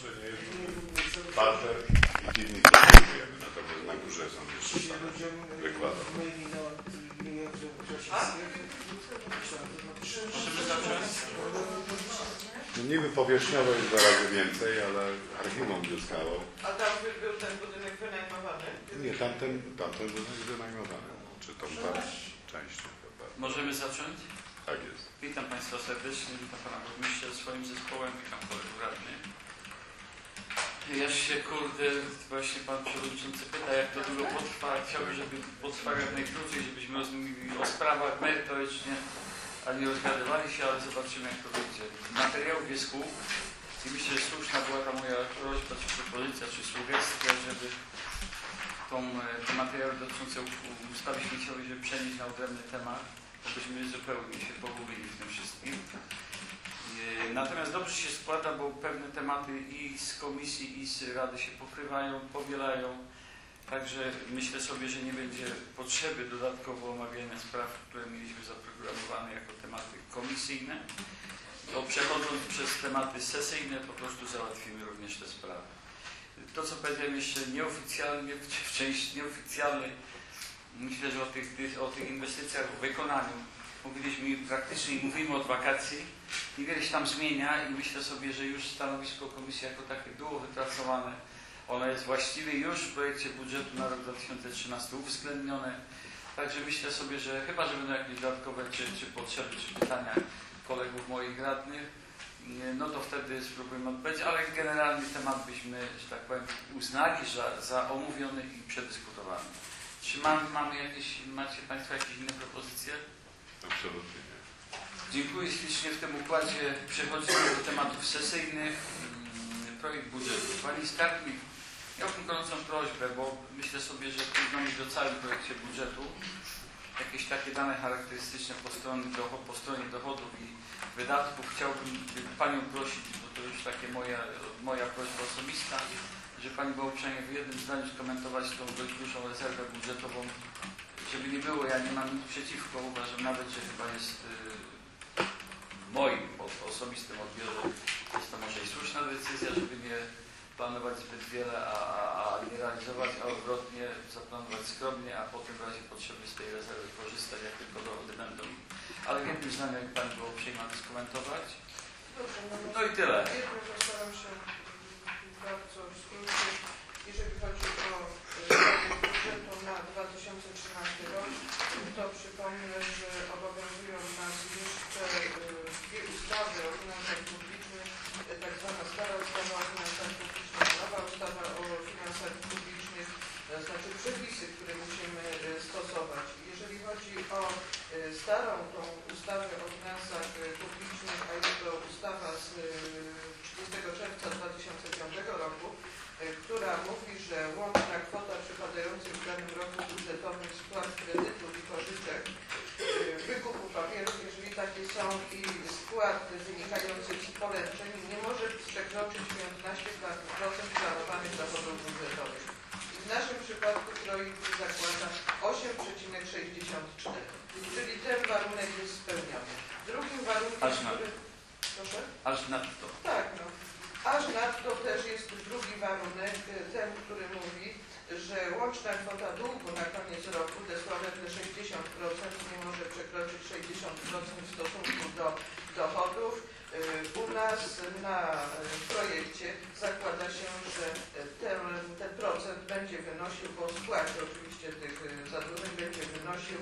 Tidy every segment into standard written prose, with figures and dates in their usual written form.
jeszcze nie jest parter i piwnicę budujemy, natomiast na górze są jeszcze same wykłady. Możemy zacząć? No niby powierzchniowo jest 2 razy więcej, ale archiwum zyskało. A tam był ten budynek wynajmowany? Nie, tamten budynek wynajmowany. Czy tą część? Możemy zacząć? Tak jest. Witam Państwa serdecznie, witam Pana Burmistrza swoim zespołem, witam kolegów radnych. Ja się, kurde, właśnie Pan Przewodniczący pyta, jak to długo potrwa. Chciałbym, żeby potrwało jak najkrócej, żebyśmy rozmawiali o sprawach merytorycznie, a nie rozgadywali się, ale zobaczymy, jak to będzie. Materiałów jest kół i myślę, że słuszna była ta moja prośba, czy propozycja, czy sugestia, żeby te materiały dotyczące ustawy śmieciowej, żeby przenieść na odrębny temat, byśmy zupełnie się pogubili w tym wszystkim. Natomiast dobrze się składa, bo pewne tematy i z komisji, i z rady się pokrywają, powielają. Także myślę sobie, że nie będzie potrzeby dodatkowo omawiania spraw, które mieliśmy zaprogramowane jako tematy komisyjne. To przechodząc przez tematy sesyjne, po prostu załatwimy również te sprawy. To, co powiedziałem jeszcze nieoficjalnie, w części nieoficjalnej, myślę, że o tych inwestycjach w wykonaniu mówiliśmy praktycznie i mówimy od wakacji. Niewiele się tam zmienia i myślę sobie, że już stanowisko komisji jako takie było wypracowane. Ono jest właściwie już w projekcie budżetu na rok 2013 uwzględnione. Także myślę sobie, że chyba, że będą jakieś dodatkowe czy potrzeby, czy pytania kolegów moich radnych, no to wtedy spróbujemy odpowiedzieć, ale generalny temat byśmy, że tak powiem, uznali za omówiony i przedyskutowany. Czy macie Państwo jakieś inne propozycje? Absolutnie nie. Dziękuję ślicznie. W tym układzie przechodzimy do tematów sesyjnych. Projekt budżetu. Pani Skarbnik, miałbym gorącą prośbę, bo myślę sobie, że trudno mieć o całym projekcie budżetu jakieś takie dane charakterystyczne po stronie dochodów i wydatków. Chciałbym Panią prosić, bo to już takie moja prośba osobista, że Pani była uprzejmie w jednym zdaniu skomentować tą dość dużą rezerwę budżetową. Żeby nie było, ja nie mam nic przeciwko, uważam nawet, że chyba jest w moim osobistym odbiorze, jest to może i słuszna decyzja, żeby nie planować zbyt wiele, a nie realizować, a odwrotnie zaplanować skromnie, a potem w razie potrzeby z tej rezerwy korzystać, jak tylko dochody będą. Ale w jednym zdaniu, jak Pani było uprzejma to skomentować. No i tyle. Jedno postaram się bardzo skrócić. Jeżeli chodzi o budżetu na 2013 rok, to przypomnę, że obowiązują nas jeszcze 2 ustawy o finansach publicznych, tak zwana stara ustawa o finansach publicznych, nowa ustawa o finansach publicznych, znaczy przepisy, które musimy stosować. Jeżeli chodzi o starą tą ustawę o finansach publicznych, a jest to ustawa z 30 czerwca 2005 roku, która mówi, że łączna kwota przypadających w danym roku budżetowym spłat kredytów i pożyczek, wykupu papierów, jeżeli takie są, i spłat wynikających z poręczeń nie może przekroczyć 15% planowanych dochodów budżetowych. I w naszym przypadku projekt zakłada 8,64, czyli ten warunek jest spełniony. Drugim warunkiem, który... Proszę? Aż nadto. Tak, no. Aż nadto też jest drugi warunek, ten, który mówi, że łączna kwota długu na koniec roku, te sławetne 60%, nie może przekroczyć 60% w stosunku do dochodów. U nas na projekcie zakłada się, że ten procent będzie wynosił, po spłacie oczywiście tych zadłużeń, będzie wynosił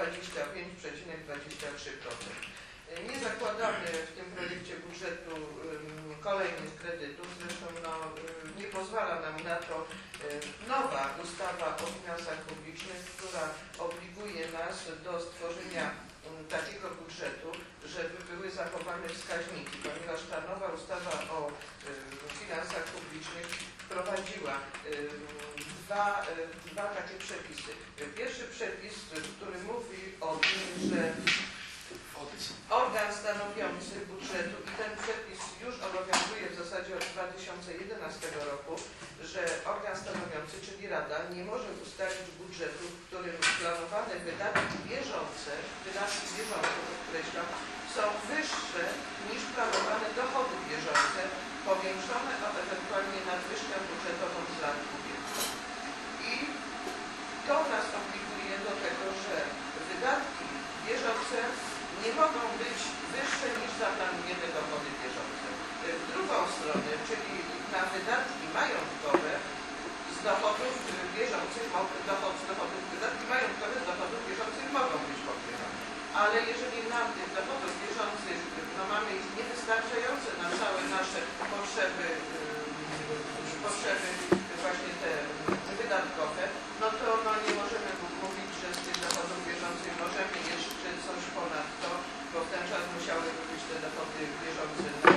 25,23%. Nie zakładamy w tym projekcie budżetu kolejnych kredytów, zresztą nie pozwala nam na to nowa ustawa o finansach publicznych, która obliguje nas do stworzenia takiego budżetu, żeby były zachowane wskaźniki, ponieważ ta nowa ustawa o finansach publicznych wprowadziła dwa takie przepisy. Pierwszy przepis, który mówi o tym, że organ stanowiący budżetu, i ten przepis już obowiązuje w zasadzie od 2011 roku, że organ stanowiący, czyli Rada, nie może ustalić budżetu, w którym planowane wydatki bieżące, podkreślam, są wyższe niż planowane dochody bieżące, powiększone o ewentualnie nadwyżkę budżetową z lat ubiegłych. I to nas obliguje do tego, że wydatki bieżące nie mogą być wyższe niż zaplanujemy dochody bieżące. W drugą stronę, czyli na wydatki majątkowe z dochodów bieżących, wydatki majątkowe z dochodów bieżących mogą być pokrywane. Ale jeżeli nam tych dochodów bieżących mamy niewystarczające na całe nasze potrzeby właśnie te wydatkowe, no to nie możemy mówić, że z tych dochodów bieżących możemy jeszcze coś ponad to, bo w ten czas musiałyby być te dochody bieżące na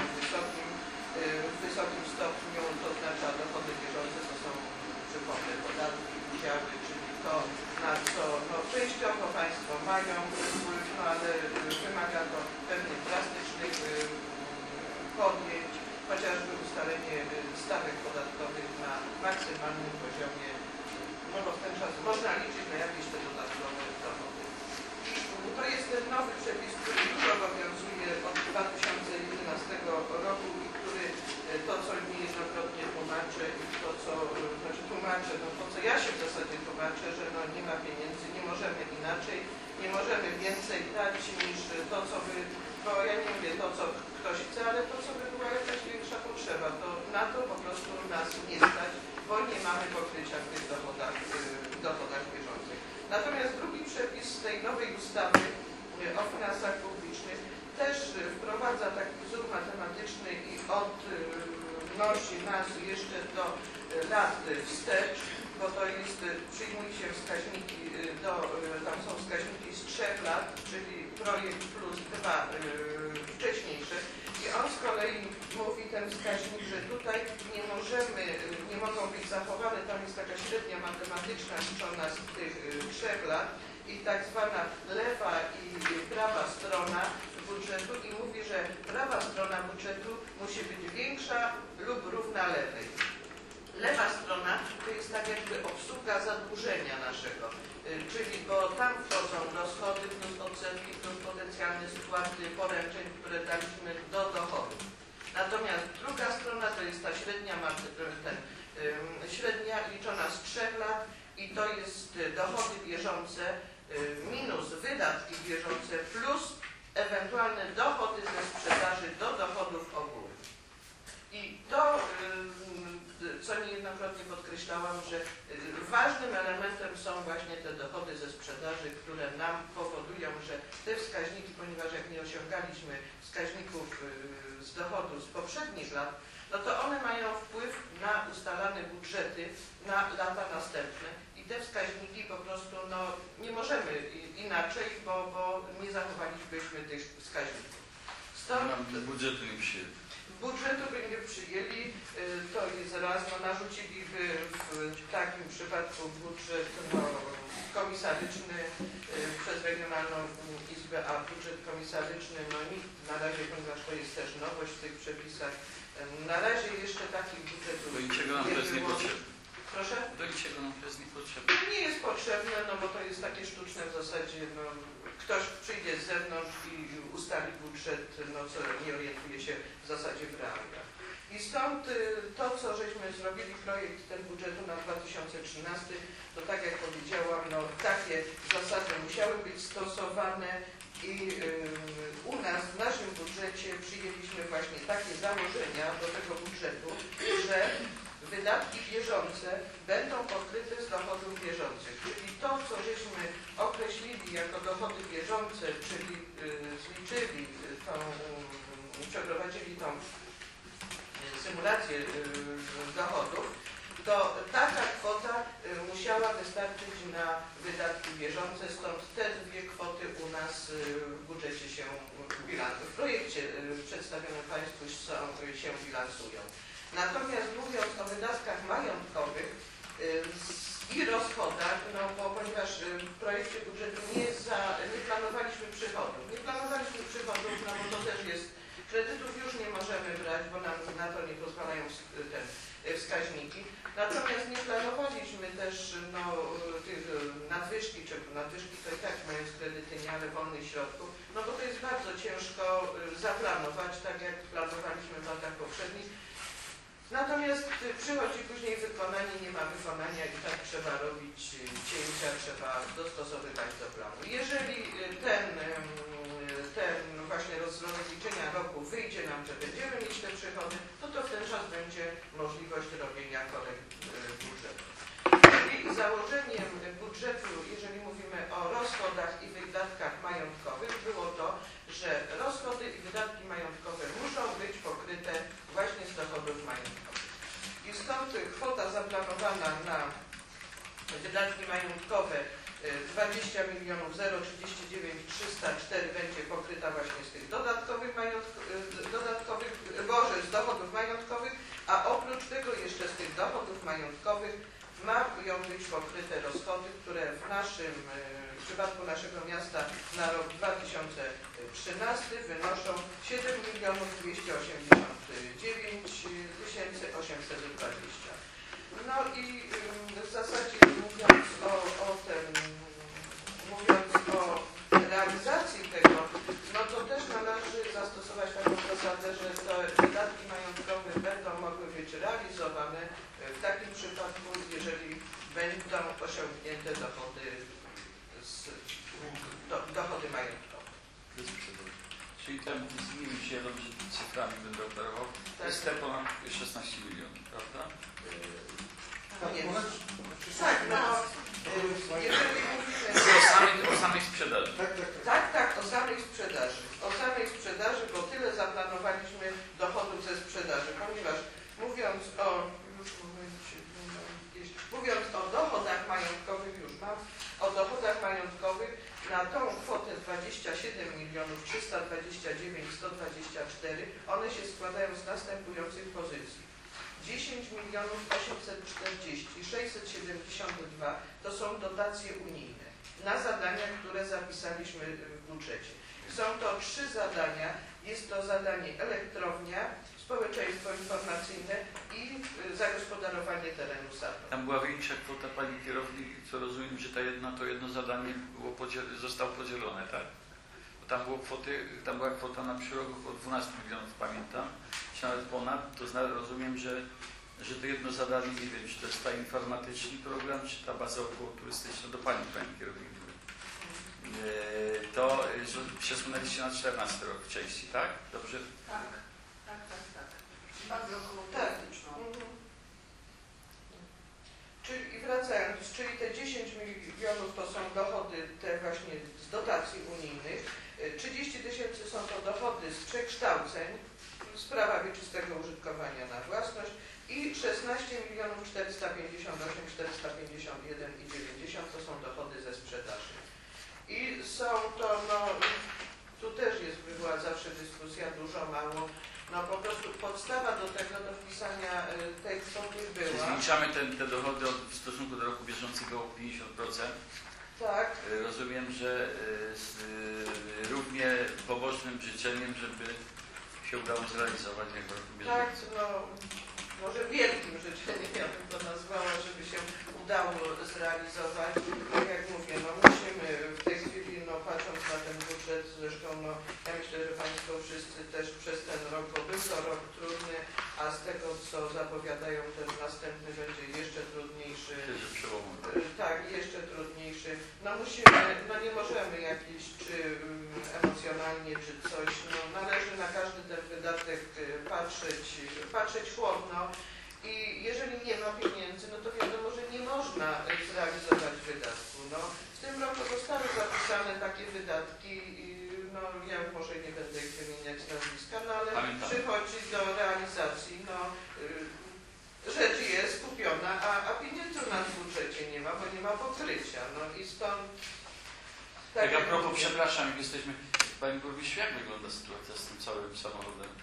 wysokim stopniu, to znaczy dochody bieżące to są, przypomnę, podatki, udziały, czyli to, na co częściowo państwo mają wpływ, ale wymaga to pewnych drastycznych podjęć, chociażby ustalenie stawek podatkowych na maksymalnym poziomie, no bo w ten czas można liczyć na jakieś te dodatkowe dochody. To jest ten nowy przepis, który już obowiązuje od 2011 roku i który to, co niejednokrotnie tłumaczę i to, co tłumaczę, to co ja się w zasadzie tłumaczę, że nie ma pieniędzy, nie możemy inaczej, nie możemy więcej dać niż to, co bo ja nie mówię to, co ktoś chce, ale to, co by była jakaś większa potrzeba, to na to po prostu nas nie stać, bo nie mamy pokrycia w tych dochodach bieżących. Natomiast drugi przepis tej nowej ustawy o finansach publicznych też wprowadza taki wzór matematyczny i odnosi nas jeszcze do lat wstecz, bo to jest, przyjmuje się wskaźniki, tam są wskaźniki z 3 lat, czyli projekt plus 2 wcześniejsze. I on z kolei mówi, ten wskaźnik, że tutaj nie mogą być zachowane, tam jest taka średnia matematyczna liczona z tych 3 lat i tak zwana lewa i prawa strona budżetu i mówi, że prawa strona budżetu musi być większa lub równa lewej. Lewa strona to jest tak jakby obsługa zadłużenia naszego, czyli bo tam wchodzą rozchody plus odsetki plus potencjalne spłaty poręczeń, które daliśmy do dochodu. Natomiast druga strona to jest ta średnia liczona z 3 lat i to jest dochody bieżące minus wydatki bieżące plus ewentualne dochody ze sprzedaży do dochodów ogólnych. I to, co niejednokrotnie podkreślałam, że ważnym elementem są właśnie te dochody ze sprzedaży, które nam powodują, że te wskaźniki, ponieważ jak nie osiągaliśmy wskaźników z dochodu z poprzednich lat, no to one mają wpływ na ustalane budżety na lata następne i te wskaźniki po prostu nie możemy inaczej, bo nie zachowalibyśmy tych wskaźników. Stąd budżetu nie przyjęli. Budżetu by nie przyjęli, to jest raz, narzuciliby w takim przypadku budżet komisaryczny przez Regionalną Izbę, a budżet komisaryczny, nikt na razie, ponieważ to jest też nowość w tych przepisach, na razie jeszcze takich budżetów do niczego nam to jest niepotrzebne. Proszę? Do niczego nam to jest niepotrzebne. Nie jest potrzebne, bo to jest takie sztuczne w zasadzie, ktoś przyjdzie z zewnątrz i ustali budżet, co nie orientuje się w zasadzie w realiach. I stąd to, co żeśmy zrobili, projekt ten budżetu na 2013, to tak jak powiedziałam, takie zasady musiały być stosowane i u nas w naszym budżecie przyjęliśmy właśnie takie założenia do tego budżetu, że wydatki bieżące będą pokryte z dochodów bieżących. Czyli to, co żeśmy określili jako dochody bieżące, czyli zliczyli przeprowadzili tą symulację dochodów, to taka kwota musiała wystarczyć na wydatki bieżące, stąd te dwie kwoty u nas w budżecie się bilansują. W projekcie przedstawionym Państwu się bilansują. Natomiast mówiąc o wydatkach majątkowych i rozchodach, bo ponieważ w projekcie budżetu nie planowaliśmy przychodów. Nie planowaliśmy przychodów, bo to też jest, kredytów już nie możemy brać, bo nam na to nie pozwalają te wskaźniki. Natomiast nie planowaliśmy też tych nadwyżki, czy nadwyżki to i tak mając kredyty, nie, ale wolnych środków, bo to jest bardzo ciężko zaplanować, tak jak planowaliśmy w latach poprzednich. Natomiast przychodzi później wykonanie, nie ma wykonania i tak trzeba robić cięcia, trzeba dostosowywać do planu. Jeżeli ten właśnie rozliczenia roku wyjdzie nam, że będziemy mieć te przychody, to w ten czas będzie możliwość robienia korekt budżetu. I założeniem budżetu, jeżeli mówimy o rozchodach i wydatkach majątkowych, było to, że rozchody i wydatki majątkowe muszą być pokryte właśnie z dochodów majątkowych. I stąd kwota zaplanowana na wydatki majątkowe 20 milionów 039 304 będzie pokryta właśnie z tych z dochodów majątkowych, a oprócz tego jeszcze z tych dochodów majątkowych mają być pokryte rozchody, które w przypadku naszego miasta na rok 2013 wynoszą 7 milionów 289 820. No i w zasadzie mówiąc o realizacji tego, no to też należy zastosować taką zasadę, że te wydatki majątkowe będą mogły być realizowane w takim przypadku, jeżeli będą osiągnięte dochody majątkowe. Czyli tam z nimi się cyframi będę operował. Tak. Jest te ponad 16 milionów, prawda? Nie. Tak, no. Jeżeli mówimy O samej sprzedaży. Tak, o samej sprzedaży. O samej sprzedaży, bo tyle zaplanowaliśmy dochodów ze sprzedaży, ponieważ mówiąc o dochodach majątkowych, na tą kwotę 27 milionów 329 124 one się składają z następujących pozycji. 10 milionów 840 672 to są dotacje unijne na zadania, które zapisaliśmy w budżecie. Są to 3 zadania. Jest to zadanie elektrownia, społeczeństwo informacyjne i zagospodarowanie terenu sadowego. Tam była większa kwota pani kierownik, co rozumiem, że to jedno zadanie zostało podzielone, tak? Bo tam była kwota na przyszły rok około 12 milionów, pamiętam, czy nawet ponad, to rozumiem, że to jedno zadanie, nie wiem, czy to jest ta informatyczny program, czy ta baza okołoturystyczna do pani kierownik. To przesunęliście na 14 rok w części, tak? Dobrze? Tak. Bardzo teoretyczną. Czyli wracając, czyli te 10 milionów to są dochody te właśnie z dotacji unijnych, 30 tysięcy są to dochody z przekształceń z prawa wieczystego użytkowania na własność i 16 milionów 458 451 i 90 to są dochody ze sprzedaży. I są to, tu też była zawsze dyskusja, dużo, mało, po prostu podstawa do tego, do wpisania tej kwoty była. Zwiększamy te dochody w stosunku do roku bieżącego o 50%. Tak. Rozumiem, że z równie pobożnym życzeniem, żeby się udało zrealizować jak w roku bieżącym. Tak, może wielkim życzeniem, ja bym to nazwała, żeby się udało zrealizować. Tak jak mówię, musimy w tej chwili, patrząc na ten budżet, zresztą ja myślę, że Państwo wszyscy też przez ten rok, bo był to rok trudny, a z tego, co zapowiadają, ten następny będzie jeszcze trudniejszy. Tak, jeszcze trudniejszy. Musimy, nie możemy jakiś, czy emocjonalnie, czy coś, należy na każdy ten wydatek patrzeć chłodno. I jeżeli nie ma pieniędzy, to wiadomo, że nie można zrealizować wydatku. W tym roku zostały zapisane takie wydatki, ja może nie będę ich wymieniać z nazwiska, ale przychodzi do realizacji, rzecz jest kupiona, a pieniędzy u nas w budżecie nie ma, bo nie ma pokrycia. I stąd... Tak, a propos, przepraszam, jak jesteśmy... Panie Burmistrzu, jak wygląda sytuacja z tym całym samochodem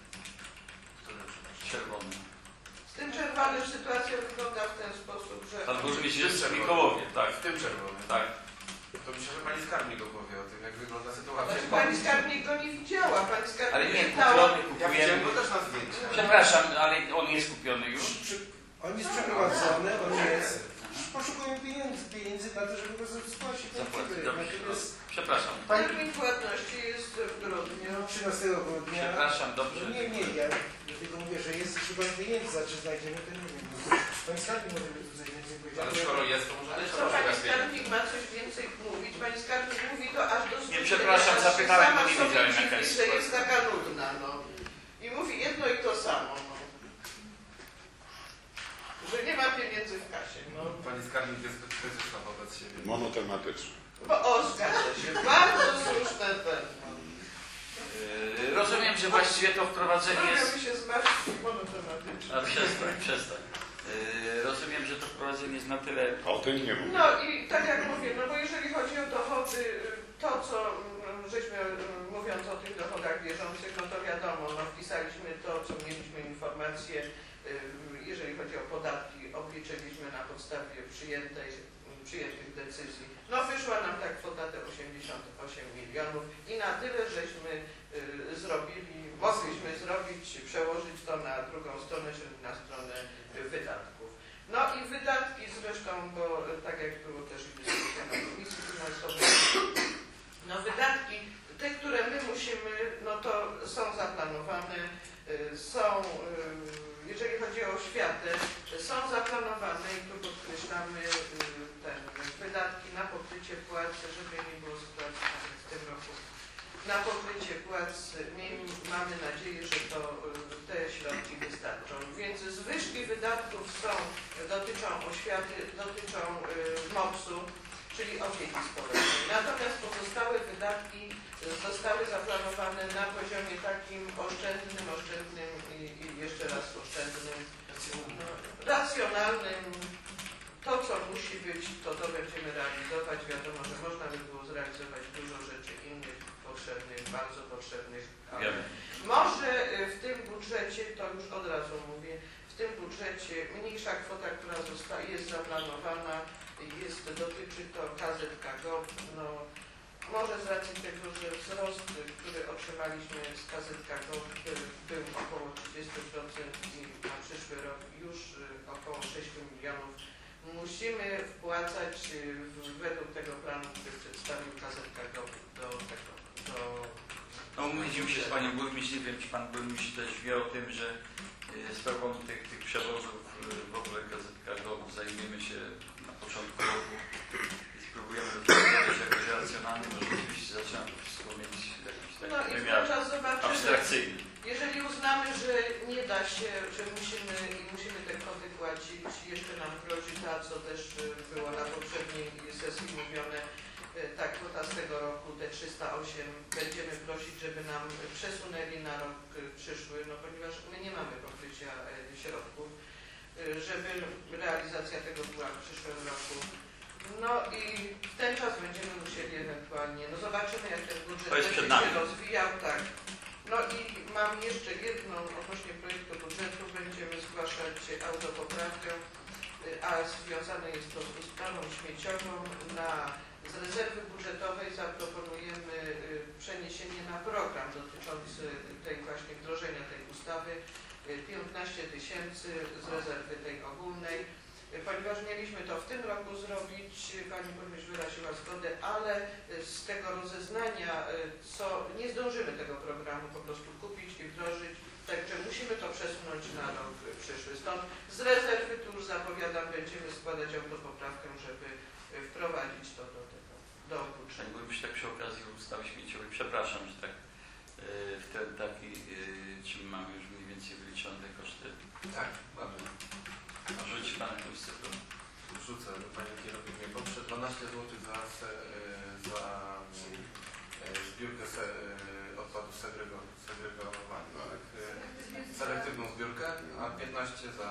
czerwonym? Z tym czerwonym sytuacja wygląda w ten sposób, że... Pan Burmistrz jest w Mikołowie, tak. W tym czerwonym. Tak. To myślę, że pani skarbnik opowie o tym, jak wygląda sytuacja. Pani skarbnik go nie widziała. Pani skarbnik ale nie, kupujemy. Go też na zdjęciu. Przepraszam, ale on jest kupiony już. On jest przeprowadzony, on jest poszukują pieniędzy na to, żeby spłacić ten Zapłacić. kredyt. Dobrze. Przepraszam. Termin płatności jest w grudniu. 13 grudnia. Przepraszam, dobrze. Nie, ja tylko mówię, że jest, szukamy pieniędzy, a czy znajdziemy, to nie wiem. Pani skarbnik może by tu coś więcej powiedzieć. Ale skoro jest, to może Ale też co pani skarbnik ma coś więcej mówić? Pani skarbnik mówi to aż do Nie, przepraszam, zapytałem, bo nie wiedziałem, jaka jest że jest taka nudna, no. I mówi jedno i to samo, no. Że nie ma pieniędzy w kasie, no. Pani skarbnik jest zbyt krytyczna wobec siebie. Monotematyczny. Bo zgadza się, bardzo słuszne ten. Rozumiem, że właściwie to wprowadzenie jest... Zrobią mi się zmarszczyć monotematyczne. A przestań. Rozumiem, że to wprowadzenie jest na tyle... O tym nie mówię. No i tak jak mówię, no bo jeżeli chodzi o dochody, to co żeśmy mówiąc o tych dochodach bieżących, no to wiadomo, no wpisaliśmy to, co mieliśmy informacje, jeżeli chodzi o podatki, obliczyliśmy na podstawie przyjętych decyzji. No wyszła nam ta kwota te 88 milionów i na tyle żeśmy mogliśmy zrobić, przełożyć to na drugą stronę, czyli na stronę wydatków. No i wydatki zresztą, bo tak jak było też i dyskusja na Komisji Finansowej, no wydatki, te, które my musimy, no to są zaplanowane, jeżeli chodzi o oświatę, są zaplanowane i tu podkreślamy wydatki na pokrycie płac, żeby nie było sytuacji w tym roku. Na pokrycie płac mamy nadzieję, że te środki wystarczą. Więc zwyżki wydatków dotyczą oświaty, dotyczą MOPS-u, czyli opieki społecznej. Natomiast pozostałe wydatki zostały zaplanowane na poziomie takim oszczędnym i jeszcze raz oszczędnym, racjonalnym. To, co musi być, to będziemy realizować. Wiadomo, że można by było zrealizować dużo rzeczy innych potrzebnych, bardzo potrzebnych. Ale może w tym budżecie, to już od razu mówię, w tym budżecie mniejsza kwota, która jest zaplanowana, dotyczy to KZK.gov. No, może z racji tego, że wzrost, który otrzymaliśmy z KZK.gov był około 30% i na przyszły rok już około 6 milionów. Musimy wpłacać według tego planu, który przedstawił KZK.gov No umówiliśmy się z panią burmistrz, nie wiem, czy pan burmistrz też wie o tym, że sprawą tych przewozów w ogóle KZK.gov zajmiemy się na początku roku i spróbujemy rozwiązać jakoś racjonalnie, bo rzeczywiście zaczyna to wszystko mieć jakiś taki wymiar abstrakcyjny. Jeżeli uznamy, że nie da się, że musimy te kwoty płacić, jeszcze nam grozi ta, co też było na poprzedniej sesji mówione, ta kwota z tego roku, te 308, będziemy prosić, żeby nam przesunęli na rok przyszły, no ponieważ my nie mamy pokrycia środków, żeby realizacja tego była w przyszłym roku. No i w ten czas będziemy musieli ewentualnie, no zobaczymy, jak ten budżet będzie się rozwijał, tak. No i mam jeszcze jedną odnośnie projektu budżetu, będziemy zgłaszać autopoprawkę, a związane jest to z ustawą śmieciową. Z rezerwy budżetowej zaproponujemy przeniesienie na program dotyczący tej właśnie wdrożenia tej ustawy 15 000 z rezerwy tej ogólnej. Ponieważ mieliśmy to w tym roku zrobić, pani burmistrz wyraziła zgodę, ale z tego rozeznania, co nie zdążymy tego programu po prostu kupić i wdrożyć, także musimy to przesunąć na rok przyszły. Stąd z rezerwy, tu już zapowiadam, będziemy składać autopoprawkę, żeby wprowadzić to do budżetu. Burmistrz tak przy okazji ustawy śmieciowej, przepraszam, że tak wtedy taki, czy mamy już mniej więcej wyliczone te koszty? Tak, mamy. A rzuci pan jakąś cyfrę? Rzucę, bo pani kierownik mnie poprze. 12 zł za zbiórkę odpadów segregowanych, selektywną zbiórkę, a 15 za...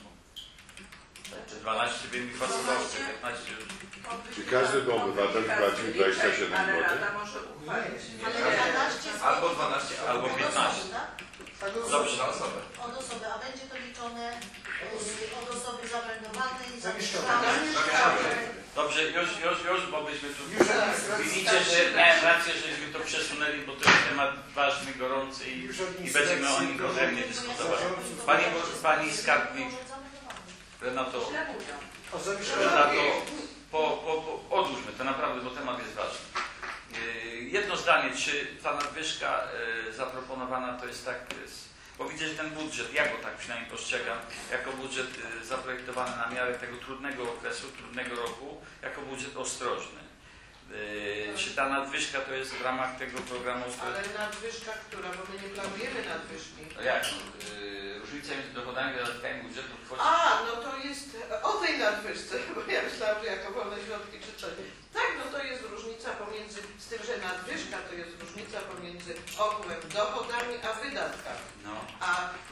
Czy 12 by mi pasowało, czy 15 już? Czy każdy obywatel płacił 27 zł? Ale Rada może uchwalić. Albo 12, albo 15. Dobrze. Od osoby, a będzie to liczone od osoby zawędrowanej i Zamieszkałej. Dobrze, już, bo byśmy tu... Widzicie, że miałem rację, żeśmy to przesunęli, bo to jest temat ważny, gorący i będziemy o nim godzinnie dyskutować. Pani skarbnik, Renato, Źle mówią. O zamieszkaniu. Renato, odłóżmy to naprawdę, bo temat jest ważny. Jedno zdanie, czy ta nadwyżka zaproponowana to jest tak, bo widzę, że ten budżet, ja go tak przynajmniej postrzegam, jako budżet zaprojektowany na miarę tego trudnego okresu, trudnego roku, jako budżet ostrożny. Czy ta nadwyżka to jest w ramach tego programu ostrożnego? Ale nadwyżka która? Bo my nie planujemy nadwyżki. No jak? Różnica między dochodami i wydatkami budżetu w kwocie... No to jest o tej nadwyżce, bo ja myślałam, że jako wolne środki czy coś. Tak, no to jest różnica pomiędzy, z tym, że nadwyżka to jest różnica pomiędzy ogółem dochodami a wydatkami. No. A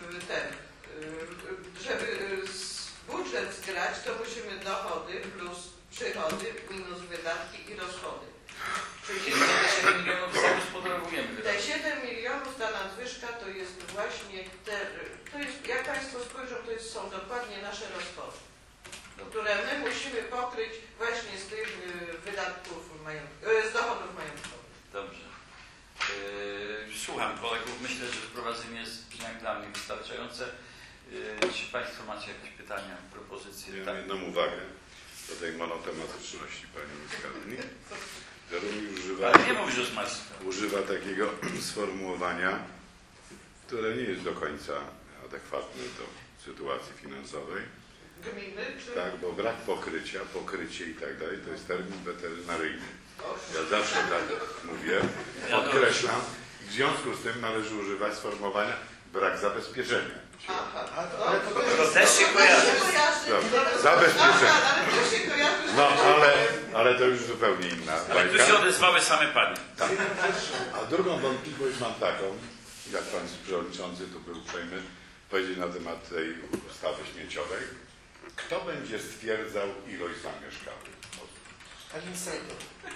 żeby budżet zgrać, to musimy dochody plus przychody minus wydatki i rozchody. Czyli 7 milionów zagospodarowujemy. Te 7 milionów, ta nadwyżka to jest właśnie, to jest, jak Państwo spojrzą, są dokładnie nasze rozchody, które my musimy pokryć właśnie z tych wydatków z dochodów majątkowych. Dobrze. Słucham kolegów, myślę, że wprowadzenie jest przynajmniej dla mnie wystarczające. Czy Państwo macie jakieś pytania, propozycje? Ja mam jedną uwagę do tej monotematyczności pani skarbnik. Ale nie mówisz o smaczku. Używa takiego sformułowania, które nie jest do końca adekwatne do sytuacji finansowej. Gminy czy... Tak, bo brak pokrycia, pokrycie i tak dalej, to jest termin weterynaryjny. Ja zawsze tak mówię, podkreślam. W związku z tym należy używać sformułowania brak zabezpieczenia. To też się kojarzy. Zabezpieczenie. Ale to się kojarzy. No, ale to już zupełnie inna Ale tu się odezwały same panie. Tak. A drugą wątpliwość mam taką, jak pan przewodniczący tu był uprzejmy powiedzieć na temat tej ustawy śmieciowej. Kto będzie stwierdzał ilość zamieszkałych osób? Administrator.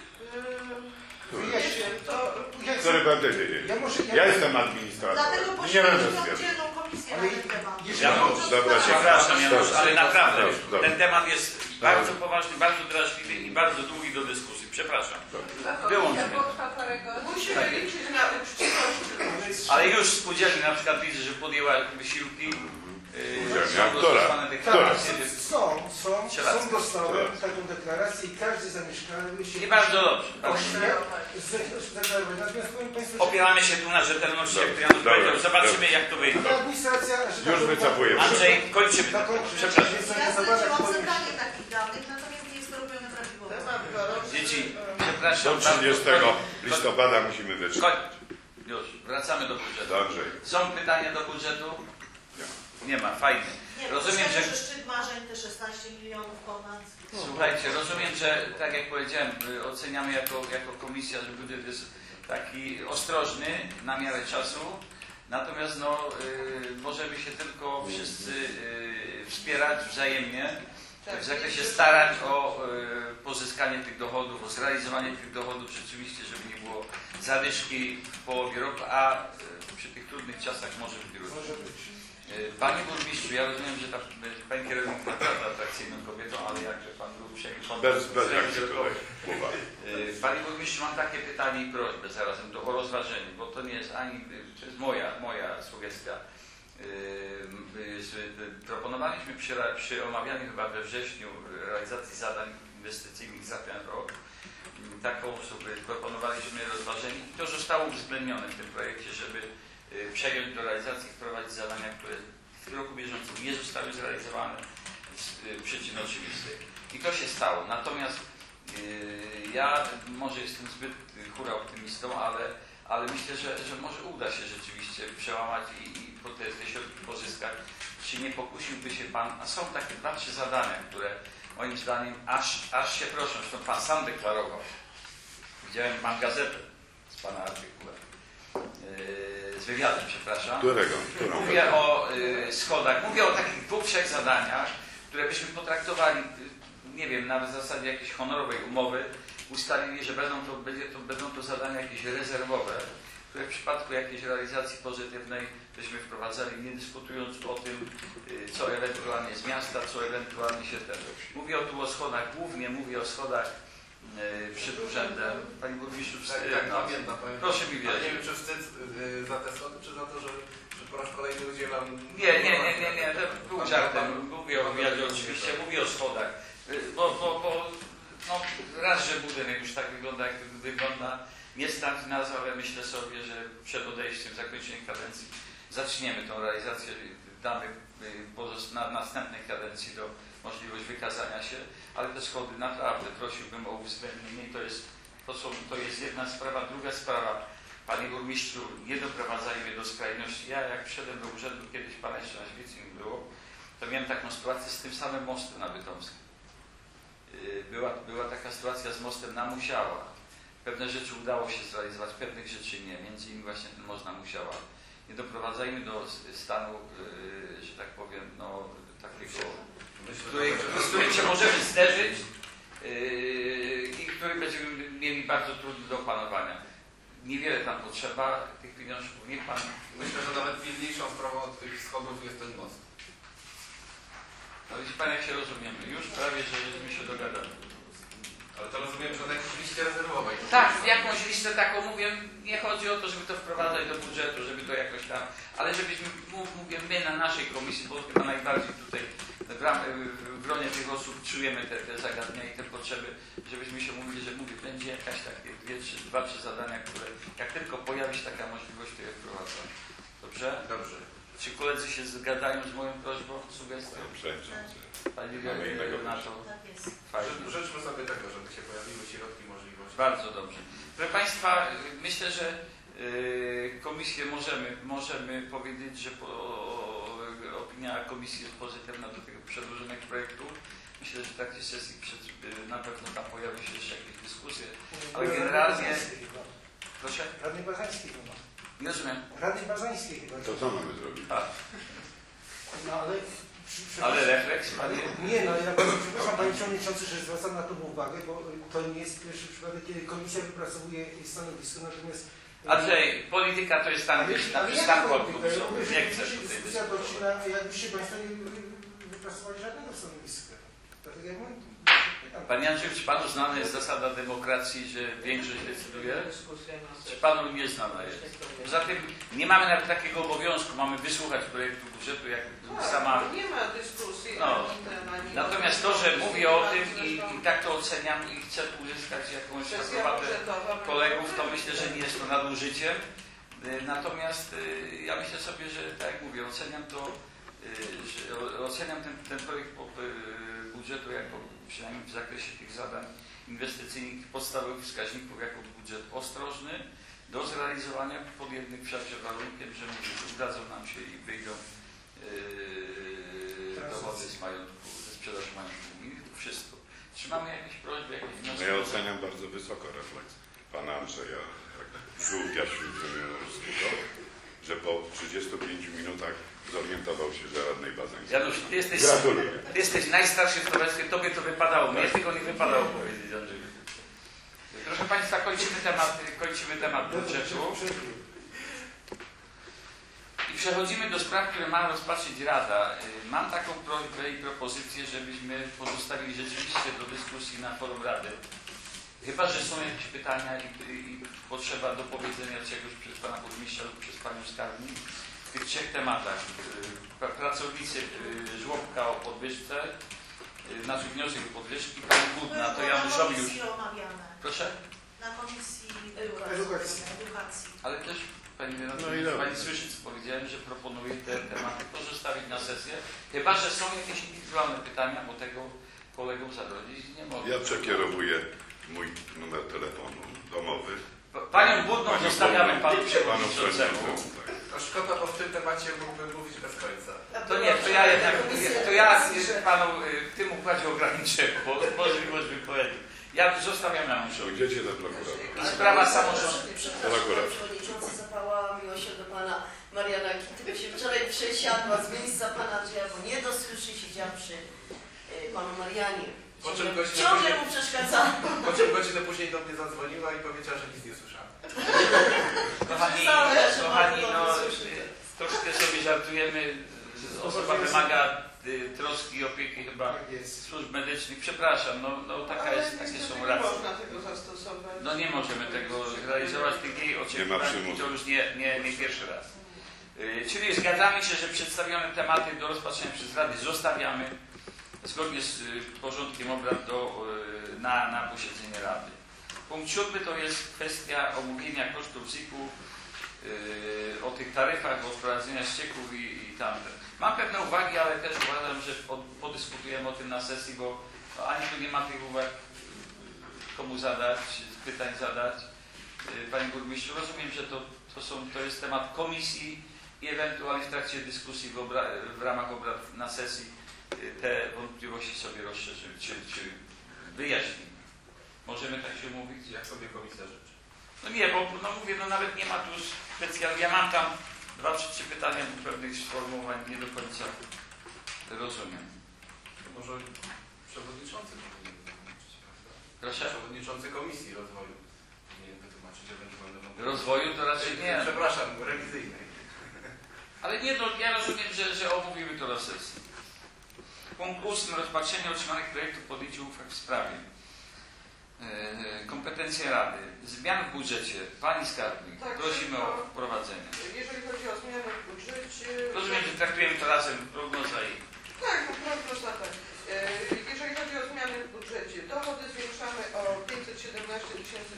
Który będę wiedzieć. Ja jestem administratorem. Dlatego Nie będę poświęciłam stwierdzał. dzielną komisję na ten temat. Dobra, Przepraszam, Janusz, ale naprawdę Dobrze. ten temat jest bardzo poważny, bardzo drażliwy i bardzo długi do dyskusji. Przepraszam. Wyłączmy. Musimy liczyć na uczciwość. Ale już spółdzielni na przykład widzę, że podjęła wysiłki. Która? Są dostałem taką deklarację i każdy zamieszkały się... Nie bardzo dobrze. Natomiast powiem Państwu, Opieramy się tu na rzetelności, jak to Janusz powiedział. Zobaczymy, jak to wyjdzie. administracja... Już wycofujemy. Andrzej, kończymy. Przepraszam. Ja znaczy mam zebranie takich danych, natomiast nie jest to robione prawidłowo. Dzieci, przepraszam. Do 30 listopada musimy wytrzymać. Już, wracamy do budżetu. Dobrze. Są pytania do budżetu? Nie ma, fajnie. Nie, Rozumiem, myślę, że... szczyt marzeń te 16 milionów ponad. Słuchajcie, rozumiem, że tak jak powiedziałem, oceniamy jako komisja, że budżet jest taki ostrożny na miarę czasu. Natomiast możemy się tylko wszyscy wspierać wzajemnie w zakresie starań o pozyskanie tych dochodów, o zrealizowanie tych dochodów rzeczywiście, żeby nie było zadyszki w połowie roku, a przy tych trudnych czasach może być różnie. Panie burmistrzu, ja rozumiem, że pani kierownik jest naprawdę atrakcyjną kobietą, ale jakże pan był uprzejmy. Bez jakich tutaj uwag. Panie burmistrzu, mam takie pytanie i prośbę zarazem o rozważenie, bo to nie jest ani, to jest moja sugestia. Proponowaliśmy przy omawianiu chyba we wrześniu realizacji zadań inwestycyjnych za ten rok. Taką sobie proponowaliśmy rozważenie i to zostało uwzględnione w tym projekcie, żeby przejąć do realizacji, wprowadzić zadania, które w roku bieżącym nie zostały zrealizowane z przyczyn oczywistych. I to się stało. Natomiast ja może jestem zbyt hura optymistą, ale myślę, że może uda się rzeczywiście przełamać i te środki pozyskać. Czy nie pokusiłby się Pan, a są takie 2-3 zadania, które moim zdaniem aż się proszą, zresztą Pan sam deklarował. Widziałem Pan gazetę z Pana artykułem. Z wywiadem, przepraszam. Którą? Mówię o schodach, mówię o takich 2-3 zadaniach, które byśmy potraktowali, nie wiem, na zasadzie jakiejś honorowej umowy, ustalili, że będą to zadania jakieś rezerwowe, które w przypadku jakiejś realizacji pozytywnej byśmy wprowadzali, nie dyskutując o tym, co ewentualnie z miasta, co ewentualnie się ten... Mówię tu o schodach, głównie mówię o schodach przed urzędem. Panie burmistrzu, Tak, pamiętam. proszę mi Ale wierzyć. nie wiem, czy wstyd za te schody, czy za to, że po raz kolejny udzielam... Nie, to był żartem. Mówię o wywiadzie oczywiście, mówię o schodach. Bo no, raz, że budynek już tak wygląda, jak wygląda, nie stan finansowy, ale myślę sobie, że przed odejściem, zakończeniem kadencji zaczniemy tą realizację, damy na następnej kadencji możliwość wykazania się, ale te schody naprawdę prosiłbym o uwzględnienie. To jest jedna sprawa. Druga sprawa, panie burmistrzu, nie doprowadzajmy do skrajności. Ja jak wszedłem do urzędu, kiedyś pana jeszcze na Świecie nie było, to miałem taką sytuację z tym samym mostem na Bytomskim. Była taka sytuacja z mostem na Musiała. Pewne rzeczy udało się zrealizować, pewnych rzeczy nie. Między innymi właśnie ten most na Musiała. Nie doprowadzajmy do stanu, że tak powiem, no takiego, z którym się możemy zderzyć i który będziemy mieli bardzo trudny do opanowania. Niewiele tam potrzeba tych pieniążków. Niech pan... Myślę, że nawet pilniejszą sprawą od tych schodów jest ten most. No widzi pan, jak się rozumiemy. Już prawie, że żeśmy się dogadali. Ale to rozumiem, że na jakiejś liście rezerwowej. Tak, jakąś listę taką mówię, nie chodzi o to, żeby to wprowadzać do budżetu, żeby to jakoś tam, ale żebyśmy, mówię, my na naszej komisji, bo chyba najbardziej tutaj w gronie tych osób czujemy te zagadnienia i te potrzeby, żebyśmy się mówili, że będzie jakaś takie 2-3 zadania, które jak tylko pojawi się taka możliwość, to je wprowadzamy. Dobrze? Dobrze. Czy koledzy się zgadają z moją prośbą, sugestią? Pani na to? Tak jest. Fajnie. Życzmy sobie tego, żeby się pojawiły środki, możliwości. Bardzo dobrze. Proszę Państwa, myślę, że komisję możemy powiedzieć, że opinia komisji jest pozytywna do tego przedłożonego projektu. Myślę, że w takiej sesji na pewno tam pojawi się jeszcze jakieś dyskusje. Ale generalnie... Proszę? Radny Bazański chyba. Nie rozumiem. Radny Bazański chyba. To co mamy zrobić? No ale... Ale refleks, panie? Nie, no ja bardzo przepraszam panie przewodniczący, że zwracam na to uwagę, bo to nie jest pierwszy przypadek, kiedy komisja wypracowuje stanowisko, natomiast... Andrzej, polityka to jest tam gdzieś na przystanku autobusowym. Nie chcę tutaj dyskusja toczy, jakbyście państwo nie wypracowali żadnego stanowiska. Dlatego ja mówię... Panie Andrzeju, czy panu znana jest zasada demokracji, że większość decyduje? Czy panu nie znana jest? Poza tym nie mamy nawet takiego obowiązku, mamy wysłuchać projektu budżetu, jak sama... Nie ma dyskusji. No. Natomiast to, że mówię o tym i tak to oceniam i chcę uzyskać jakąś aprobatę kolegów, to myślę, że nie jest to nadużyciem. Natomiast ja myślę sobie, że tak jak mówię, oceniam ten projekt budżetu jako przynajmniej w zakresie tych zadań inwestycyjnych podstawowych wskaźników jako budżet ostrożny do zrealizowania pod jednym wszakże warunkiem, że udadzą nam się i wyjdą dochody z majątku, ze sprzedaży majątku gminy. Wszystko. Czy mamy jakieś prośby, jakieś wnioski? No ja oceniam bardzo wysoko refleks pana Andrzeja, jak żółwia śródziemnomorskiego, że po 35 minutach zorientował się, że radnej Bazańskiej. Janusz, ty jesteś najstarszy w towarzystwie, tobie to wypadało, mnie tego nie wypadało powiedzieć, Andrzej. Proszę Państwa, kończymy temat budżetu i przechodzimy do spraw, które ma rozpatrzyć Rada. Mam taką prośbę i propozycję, żebyśmy pozostawili rzeczywiście do dyskusji na forum Rady. Chyba że są jakieś pytania i potrzeba dopowiedzenia czegoś przez Pana Burmistrza lub przez Panią Skarbnik w tych 3 tematach. Pracownicy żłobka o podwyżce, nasz wniosek o podwyżki, Pan Budna, to Januszowi już... Proszę? Na komisji edukacji. Ale też Pani Pani słyszy, co powiedziałem, że proponuję te tematy pozostawić na sesję. Chyba że są jakieś indywidualne pytania, bo tego kolegom zarodzić nie mogę. Ja przekierowuję mój numer telefonu domowy. Panią Budną zostawiamy Panu Przewodniczącemu. To szkoda, bo w tym temacie mógłbym mówić bez końca. To nie, to ja Panu w tym układzie ograniczę, bo możliwość wypowiedzi. Ja zostawiam na muszę. Pójdziecie do prokuratora. Sprawa samorządu. Przewodniczący zapała miłość do pana Mariana Kitty, się wczoraj przesiadła z miejsca pana Andrzeja, bo nie dosłyszy, siedziała przy panu Marianie. Ciągle mu przeszkadza. Po czym godzinę później do mnie zadzwoniła i powiedziała, że nic nie słyszała. Kochani, no troszkę sobie żartujemy. Osoba wymaga troski i opieki chyba Tak jest. służb medycznych. Przepraszam, no takie są Nie racje. można tego zastosować. No nie możemy tego realizować, tych jej oczekiwań, to już nie pierwszy raz. Czyli zgadzamy się, że przedstawione tematy do rozpatrzenia przez Rady zostawiamy zgodnie z porządkiem obrad na posiedzenie Rady. Punkt 7 to jest kwestia omówienia kosztów ZIP-u, o tych taryfach, o wprowadzenia ścieków i tamte. Mam pewne uwagi, ale też uważam, że podyskutujemy o tym na sesji, bo ani tu nie ma tych uwag komu zadać, pytań zadać. Panie Burmistrzu, rozumiem, że to jest temat komisji i ewentualnie w trakcie dyskusji w ramach obrad na sesji te wątpliwości sobie rozszerzymy, czy wyjaśnimy. Możemy tak się umówić? Jak sobie komisja życzy. No nie, bo mówię, nawet nie ma tu specjalnie. Ja mam tam 2 czy 3 pytania do pewnych sformułowań, nie do końca rozumiem. To może przewodniczący powinien wytłumaczyć, prawda? Proszę? Przewodniczący Komisji Rozwoju powinien wytłumaczyć ewentualne wątpliwości. Rozwoju to raczej nie. Przepraszam, rewizyjnej. Ale nie, ja rozumiem, że omówimy to na sesji. Punkt 8. Rozpatrzenie otrzymanych projektów podjęcie uchwał w sprawie. Kompetencje Rady. Zmian w budżecie. Pani Skarbnik, Tak, prosimy tylko o wprowadzenie. Jeżeli chodzi o zmiany w budżecie... Rozumiem, że traktujemy to razem, prognoza i... Tak, prognoza tak. Jeżeli chodzi o zmiany w budżecie, dochody zwiększamy o 517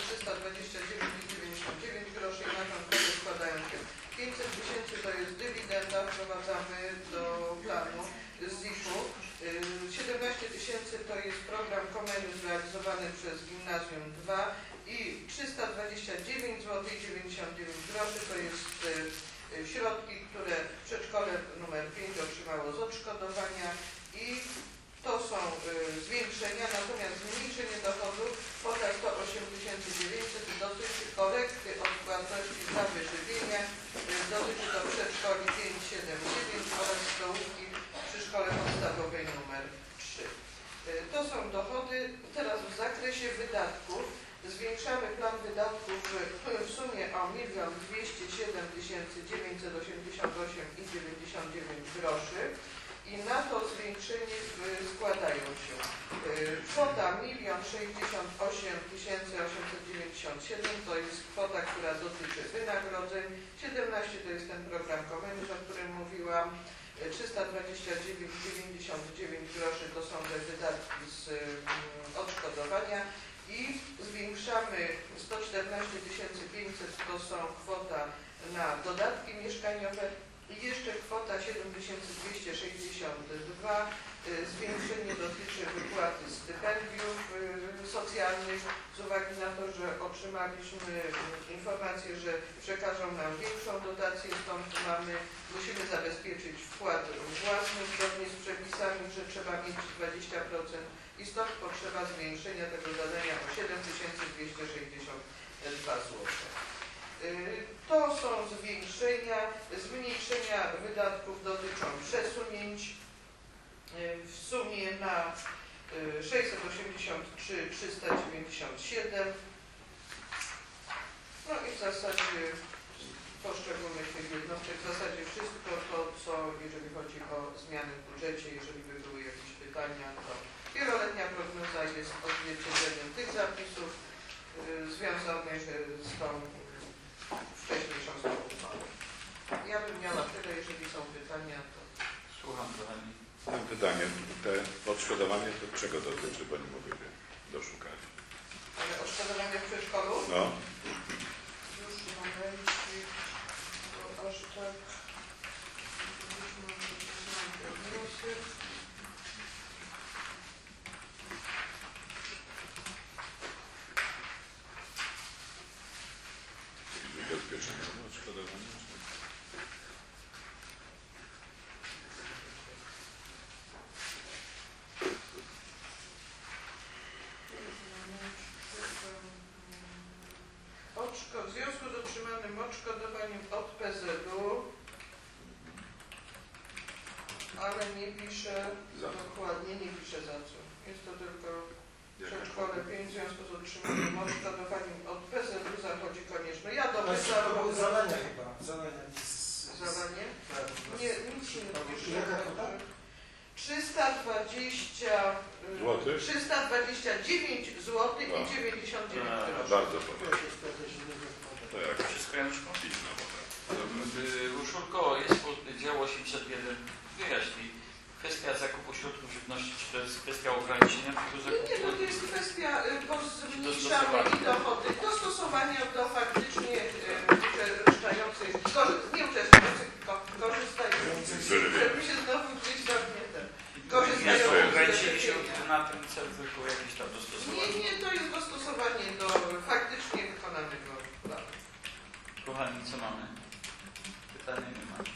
329,99 groszy i na tą kwotę składają się 500 000 to jest dywidenda, wprowadzamy do planu z ZIP-u. 17 000 to jest program Comenius realizowany przez Gimnazjum 2 i 329 zł 99 groszy to jest środki, które przedszkole numer 5 otrzymało z odszkodowania i to są zwiększenia, natomiast zmniejszenie dochodów kwota 108 900 dotyczy korekty odpłatności za wyżywienie, dotyczy to przedszkoli 5, 7, 9 oraz stołówki przy szkole podstawowej numer 3. To są dochody. Teraz w zakresie wydatków zwiększamy plan wydatków w sumie o 1 207 988,99 groszy. I na to zwiększenie składają się kwota 1 068 897 to jest kwota, która dotyczy wynagrodzeń, 17 to jest ten program Comenius, o którym mówiłam, 329,99 groszy to są te wydatki z odszkodowania i zwiększamy 114 500 to są kwota na dodatki mieszkaniowe. I jeszcze kwota 7262, zwiększenie dotyczy wypłaty stypendiów socjalnych z uwagi na to, że otrzymaliśmy informację, że przekażą nam większą dotację, stąd musimy zabezpieczyć wkład własny zgodnie z przepisami, że trzeba mieć 20% i stąd potrzeba zwiększenia tego zadania o 7262 zł. To są zwiększenia. Zmniejszenia wydatków dotyczą przesunięć w sumie na 683 397. No i w zasadzie poszczególnych tych jednostek, w zasadzie wszystko to, co jeżeli chodzi o zmiany w budżecie, jeżeli by były jakieś pytania, to wieloletnia prognoza jest odzwierciedleniem tych zapisów związanych z tą wcześniejszą sprawą. Ja bym miała tyle, jeżeli są pytania, to... Słucham, kochani. Mam pytanie. Te odszkodowanie to czego dotyczy, bo nie mogę doszukać? Ale odszkodowanie w przedszkolu? No. Już momencik, bo aż tak... Już mam wniosek. Bezpieczne odszkodowanie? W związku z otrzymanym odszkodowaniem od PZU, ale nie pisze dokładnie, nie pisze za co. Jest to tylko przedszkole 5 w związku z otrzymanym odszkodowaniem od PZU zachodzi konieczność. Ja dopytam. Zadania chyba. Zadania. Zadanie? Nie, nic nie pisze. Jaka kwota? 329 zł i 99 groszy. Bardzo podobnie. To jak? Wszystko Januszko? Idźmy. Urszulko, jest dział 801, wyjaśnij. Kwestia zakupu środków żywności, czy to jest kwestia ograniczenia tego zakupu? Nie, to jest kwestia zmniejszania i dochody, dostosowania do faktycznie uczestniczących, nie uczestniczących, tylko korzystających, żeby się znowu gdzieś zamknięte. Nie, to ograniczenie się na ten cel, tylko jakieś tam dostosowanie. Nie, to jest dostosowanie do faktycznie wykonanego planu. Kochani, co mamy? Pytania nie ma.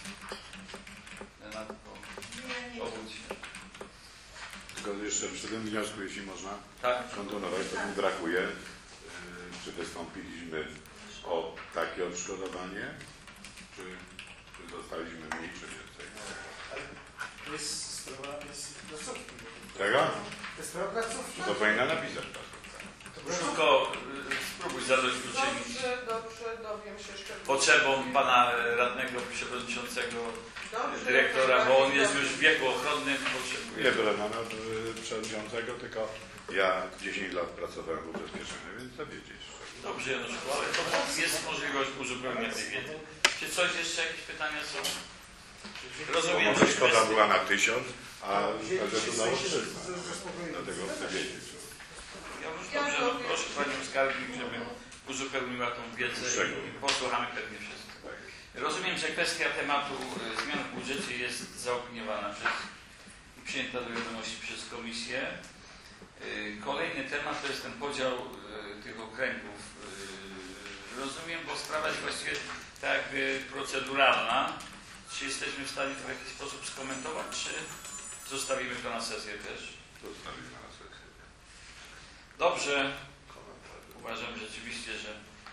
Obudź się. Tylko jeszcze przy tym wniosku, jeśli można Tak. kontynuować, to mi brakuje, czy wystąpiliśmy o takie odszkodowanie, czy dostaliśmy mniej, czy więcej. To jest sprawa placówki. Czego? To jest sprawa placówki. To powinna napisać. Tylko spróbuj zadośćuczynić Dobrze, dowiem się szczegółowo. potrzebom pana radnego przewodniczącego dyrektora, bo on jest już w wieku ochronnym, potrzebuje. Nie tyle na przewodniczącego, tylko ja 10 lat pracowałem w ubezpieczeniu, więc to wiedzieć. Dobrze, Januszku, ale to jest możliwość uzupełnienia tej wiedzy. Czy coś jeszcze, jakieś pytania są? Rozumiem, Bo że szkoda była na 1000, a Wzięliście to dało 300. zaspokojenie. Dlatego chcę wiedzieć. Ja już dobrze, no, proszę panią skarbnik, żeby uzupełniła tą wiedzę i posłuchamy pewnie wszyscy. Rozumiem, że kwestia tematu zmian w budżecie jest zaopiniowana i przyjęta do wiadomości przez komisję. Kolejny temat to jest ten podział tych okręgów. Rozumiem, bo sprawa jest właściwie tak jakby proceduralna. Czy jesteśmy w stanie to w jakiś sposób skomentować, czy zostawimy to na sesję też? Zostawimy na sesję. Dobrze. Uważam rzeczywiście, że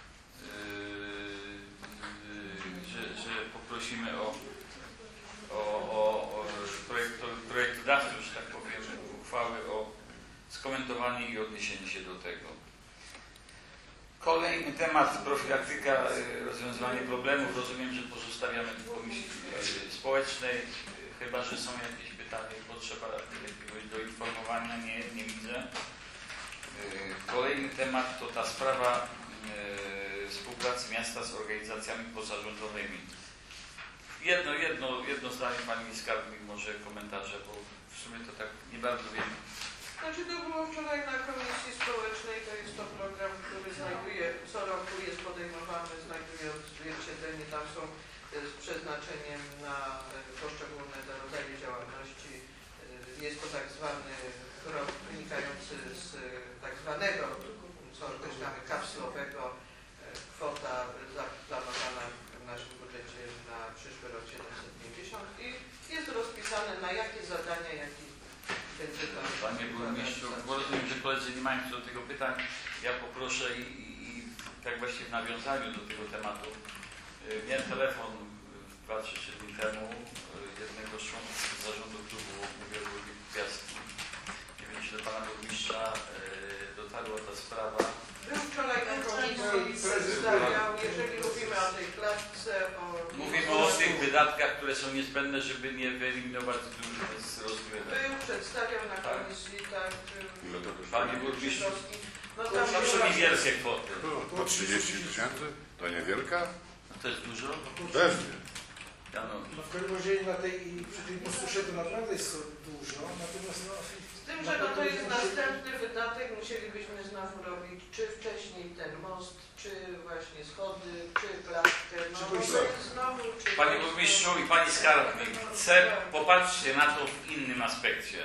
poprosimy o projektodawców, że tak powiem, uchwały o skomentowanie i odniesienie się do tego. Kolejny temat, profilaktyka, rozwiązywanie problemów. Rozumiem, że pozostawiamy w Komisji Społecznej, chyba że są jakieś pytania i potrzeba jakiegoś doinformowania, nie widzę. Kolejny temat to ta sprawa współpracy miasta z organizacjami pozarządowymi. Jedno zdanie pani skarbnik, może komentarze, bo w sumie to tak nie bardzo wiem. Znaczy to było wczoraj na Komisji Społecznej, to jest to program, który znajduje, co roku jest podejmowany, znajduje odzwierciedlenie, tam są z przeznaczeniem na poszczególne rodzaje działalności. Jest to tak zwany krok wynikający z tak zwanego, co określamy, kapslowego, kwota zaplanowana w naszym budżecie na przyszły rok 750 i jest rozpisane na jakie zadania, jaki Panie burmistrzu, bo rozumiem, że koledzy nie mają co do tego pytań. Ja poproszę i tak właściwie w nawiązaniu do tego tematu. Miałem telefon 2-3 dni temu jednego z członków zarządu klubu Ubiegłych Gwiazdki. Nie wiem, czy do pana burmistrza dotarła ta sprawa. Był wczoraj na komisji przedstawiał, jeżeli mówimy o tej klatce, Mówimy o tych wydatkach, które są niezbędne, żeby nie wyeliminować z rozgrywek. Był, przedstawiał na komisji, tak. Panie burmistrzu, No proszę mi wielkie kwoty. Po 30 000? To niewielka? To jest dużo? Pewnie. No w każdym razie przy tej posłusze to naprawdę jest to dużo, natomiast z tym, że to jest następny wydatek, musielibyśmy znowu robić, czy wcześniej ten most, czy właśnie schody, czy klatkę, no bo to jest znowu, czy... Panie burmistrzu i pani skarbnik, chcę, popatrzcie na to w innym aspekcie.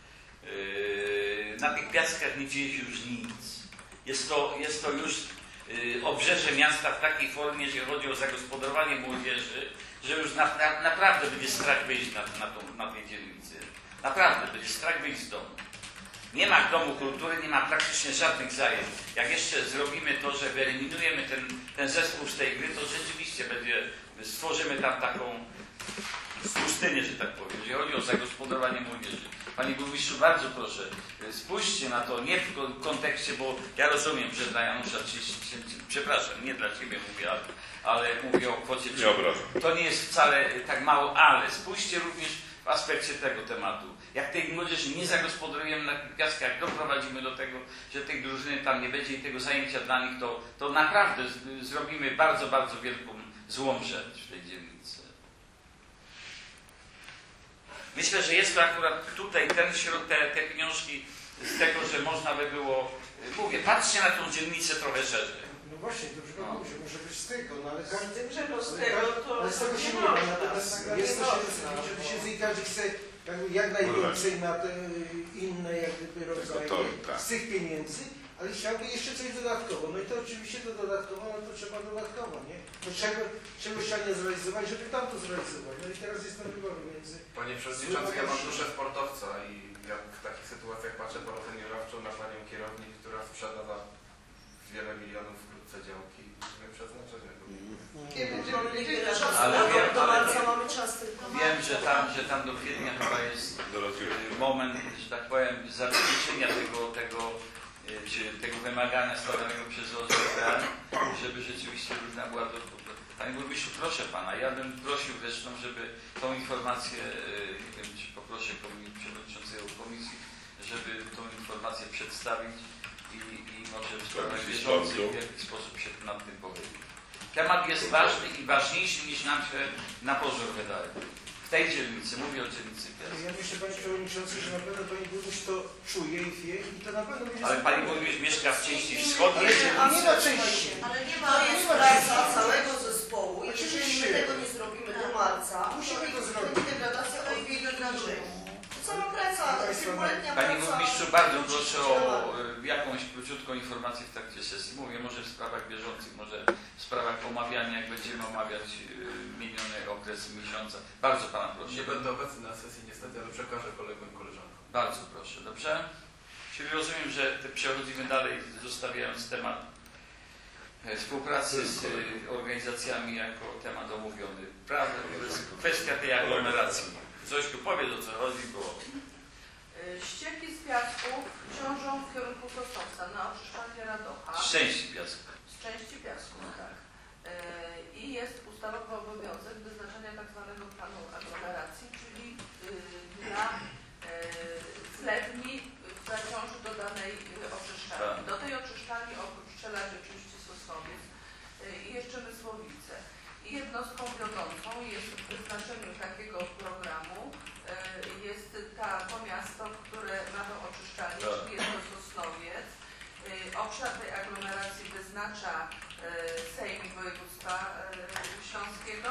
Na tych piaskach nie dzieje się już nic. Jest to już obrzeże miasta w takiej formie, jeżeli chodzi o zagospodarowanie młodzieży, że już naprawdę będzie strach wyjść na tej dzielnicy. Naprawdę, będzie strach wyjść z domu. Nie ma domu kultury, nie ma praktycznie żadnych zajęć. Jak jeszcze zrobimy to, że wyeliminujemy ten zespół z tej gry, to rzeczywiście stworzymy tam taką pustynię, że tak powiem, jeżeli chodzi o zagospodarowanie młodzieży. Panie burmistrzu, bardzo proszę, spójrzcie na to nie w kontekście, bo ja rozumiem, że dla Janusza 30 000, przepraszam, nie dla Ciebie mówię, ale mówię o kwocie. Nie obrażam. To nie jest wcale tak mało, ale spójrzcie również w aspekcie tego tematu. Jak tej młodzieży nie zagospodarujemy na Piaskach, jak doprowadzimy do tego, że tej drużyny tam nie będzie i tego zajęcia dla nich, to naprawdę zrobimy bardzo, bardzo wielką złą rzecz w tej dzielnicy. Myślę, że jest to akurat tutaj te pieniążki z tego, że można by było, mówię, patrzcie na tą dzielnicę trochę szerzej. No właśnie, dobrze pan mówi, że może być z tego, no ale Z tym, że to z tego to ale z tego się nie ma, natomiast jest to że pieniędzy i każdy chce jak najwięcej na te inne jak gdyby rodzaje z tych pieniędzy, ale chciałby jeszcze coś dodatkowo. No i to oczywiście to dodatkowo, no to trzeba dodatkowo, nie? To czegoś trzeba nie zrealizować, żeby tam to zrealizować. No i teraz jest ten wybór między... Panie Przewodniczący, ja mam duszę sportowca i jak w takich sytuacjach patrzę po niejawczo na panią kierownik, która sprzeda za wiele milionów wkrótce działki w przeznaczeniu. Nie będziemy wiedzieć, Ale wiem, do marca mamy czas tylko. Wiem, że tam do kwietnia chyba jest moment, że tak powiem, zabezpieczenia tego wymagania stawianego przez OZPL, żeby rzeczywiście różna była do... Panie Burmistrzu, proszę Pana, ja bym prosił zresztą, żeby tą informację, nie wiem, czy poproszę przewodniczącego komisji, żeby tą informację przedstawić i może w sprawach bieżących w jakiś sposób się nad tym powiedzieć. Temat jest ważny i ważniejszy niż nam się na pozór wydaje. W tej dzielnicy, mówię o dzielnicy Piast. Ja myślę, Panie Przewodniczący, że na pewno Pani Burmistrz to czuje i wie i to na pewno będzie... Ale Pani Burmistrz mieszka w części wschodniej. A nie na części. Ale nie ma, to jest praca całego zespołu i jeżeli my tego nie zrobimy do marca, musimy to zrobić. Będzie degradacja o wiele inaczej. To cała praca, kilkuletnia praca. Panie Burmistrzu, bardzo proszę o jakąś króciutką informację w trakcie sesji. Mówię, może w sprawach bieżących, może w sprawach omawiania, jak będziemy omawiać miniony okres miesiąca. Bardzo Pana proszę. Nie będę obecny na sesji niestety, ale przekażę kolegom i koleżankom. Bardzo proszę, dobrze? Czyli rozumiem, że przechodzimy dalej, zostawiając temat współpracy z organizacjami jako temat omówiony. Prawda, to jest kwestia tej aglomeracji. Coś tu powiedz, o co chodzi, bo... Ścieki z piasków ciążą w kierunku Sosnowca na oczyszczalnię Radocha. Z części piasku. Z części piasku, tak. I jest ustawowy obowiązek wyznaczenia tak zwanego planu aglomeracji, czyli dla zlewni, która ciąży do danej oczyszczalni. Do tej oczyszczalni oprócz pszczelarzy oczywiście Sosnowiec i jeszcze Mysłowice. I jednostką wiodącą jest w wyznaczeniu takiego programu jest to miasto, które ma tą oczyszczalnię, czyli jest to Sosnowiec. Obszar tej aglomeracji wyznacza Sejm Województwa Śląskiego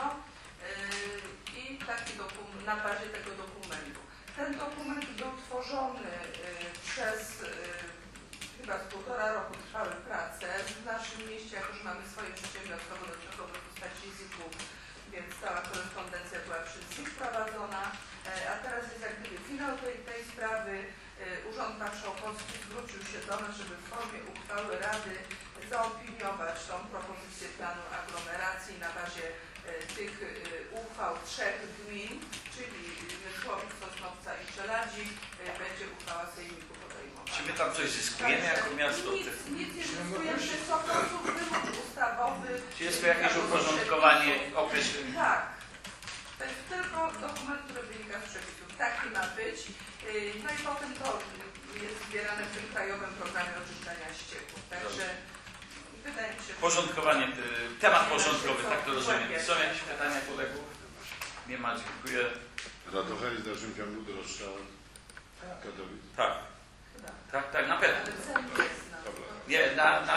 i taki na bazie tego dokumentu. Ten dokument był tworzony przez chyba z 1,5 roku trwały prace. W naszym mieście, jako że mamy swoje przedsiębiorstwo wodociągowe w postaci ZIK-u, więc cała korespondencja była przez ZIK prowadzona, a teraz jest jak gdyby finał tej sprawy. Urząd Marszałkowski zwrócił się do nas, żeby w formie uchwały Rady zaopiniować tą propozycję planu aglomeracji na bazie tych uchwał 3 gmin, czyli Mysłowic, Sosnowca i Czeladzi, będzie uchwała Sejmiku podejmowana. Czy my tam coś zyskujemy jako miasto? Nic nie zyskujemy, to jest po prostu wymóg ustawowy. Czy jest to jakieś uporządkowanie określeń? Tak. To jest tylko dokument, który wynika z przepisów. Taki ma być. No i potem to jest zbierane w tym krajowym programie oczyszczania ścieków. Także wydaje mi się... Porządkowanie, temat porządkowy, tak to rozumiem. Są jakieś pytania kolegów? Nie ma, dziękuję. Radocha jest w dalszym ciągu droższa od Katowic. Tak. Tak, na pewno. Nie, na 100%.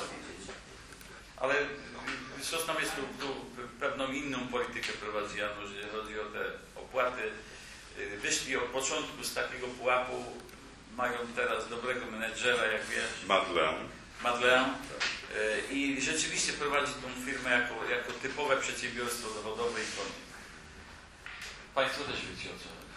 Ale Sosnowiec tu pewną inną politykę prowadzi, jeżeli chodzi o te opłaty. Wyszli od początku z takiego pułapu, mają teraz dobrego menedżera, jak wiesz. Madeleine. I rzeczywiście prowadzi tą firmę jako typowe przedsiębiorstwo zawodowe i koniec. Państwo też wiecie o co chodzi.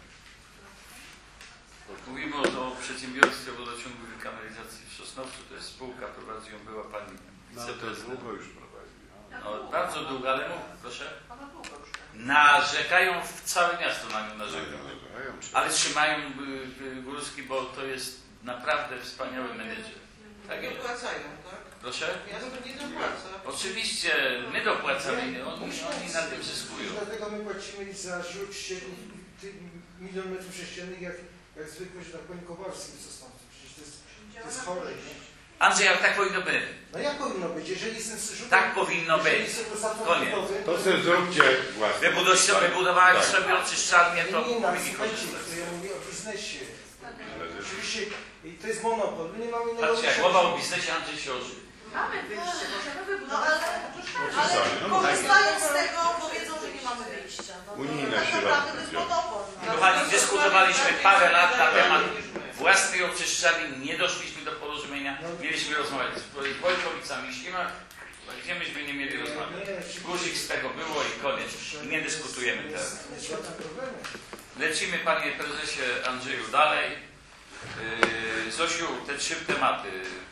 Mówimy o przedsiębiorstwie wodociągu i kanalizacji w Sosnowcu. To jest spółka, prowadzi ją była pani wiceprezydent. Długo już prowadzi. No, bardzo długo, ale mów, proszę. Ona długo już tak. Narzekają, w całe miasto na nią narzekają. Ale trzymają Górski, bo to jest naprawdę wspaniały menedżer. Tak Nie jest. dopłacają, tak? Proszę? Miasto nie dopłaca. Oczywiście my dopłacamy, oni na tym zyskują. Dlatego my płacimy za rzut ścieków milion metrów sześciennych jak zwykły, że tak powiem, Kowalski w Sosnowcu. Przecież to jest chore, nie? Andrzej, ale tak powinno być. No jak powinno być? Jeżeli jestem tak powinno być. Koniec. To sobie zróbcie własne. Wybudowałem sobie oczyszczalnię, to nie, powinni słuchajcie, korzystać. to ja mówię o biznesie. Oczywiście to jest monopol, my nie mamy innego Patrzcie, jak mowa o biznesie, Andrzej się ożył. Mamy wyjście, możemy No wybudować ale korzystając z tego powiedzą, że nie mamy wyjścia. No, Unijne tak środki. naprawdę to jest monopol. Kochani, dyskutowaliśmy parę lat na temat własnej oczyszczalni, nie doszliśmy do porozumienia, mieliśmy rozmawiać z Wojkowicami, gdzie myśmy nie mieli rozmawiać. Guzik z tego było i koniec. Nie dyskutujemy teraz. Lecimy, panie prezesie Andrzeju, dalej. Zosiu, te 3 tematy,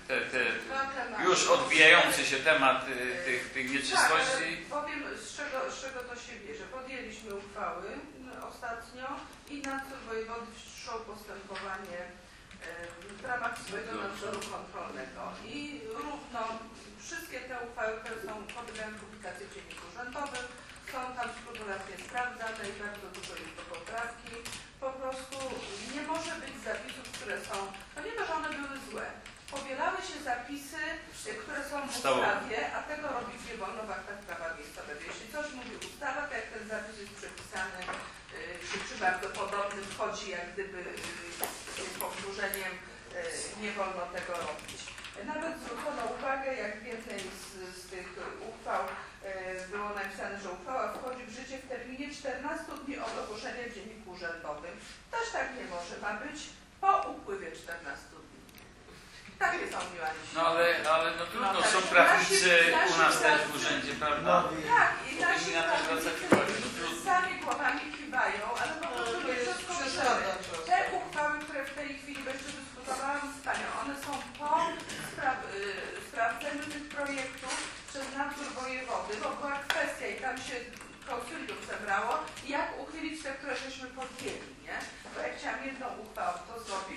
już odbijający się temat tych nieczystości. Tak, powiem z czego to się bierze. Podjęliśmy uchwały ostatnio i nadzór wojewody wszczął postępowanie w ramach swojego nadzoru kontrolnego. I równo wszystkie te uchwały, które są podlegają publikacji w Dzienniku Urzędowym, są tam skrupulatnie sprawdzane i bardzo dużo jest do poprawki. Po prostu nie może być zapisów, które są, ponieważ one były złe. Powielały się zapisy, które są w ustawie, a tego robić nie wolno w aktach prawa miejscowego. Jeśli coś mówi ustawa, to jak ten zapis jest przepisany, czy bardzo podobny, wchodzi jak gdyby z tym powtórzeniem, nie wolno tego robić. Nawet zwrócono uwagę, jak w jednej z tych uchwał było napisane, że uchwała wchodzi w życie w terminie 14 dni od ogłoszenia w Dzienniku Urzędowym. Też tak nie może, ma być po upływie 14 dni. Takie są niuanse. No ale no trudno, są prawnicy u nas też w urzędzie, prawda? Tak, i nasi na to zwracać prawnicy uwagę. sami głowami kiwają, ale po prostu nie przeskoczymy. Te uchwały, które w tej chwili jeszcze dyskutowałam z panią, one są po sprawdzeniu tych projektów przez nadzór wojewody, bo była kwestia i tam się konsylium zebrało, jak uchylić te, które żeśmy podjęli, nie? Bo ja chciałam jedną uchwałą to zrobić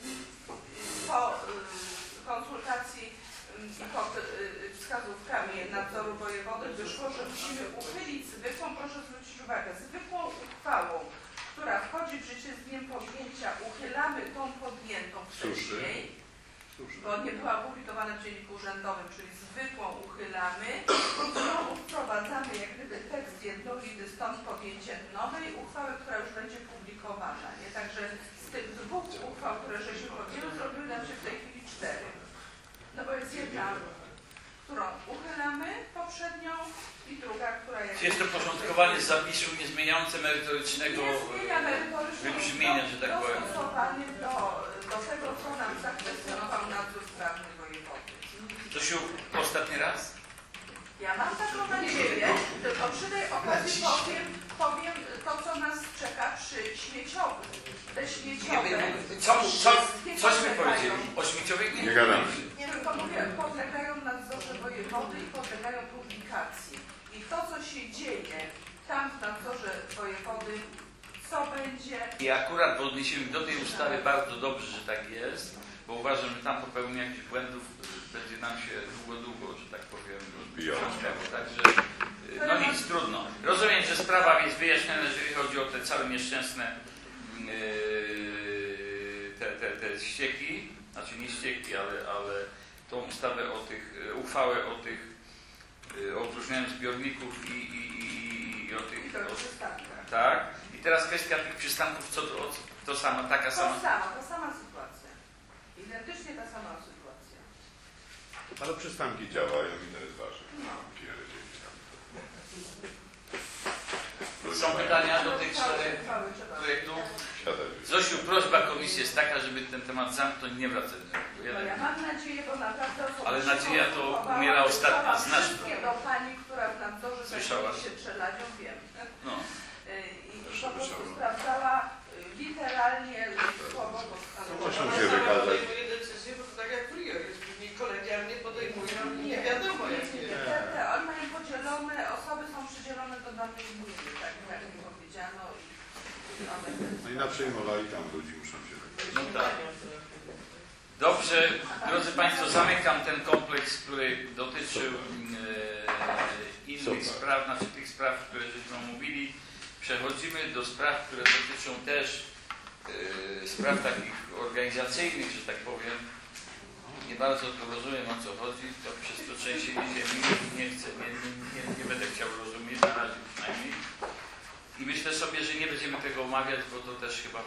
po konsultacji i pod wskazówkami nadzoru wojewody wyszło, że musimy uchylić zwykłą, proszę zwrócić uwagę, zwykłą uchwałą, która wchodzi w życie z dniem podjęcia, uchylamy tą podjętą wcześniej, bo nie była opublikowana w Dzienniku Urzędowym, czyli zwykłą uchylamy i znowu wprowadzamy jak gdyby tekst jednolity, stąd podjęcie nowej uchwały, która już będzie publikowana. Nie? Także z tych 2 uchwał, które żeśmy podjęli, zrobiły nam się w tej chwili 4. No bo jest jedna, którą uchylamy poprzednią i druga, która jest... Jest to porządkowanie zapisu niezmieniające merytorycznego wybrzmienia, że tak powiem. Dostosowanie do tego, co nam zakwestionował nadzór sprawny wojewody. Zosiu, ostatni raz? Ja mam taką nadzieję, tylko przy tej okazji powiem to, co nas czeka przy śmieciowym. Te śmieciowe... Cośmy powiedzieli? O śmieciowej Nie gadamy. Nie, tylko mówię, podlegają nadzorze wojewody i podlegają publikacji. I to, co się dzieje tam w nadzorze wojewody, co będzie... I akurat w odniesieniu do tej ustawy bardzo dobrze, że tak jest, bo uważam, że tam popełnienie jakichś błędów będzie nam się długo, że tak powiem, rozbijało. Także, no nic, trudno. Rozumiem, że sprawa jest wyjaśniona, jeżeli chodzi o te całe nieszczęsne te ścieki, znaczy nie ścieki, ale tą ustawę o tych, uchwałę o tych opróżnianiu zbiorników i o tych... Tak. I teraz kwestia tych przystanków, to sama, taka sama? To sama sytuacja. Identycznie ta sama sytuacja. Ale przystanki działają i to jest ważne. Są pytania do tych 4 projektów? Zosiu, prośba komisji jest taka, żeby ten temat zamknąć, nie wracać do No ja mam nadzieję, bo naprawdę... Ale nadzieja to umiera ostatnia. Znasz to. Do pani, która w nadzorze zajmuje się przelanią, wiem. No. I po prostu sprawdzała literalnie słowo Muszą się wykazać. Decyzje, bo to tak jak w Rio jest, później kolegialnie podejmują i nie wiadomo jak nie. One mają podzielone, osoby są przydzielone do danej gminy, tak jak mi powiedziano. No i naprzejmowali tam ludzi, muszą się wykazać. No tak. Dobrze, drodzy Państwo, zamykam ten kompleks, który dotyczył innych spraw, znaczy tych spraw, które żeśmy omówili. przechodzimy do spraw, które dotyczą też spraw takich organizacyjnych, że tak powiem. Nie bardzo to rozumiem, o co chodzi, to przez to trzęsienie ziemi nie chcę, nie będę chciał rozumieć, na razie przynajmniej. I myślę sobie, że nie będziemy tego omawiać, bo to też chyba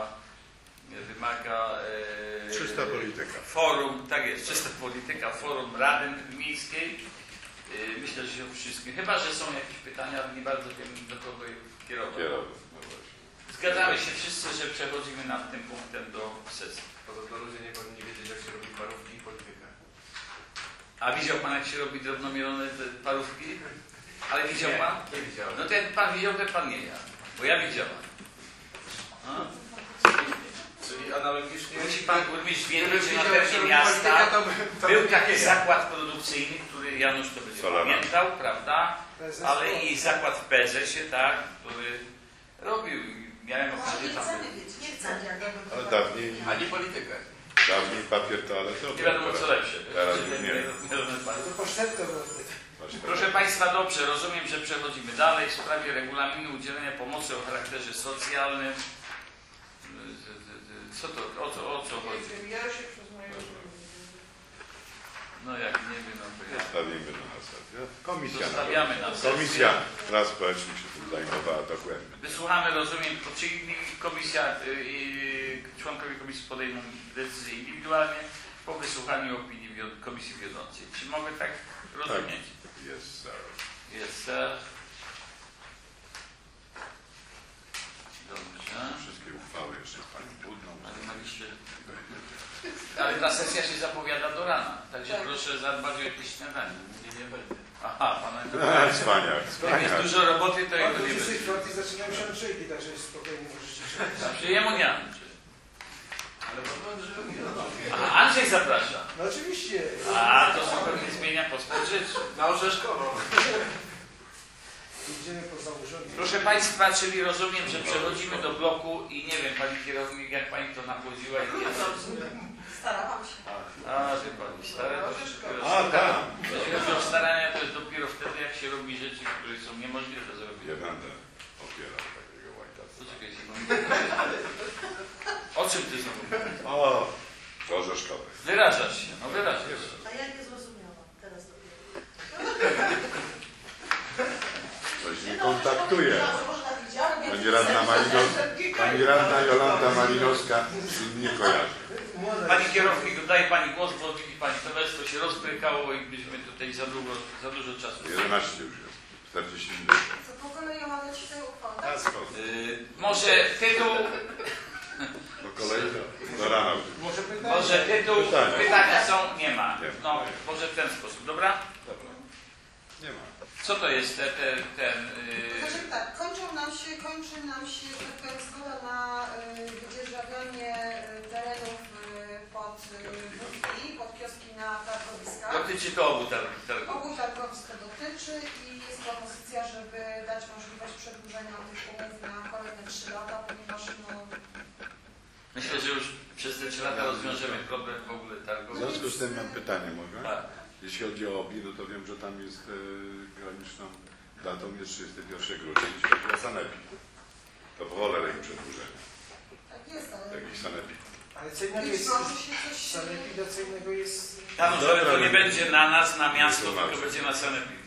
wymaga czysta polityka. Forum, tak jest, czysta polityka, forum Rady Miejskiej. Myślę, że się o wszystkim. Chyba że są jakieś pytania, ale nie bardzo wiem, do kogo je kierować. Zgadzamy się wszyscy, że przechodzimy nad tym punktem do sesji. Podobno ludzie nie powinni wiedzieć, jak się robi parówki i politykę. A widział Pan, jak się robi drobnomielone parówki? Ale widział Pan? Nie widziałem. No ten Pan widział, ten Pan nie ja. Bo ja widziałem. Czyli analogicznie... Musi Pan burmistrz wiedzieć, że na terenie miasta był taki zakład produkcyjny, który Janusz to będzie pamiętał, prawda? Ale i zakład w Pezesie, tak, który robił. Miałem okazję tam... Nie chcę. Ale dawniej... Ani politykę. Dawniej papier toaletowy. Nie wiadomo co lepsze. Teraz już nie. Proszę Państwa, dobrze, rozumiem, że przechodzimy dalej w sprawie regulaminu udzielenia pomocy o charakterze socjalnym. Co to, o co chodzi? Ja się przyznaję, że... No jak nie wiem, no to ja... Zostawimy na następnie. Zostawiamy na sesję. Komisja Spraw Społecznych się tym zajmowała dogłębnie. Wysłuchamy, rozumiem, czyli komisja, członkowie komisji podejmą decyzję indywidualnie po wysłuchaniu opinii komisji wiodącej. Czy mogę tak rozumieć? Jest, sir. Jest, sir. Dobrze. Wszystkie uchwały jeszcze Pani budną. Ale ta sesja się zapowiada do rana, także proszę zadbać o jakieś śniadanie. Nie będę. Aha, Pana Wspaniale. jak jest dużo roboty, to jego nie będzie. będzie. Zaczynają się przejść, także spokojnie możecie się... Zawsze jemu nie Andrzej. Ale powiem, że... Aha, Andrzej zaprasza. No oczywiście. A, to zupełnie zmienia postać rzeczy. Na Orzeszkowo. Idziemy po założeniu. Proszę Państwa, czyli rozumiem, że przechodzimy do bloku i nie wiem, Pani kierownik, jak Pani to napłodziła i nie Starałam się. A, Ty Pani stara, to wszystko tak. jeśli chodzi o starania, to jest dopiero wtedy, jak się robi rzeczy, które są niemożliwe do zrobienia. Nie będę opierał takiego łajtasa. Poczekajcie, o czym Ty znowu? O, Orzeszkowe. Wyrażasz się, no wyrażasz się. A ja nie zrozumiałam. Teraz dopiero. Ktoś mnie kontaktuje. Można widziałam. Pani radna Malinowska, pani radna Jolanta Malinowska nie kojarzy. Pani kierownik, daje Pani głos, bo widzi Pani, towarzystwo się rozbrykało i byśmy tutaj za dużo czasu. 11 już jest. 40 minut. Co po kolei omawiać tę uchwałę? Może tytuł... Po kolei do rana. Może tytuł, pytania są, nie ma. Nie. No, może w ten sposób, dobra? Dobra. Nie ma. Co to jest ten... Znaczy tak, kończy nam się taka zgoda na wydzierżawianie terenów pod budki, pod kioski na targowiskach. Dotyczy to obu targów. Obu targowiska dotyczy i jest propozycja, żeby dać możliwość przedłużenia tych umów na kolejne 3 lata, ponieważ no... Myślę, że już przez te 3 lata rozwiążemy problem w ogóle W targów. związku z tym mam pytanie, mogę? Tak. Jeśli chodzi o OBI, no to wiem, że tam jest graniczną datą jest 31 grudnia, jeśli chodzi o Sanepid. To wolę im przedłużenia. Tak jest, ale... Jakiś Sanepid. Ale co innego jest... Sanepid, a co innego jest... Tam to nie będzie na nas, na miasto, tylko będzie na Sanepid.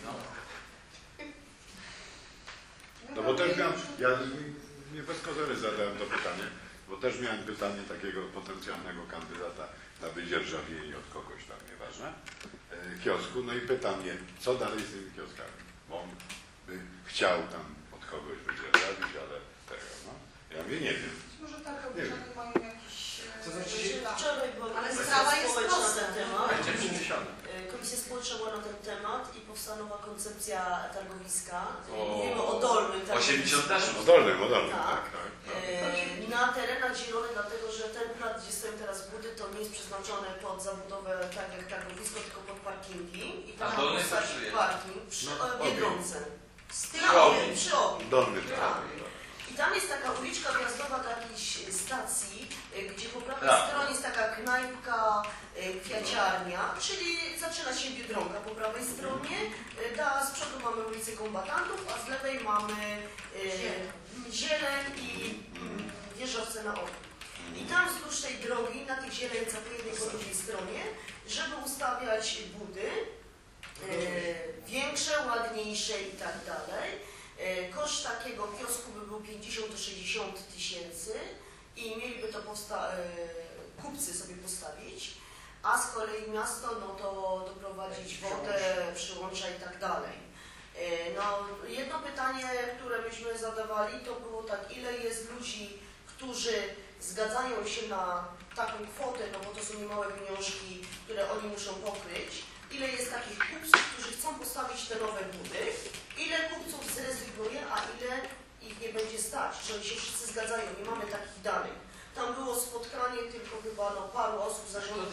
No bo też miałem, ja nie bez kozery zadałem to pytanie, bo też miałem pytanie takiego potencjalnego kandydata na wydzierżawienie od kogoś tam, nieważne, kiosku, no i pytam je, co dalej z tymi kioskami, bo on by chciał tam od kogoś wydzierżawić, ale tego, no. Ja mówię, nie wiem. Może tak obyczajnie mają jakiś... To znaczy, wczoraj była ale komisja sprawa jest społeczna na prosta. ten temat. Będzie przyniesione. Komisja społeczna była na ten temat i powstała nowa koncepcja targowiska. O, Mówimy o dolnym targowisku. 80 też? Modolnym, Tak. tak. Na terenach zielonych, dlatego że ten plac, gdzie stoją teraz budy, to nie jest przeznaczony pod zabudowę tak jak targowisko, tylko pod parkingi. I tam A dolny ma powstać to przy- parking przy No, Biedronce. Z Przy obie. Dolny, Tak. tak. I tam jest taka uliczka wjazdowa do jakiejś stacji, gdzie po prawej stronie jest taka knajpka, kwiaciarnia, czyli zaczyna się Biedronka po prawej stronie, z przodu mamy ulicę Kombatantów, a z lewej mamy zieleń i wieżowce na oku. I tam wzdłuż tej drogi, na tych zieleńcach po jednej po drugiej stronie, żeby ustawiać budy, większe, ładniejsze i tak dalej. Koszt takiego kiosku by był 50 do 60 tysięcy i mieliby to kupcy sobie postawić, a z kolei miasto no to doprowadzić wodę, przyłącza i tak dalej. No, jedno pytanie, które myśmy zadawali, to było tak, ile jest ludzi, którzy zgadzają się na taką kwotę, no bo to są niemałe pieniążki, które oni muszą pokryć. Ile jest takich kupców, którzy chcą postawić te nowe budy, ile kupców zrezygnuje, a ile ich nie będzie stać, że oni się wszyscy zgadzają, nie mamy takich danych. Tam było spotkanie tylko chyba paru osób z zarządu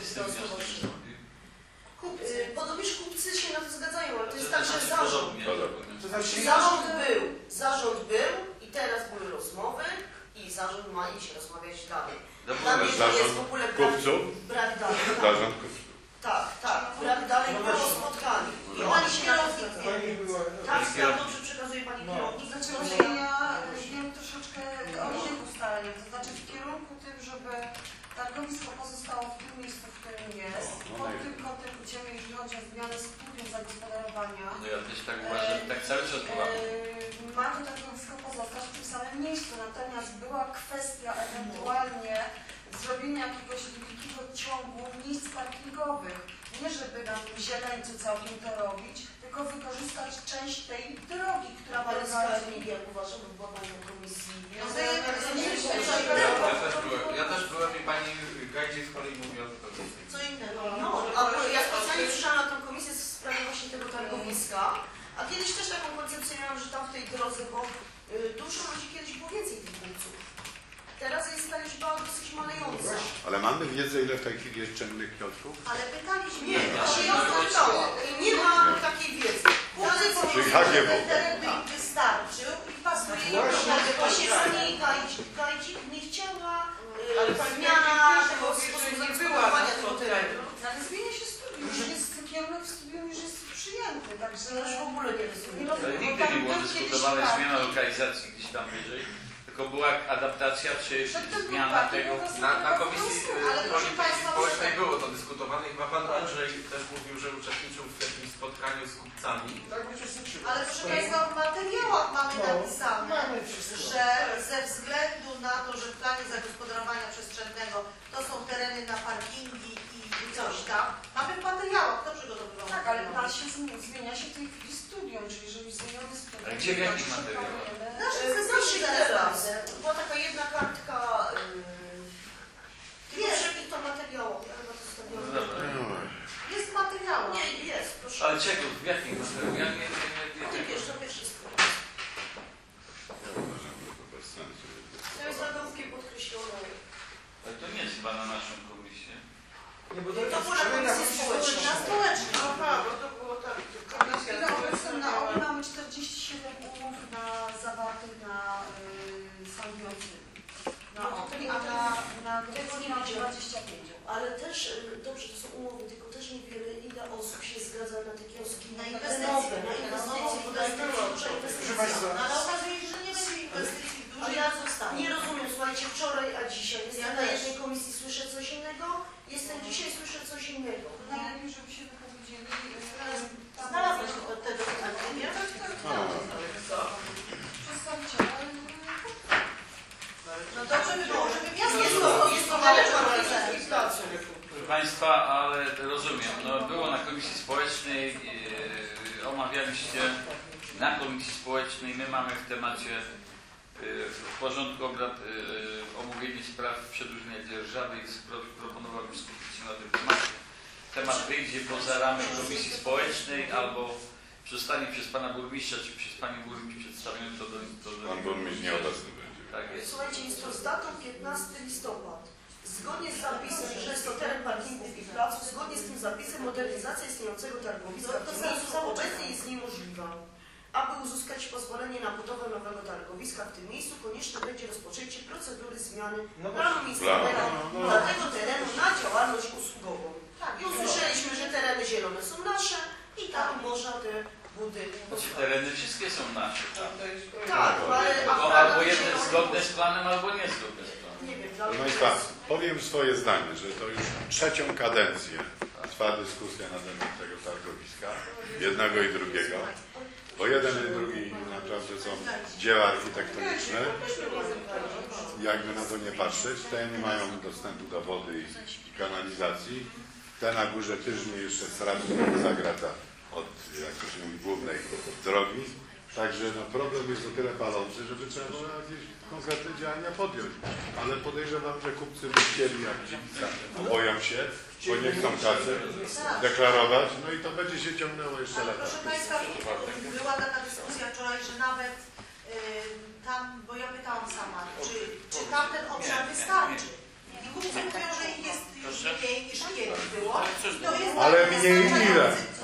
podobnież kupcy się na to zgadzają, ale to jest tak, że zarząd był i teraz były rozmowy i zarząd ma iść rozmawiać dalej. Dla mnie to jest w ogóle brak danych. Tak, brak dalej było spotkanie. I pani kierownik tak, dobrze przekazuje pani kierownik. Znaczy, ja wiem troszeczkę o innych ustaleniach, to znaczy w kierunku tym, żeby targowisko pozostało w tym miejscu, w którym jest. Pod tym kątem idziemy, jeżeli chodzi o zmianę studium zagospodarowania. No ja też tak uważam, tak cały czas byłam. Ma to targowisko pozostać w tym samym miejscu, natomiast była kwestia ewentualnie zrobienia jakiegoś wielkiego ciągu miejsc parkingowych. Nie żeby na tym zieleńcu całkiem to robić, tylko wykorzystać część tej drogi, która prowadzi. Jak uważam, bo była pani na komisji. Ja też byłem i pani Gajdzie z kolei mówiła o to. Co innego. No, ja specjalnie przyszłam na tę komisję w sprawie właśnie tego targowiska, a kiedyś też taką koncepcję miałam, że tam w tej drodze, bo dużo ludzi kiedyś było więcej tych kupców. Teraz jest ta liczba dosyć malejąca. Ale mamy wiedzę, ile w tej chwili jest czynnych kiosków? Ale pytaliśmy, nie ma takiej wiedzy. Czyli HGW. Teren by im wystarczył i pasuje im Właśnie pani Gajdzik nie chciała zmiana tego sposobu zagospodarowania tego terenu. Ale zmienia się studium, już jest kierunek w studium już jest przyjęty, także już w ogóle nie rozumiem. Ale nigdy nie było dyskutowane zmiana lokalizacji gdzieś tam wyżej. Tylko była adaptacja czy zmiana tego. Na komisji społecznej było to dyskutowane i chyba pan Andrzej też mówił, że uczestniczył w jakimś spotkaniu z kupcami. ale proszę Państwa, w materiałach mamy napisane, że ze względu na to, że w planie zagospodarowania przestrzennego to są tereny na parkingi i coś tam, mamy w materiałach, to przygotowywano. Tak, ale plan się zmienia się w tej chwili studium, czyli jeżeli zmieniamy studium. Ale gdzie w jakich materiałach? Znaczy teraz. Była taka jedna kartka, tylko to materiałów. Jest materiał. Nie, jest, proszę. Ale czego? W jakim materiałach? To pierwszy skrót. To jest zagadkiem podkreślone. Ale to nie jest chyba na naszą komisję. Nie, bo To było na komisji społecznej. Aha, bo to było tak. Na OBI mamy 47 umów zawartych na sądującymi. Na tego nie mamy 25. Ale też, dobrze, to są umowy, tylko też niewiele, ile osób się zgadza na te kioski. Na inwestycje. Na inwestycje, bo to jest duża inwestycja. Ale okazuje się, że nie będzie inwestycji Ale dużych. ja nie rozumiem, słuchajcie, wczoraj, a dzisiaj. Jestem na jednej komisji, słyszę coś innego, jestem dzisiaj, słyszę coś innego. Najlepiej, żeby się wypowiedzieli. Znalazła się te dokumenty, nie? Przedstawiciele. No dobrze by było, żeby miasto Jest to należą Proszę Państwa, ale rozumiem, no było na komisji społecznej, omawialiście na komisji społecznej, my mamy w temacie w porządku obrad omówienie spraw przedłużenia dzierżawy i proponowałbym skupić się na tym temacie. Temat wyjdzie poza ramy komisji społecznej albo zostanie przez Pana Burmistrza czy przez Panią Burmistrz przedstawiony to do Pan Burmistrz nieobecny będzie. Tak jest. Słuchajcie, jest to z datą 15 listopada. Zgodnie z zapisem, że jest to teren parkingów i placów, zgodnie z tym zapisem modernizacja istniejącego targowiska w tym miejscu obecnie jest niemożliwa. Aby uzyskać pozwolenie na budowę nowego targowiska w tym miejscu, konieczne będzie rozpoczęcie procedury zmiany planu miejscowego dla tego terenu na działalność usługową. I usłyszeliśmy, że tereny zielone są nasze i tam można te budy. Znaczy, tereny wszystkie są nasze. Tak, ale Albo jedne zgodne z planem, albo niezgodne z planem. Nie wiem, Proszę Państwa, powiem swoje zdanie, że to już trzecią kadencję trwa dyskusja na temat tego targowiska, jednego i drugiego, bo jeden i drugi naprawdę są dzieła architektoniczne. Jakby na to nie patrzeć, te nie mają dostępu do wody i kanalizacji. Te na górze Tyżnie jeszcze strasznie zagrata od, jak to się mówi, głównej drogi. Także no, problem jest o tyle palący, żeby trzeba było jakieś konkretne działania podjąć. Ale podejrzewam, że kupcy by chcieli, jak Gliwica, boją się, bo nie chcą kasy deklarować, no i to będzie się ciągnęło jeszcze lepiej. Proszę Państwa, była taka dyskusja wczoraj, że nawet tam, bo ja pytałam sama, czy tam ten obszar wystarczy. I kupcy mówią, że ich jest już mniej niż kiedyś było. To jest ale mniej ile?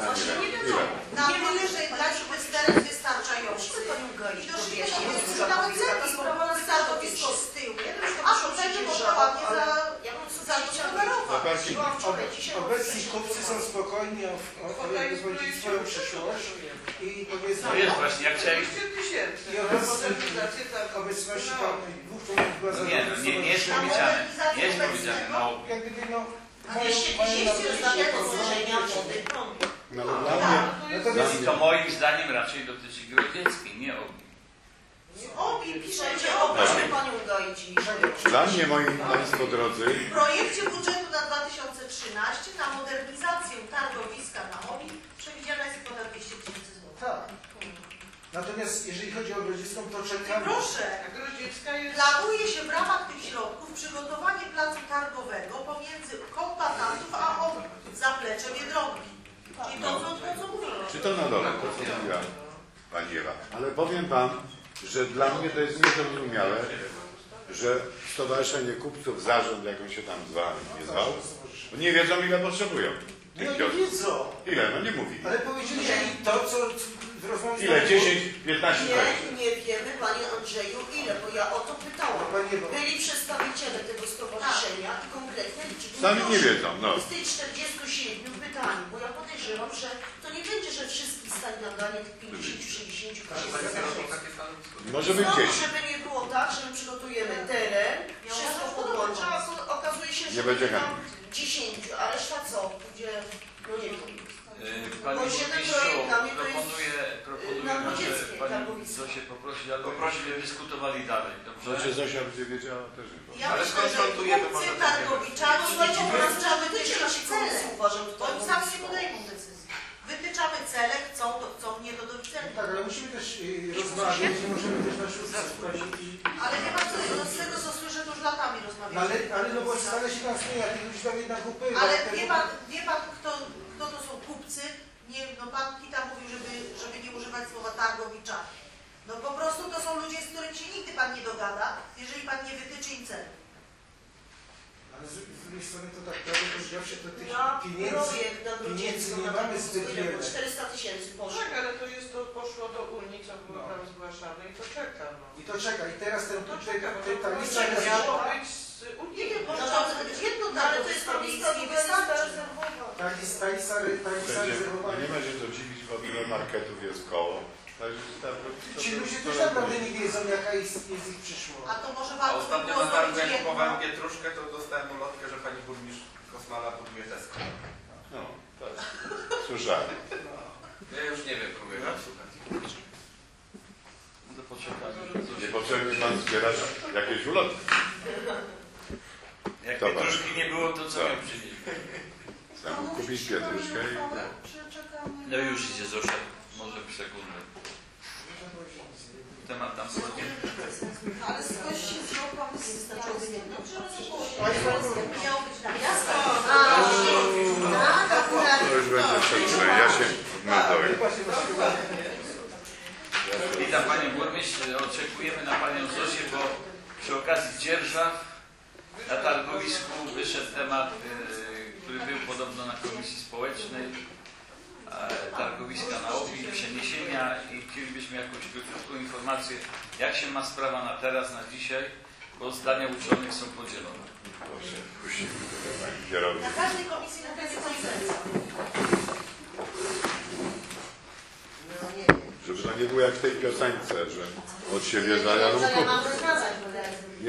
Na tyle, że dla nich jest teren wystarczający. I doszliśmy do wniosku, że nawet lepiej, bo targowisko z tyłu, a tutaj by można ładnie zagospodarować. Obecni kupcy są spokojni o swoją przyszłość i powiedzmy... No jest właśnie, jak chcieli... I obecności tam dwóch członków była Nie jest powiedziane. Nie jest powiedziane. No. Jak gdyby, no... 230 rozdaje położenia wody prądu. I to moim zdaniem raczej dotyczy Grodzieckiej, nie Obi. Obi, piszecie, obyśmy Panią Gajci. Dla mnie, moi Państwo drodzy, W projekcie budżetu na 2013 na modernizację targowiska na Obi przewidziana jest kwota 200 000 złotych. Tak. Natomiast jeżeli chodzi o Grodziecką, to czekamy. Proszę, planuje się w ramach tych środków przygotowanie placu targowego pomiędzy kombatantów a Obi, zaplecze Biedronki. Czyli to, co mówiłem. czy to na dole, to co mówiła Pani Ewa. Ale powiem Wam, że dla mnie to jest niezrozumiałe, że Stowarzyszenie Kupców, zarząd, jak on się tam nie zwał, nie wiedzą, ile potrzebują. No nie wiedzą. Ile? No nie mówi. Ale powiedzieli, że i to, co w rozmowie... Ile? 10, 15, 20? Nie wiemy, Panie Andrzeju, ile, bo ja o to pytałam. Byli przedstawiciele tego stowarzyszenia i konkretnie liczyli. Sami nie wiedzą, no. Z tych 47 pytań, bo ja podejrzewam, że to nie będzie, że wszystkich stanie na danie tych 50-60 Może być 10. Żeby nie było tak, że my przygotujemy teren, wszystko podłącza, a okazuje się, że nie będzie tam 10, a reszta co? Gdzie, no nie wiem. Panie burmistrzu, proponuję, że Pani Zosię poprosi, ale byśmy dyskutowali dalej. Dobrze? Znaczy Zosia będzie wiedziała też nie powiem. Ja myślę, że kupcy targowiczani wytyczamy cele. Uważam, że Oni sami nie podejmą decyzji. Wytyczamy cele, chcą, to chcą, nie to do widzenia. Tak, ale musimy też rozmawiać, nie możemy też na szóstce wchodzić i... Ale wie Pan co, no z tego co słyszę, to już latami rozmawiamy. Ale no bo stale się tam zmienia, tych ludzi tam jednak upływa. Ale wie pan kto to są kupcy? Nie, no Pan Kita mówił, żeby nie używać słowa targowiczani. No po prostu to są ludzie, z którymi się nigdy Pan nie dogada, jeżeli Pan nie wytyczy im celu. Ale z drugiej strony to tak prawdę powiedziawszy, to tych pieniędzy nie na mamy zbyt wiele. 400 000 poszło. Tak, ale to jest, to poszło do Unii, co było tam zgłaszane i to czeka. No. I to czeka. I teraz ten To czeka, bo ta to lista miało być z Unii. Nie wiem, może to być jedno Ale to jest targowisko lista nie wystarczy. ta lista rezerwowana. Nie ma się to dziwić, bo tyle marketów jest koło. Ci ludzie też naprawdę nie wiedzą, jaka jest ich przyszłość. A to może A warto ostatnio było na targu, zrobić jak kupowałem jedno. pietruszkę, to dostałem ulotkę, że pani burmistrz Kosmala buduje Tesco. No, tak. Słyszałem. Ja już nie wiem, kogo mam słuchać. No poczekamy. Nie potrzebny Pan zbierać jakieś ulotki. Jak Dobra. pietruszki nie było, to co miał przynieść? Chcę kupić pietruszkę i... No już idzie Zosia, może w sekundę. Temat tam sobie. Ale skądś się wziął pomysł z tego miało być na miasto. To już będzie przed ja się odmeldowałem. Witam Panią Burmistrz. Oczekujemy na Panią Zosię, bo przy okazji dzierżaw na targowisku wyszedł temat, który był podobno na Komisji Społecznej, targowiska na Obi, przeniesienia i chcielibyśmy jakąś krótką informację, jak się ma sprawa na teraz, na dzisiaj, bo zdania uczonych są podzielone. Proszę, prosimy tutaj pani kierownik. Na każdej komisji na tej konferencji. No nie wiem. Żeby to nie było jak w tej piosence, że od siebie za Janów Ja mam rozwiązać, nie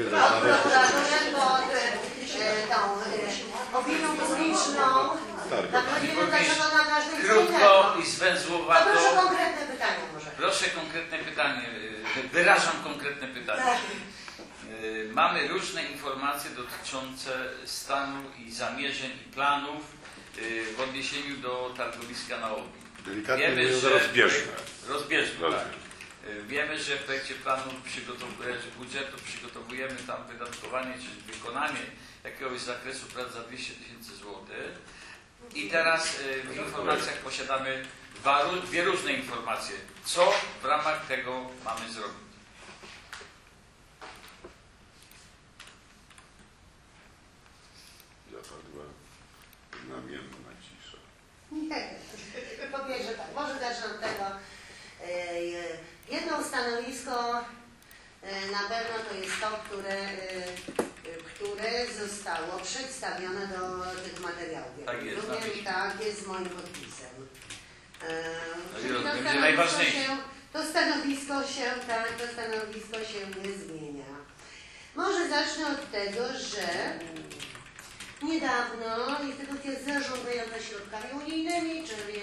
tą opinią publiczną. Nie wiem, dlaczego na każdej Krótko i zwęzłowato. Proszę konkretne pytanie może. Proszę konkretne pytanie. Wyrażam konkretne pytanie. Tak. Mamy różne informacje dotyczące stanu i zamierzeń i planów w odniesieniu do targowiska na Obi. Delikatnie mówiąc rozbieżne. Rozbieżne, tak. Wiemy, że w projekcie planu budżetu przygotowujemy tam wydatkowanie czy wykonanie jakiegoś zakresu prac za 200 000 złotych. I teraz w informacjach posiadamy dwie różne informacje. Co w ramach tego mamy zrobić? Zapadła znamienna cisza. Nie, po pierwsze tak, może zacznę od tego. Jedno stanowisko na pewno to jest to, które zostało przedstawione do tych materiałów. Tak jest, tak, jest z moim podpisem. To stanowisko się nie zmienia. Może zacznę od tego, że niedawno instytucja zarządzająca środkami unijnymi, czyli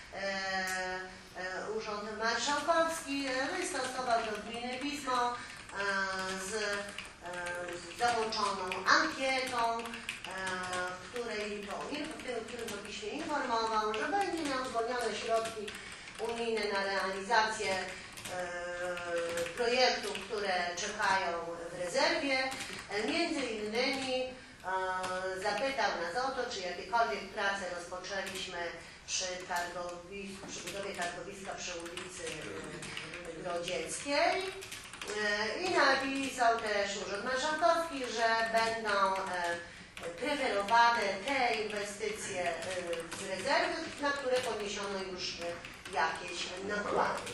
Urząd Marszałkowski, wystosował do gminy pismo z załączoną ankietą, w którym to piśmie informował, że będzie miał zwolnione środki unijne na realizację projektów, które czekają w rezerwie. Między innymi zapytał nas o to, czy jakiekolwiek prace rozpoczęliśmy przy budowie targowiska przy ulicy Grodzieckiej i napisał też Urząd Marszałkowski, że będą preferowane te inwestycje z rezerwy, na które poniesiono już jakieś nakłady.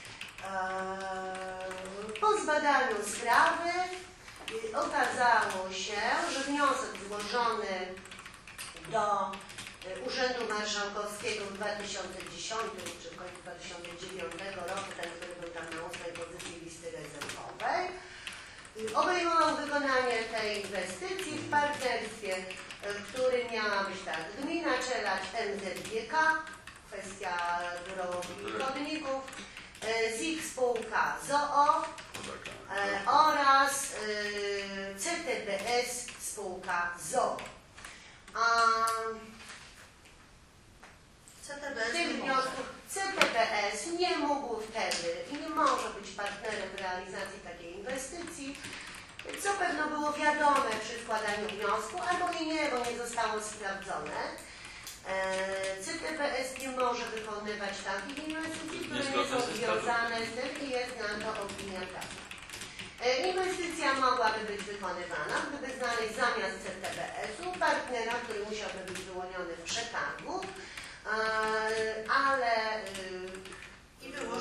Po zbadaniu sprawy okazało się, że wniosek złożony do Urzędu Marszałkowskiego w 2010 czy w końcu 2009 roku, ten, który był tam na 8. pozycji listy rezerwowej, obejmował wykonanie tej inwestycji w partnerstwie, w którym miała być tak, gmina Czelać, MZGK, kwestia drogi chodników, ZIK spółka ZOO oraz CTBS spółka ZOO. CTBS nie mógł wtedy i nie może być partnerem w realizacji takiej inwestycji, co pewno było wiadome przy składaniu wniosku, albo i nie, bo nie zostało sprawdzone. CTBS nie może wykonywać takich inwestycji, które nie są związane z tym i jest na to opinia prawna. Inwestycja mogłaby być wykonywana, gdyby znaleźć zamiast CTBS-u partnera, który musiałby być wyłoniony w przetargu, ale i było, że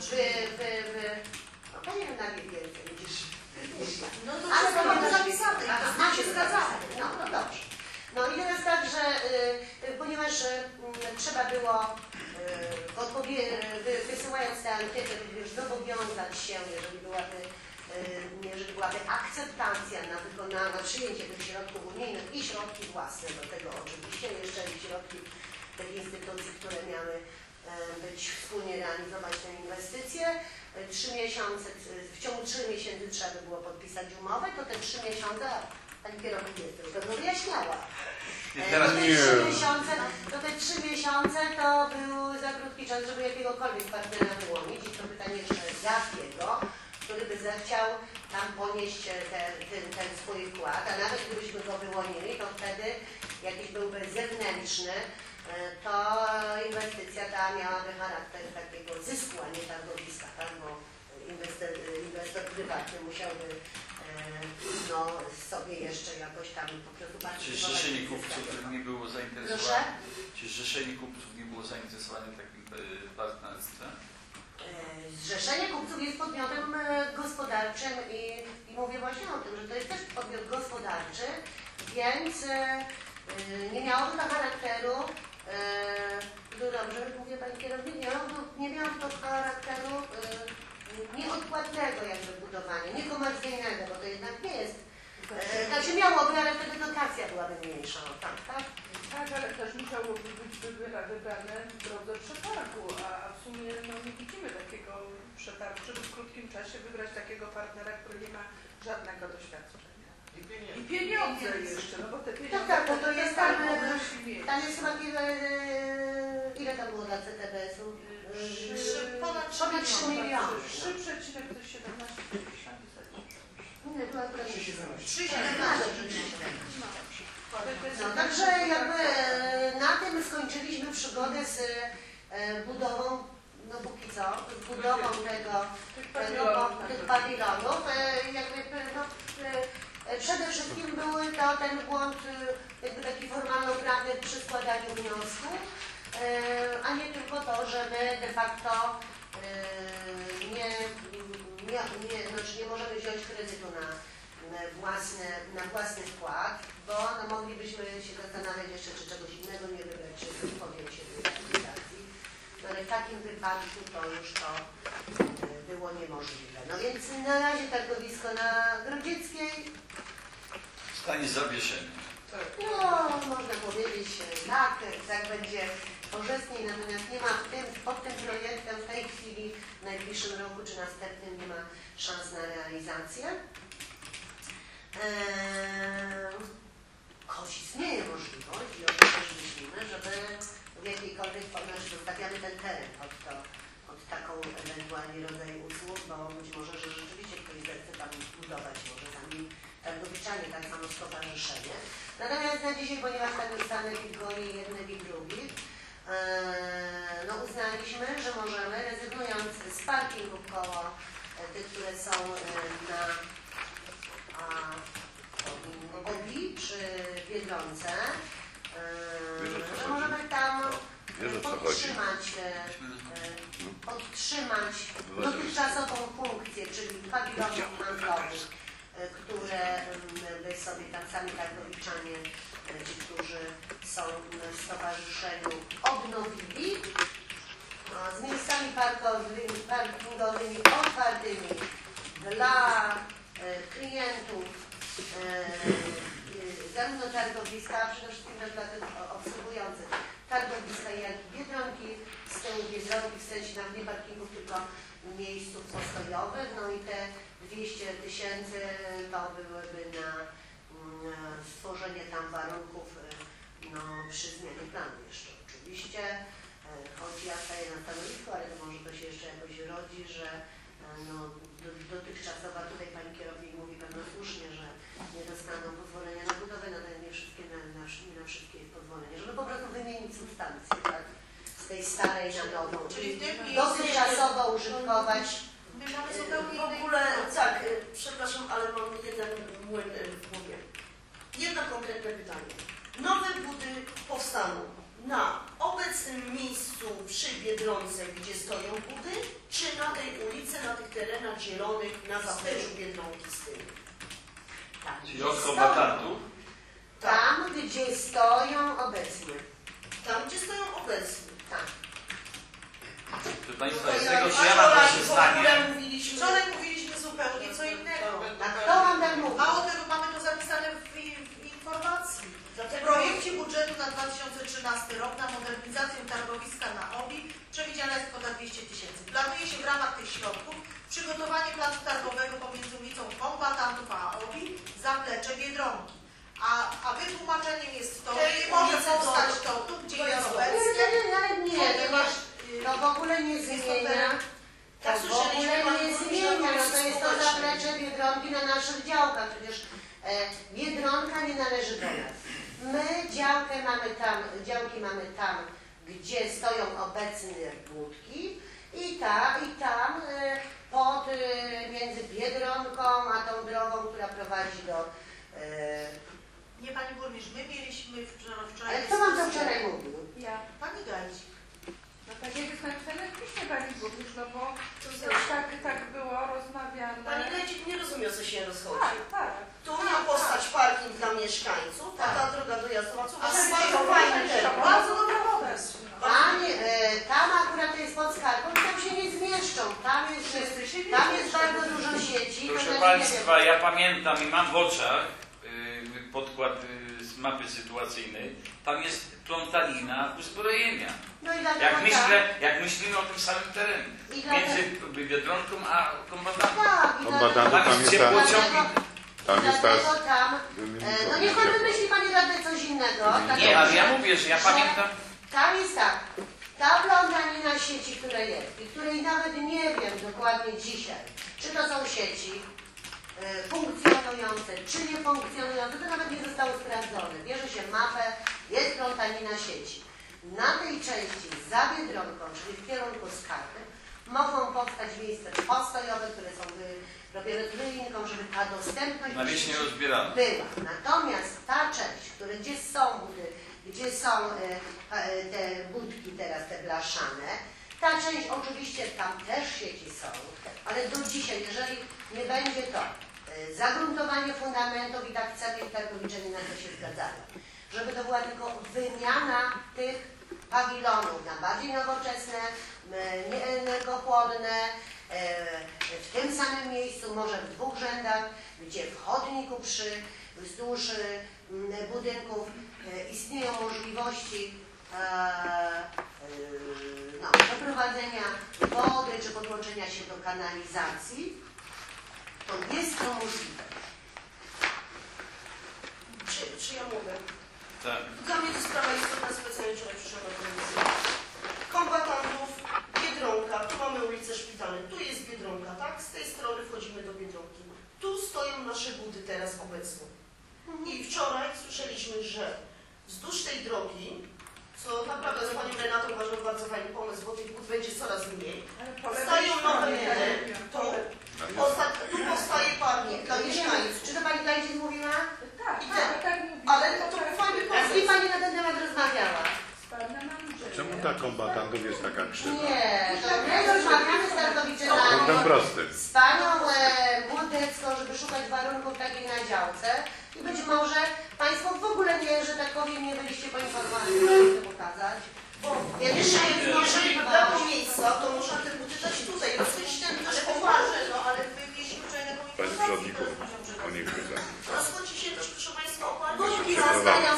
Pani na więcej widzisz. No to ale to mamy zapisane, to się zgadzamy. No dobrze. No i teraz tak, że ponieważ trzeba było wysyłając tę ankietę również zobowiązać się, jeżeli byłaby akceptacja na przyjęcie tych środków unijnych i środki własne do tego oczywiście, jeszcze środki tych instytucji, które miały być wspólnie realizować tę inwestycję. 3 miesiące, w ciągu 3 miesięcy trzeba by było podpisać umowę, to te 3 miesiące, pani kierownik jest już pewno wyjaśniała. To te 3 miesiące to był za krótki czas, żeby jakiegokolwiek partnera wyłonić i to pytanie jeszcze jakiego, który by zechciał tam ponieść ten swój wkład, a nawet gdybyśmy go wyłonili, to wtedy jakiś byłby zewnętrzny, to inwestycja ta miałaby charakter takiego zysku, a nie targowiska, tak? Bo inwestor prywatny musiałby no, sobie jeszcze jakoś tam po prostu Czy zrzeszenie kupców nie było zainteresowane? Czy zrzeszenie kupców nie było zainteresowane takim partnerstwem? Zrzeszenie kupców jest podmiotem gospodarczym i mówię właśnie o tym, że to jest też podmiot gospodarczy, więc nie miało to charakteru, dobrze mówię Pani Kierownik, nie miało to charakteru nieodpłatnego jakby budowania, niekomercyjnego, bo to jednak nie jest. Znaczy miałoby, ale wtedy dotacja byłaby mniejsza, tak? Tak, ale też musiałoby być wybrane w drodze przetargu, a w sumie no, nie widzimy takiego przetargu, żeby w krótkim czasie wybrać takiego partnera, który nie ma żadnego doświadczenia. I pieniądze jeszcze, no bo te pieniądze... Tak, bo to jest tam jest chyba ile tam było dla CTBS-u? Ponad 3 miliony. 3,17. Nie, była akurat 3,17. No, także jakby na tym skończyliśmy przygodę z budową, no póki co, z budową tych pawilonów. Przede wszystkim był to ten błąd jakby taki formalno-prawny przy składaniu wniosku, a nie tylko to, że my de facto nie możemy wziąć kredytu na własny wkład, bo no, moglibyśmy się zastanawiać jeszcze, czy czegoś innego nie wybrać, czy podjąć się tej realizacji. No, ale w takim wypadku to już to było niemożliwe. No więc na razie targowisko na Grodzieckiej. Stanie zawieszenie. No, można powiedzieć, tak będzie korzystniej, natomiast nie ma pod tym projektem w tej chwili, w najbliższym roku czy następnym nie ma szans na realizację. Choć istnieje możliwość i o tym też myślimy, żeby w jakiejkolwiek formie, że zostawiamy ten teren pod taką ewentualnie rodzaj usług, bo być może, że rzeczywiście ktoś zechce tam budować, może sami targowiczanie, tak samo stowarzyszenie. Natomiast na dzisiaj, ponieważ tak jest stanek i goni jednych i drugich, no uznaliśmy, że możemy, rezygnując z parkingów koło tych, które są na Obi przy Biedronce, że możemy tam podtrzymać dotychczasową funkcję, czyli pawilonów handlowych, które by sobie tam sami targowiczanie, ci, którzy są w stowarzyszeniu, odnowili z miejscami parkingowymi otwartymi dla klientów zarówno targowiska, a przede wszystkim też dla tych obsługujących targowiska, jak i Biedronki, z tyłu Biedronki, w sensie tam nie parkingów, tylko miejsców postojowych, no i te 200 000 to byłyby na stworzenie tam warunków no, przy zmianie planu jeszcze oczywiście, choć ja staję na stanowisku, ale to może to się jeszcze jakoś rodzi, że no, dotychczasowa, tutaj Pani Kierownik mówi pewno słusznie, że nie dostaną pozwolenia na budowę, no nie na wszystkie jest pozwolenie, żeby po prostu wymienić substancję, tak? Z tej starej na nową, czyli dotychczasowo użytkować. My mamy zupełnie w ogóle, tak, przepraszam, ale mam jeden młyn w głowie. Jedno konkretne pytanie. Nowe budy powstaną na obecnym miejscu przy Biedronce, gdzie stoją budy, czy na tej ulicy, na tych terenach zielonych, na zapleczu Biedronki z tyłu? Czyli od kombatantów? Tam, gdzie stoją obecnie. Tam, gdzie stoją obecnie. Tak. Proszę Państwa, z tego, czy ja mam nasze zdanie. Wczoraj mówiliśmy zupełnie co innego. A kto Wam tak mówi? Mało tego, mamy to zapisane w informacji. W projekcie budżetu na 2013 rok na modernizację targowiska na Obi przewidziana jest kwota 200 000. Planuje się w ramach tych środków przygotowanie planu targowego pomiędzy ulicą Kombatantów a Obi, zaplecze Biedronki. A wytłumaczeniem jest to, że nie może powstać to tu, gdzie jest obecnie. To w ogóle nie zmienia. To w ogóle nie zmienia. No to jest to zaplecze Biedronki na naszych działkach. Przecież Biedronka nie należy do nas. My działki mamy tam, gdzie stoją obecne budki I tam między Biedronką a tą drogą, która prowadzi do... Nie, pani burmistrz, my mieliśmy wczoraj... Ale kto wam to wczoraj mówił? Ja. Pani Gajci. No tak jak jest napisane w piśmie pani burmistrz, no bo tak było rozmawiane. Pani Gajcik nie rozumie, o co się rozchodzi. Tak. Tu ma powstać parking dla mieszkańców, a ta droga dojazdowa, A asfaltowanie też. Bardzo dobry pomysł. Tam akurat to jest pod skarbą, tam się nie zmieszczą. Tam jest bardzo dużo sieci. Proszę Państwa, ja pamiętam i mam w oczach podkład z mapy sytuacyjnej. Tam jest plątanina uzbrojenia. No i Jak myślimy o tym samym terenie. Między Biedronką a kombatantą. Kombatantów tam jest no niech pan wymyśli, panie radny, coś innego. Nie, ale ja mówię, że ja pamiętam. Tam jest tak, ta plątanina sieci, która jest i której nawet nie wiem dokładnie dzisiaj, czy to są sieci funkcjonujące, czy nie funkcjonujące, to nawet nie zostało sprawdzone. Bierze się mapę, jest plątanina sieci. Na tej części za Biedronką, czyli w kierunku Skarby, mogą powstać miejsca postojowe, które są robione z wylinką, żeby ta dostępność była. Natomiast ta część, gdzie są te budki teraz, te blaszane, ta część oczywiście tam też sieci są, ale do dzisiaj, jeżeli nie będzie to zagruntowanie fundamentów i tak chcemy i targowiczeni na to się zgadzają, żeby to była tylko wymiana tych pawilonów na bardziej nowoczesne, nieenergochłodne, w tym samym miejscu, może w 2 rzędach, gdzie w chodniku wzdłuż budynków istnieją możliwości doprowadzenia wody czy podłączenia się do kanalizacji, to jest to możliwe. Czy ja mogę? Tak. Dla mnie to sprawa istotna, specjalnie wczoraj przyszłam na komisję. Kombatantów, Biedronka, tu mamy ulicę Szpitalną, tu jest Biedronka, tak? Z tej strony wchodzimy do Biedronki. Tu stoją nasze budy teraz obecnie. I wczoraj słyszeliśmy, że wzdłuż tej drogi, co naprawdę z panią Renatą uważam bardzo fajny pomysł, bo tych bud będzie coraz mniej, stają nowe budy, tu powstaje parking dla mieszkańców. Czy to pani Gajdzic mówiła? Tak, ale to fajny A z kim pani na ten temat rozmawiała? Czemu ta kombatantów jest taka krzywa? Nie, to my rozmawiamy z targowiczynami, z panią Młodecką, żeby szukać warunków takich na działce i być może państwo w ogóle nie, że tak powiem, nie byliście poinformowani, żeby to pokazać. Bo jeżeli brało miejsca, to można te buty dać tutaj, rozchodźcie też poważnie, no ale wywieźliśmy wczoraj na Panie przewodniku, o niech wyza. rozchodzi się też, proszę państwa, o parking. Budki zostają,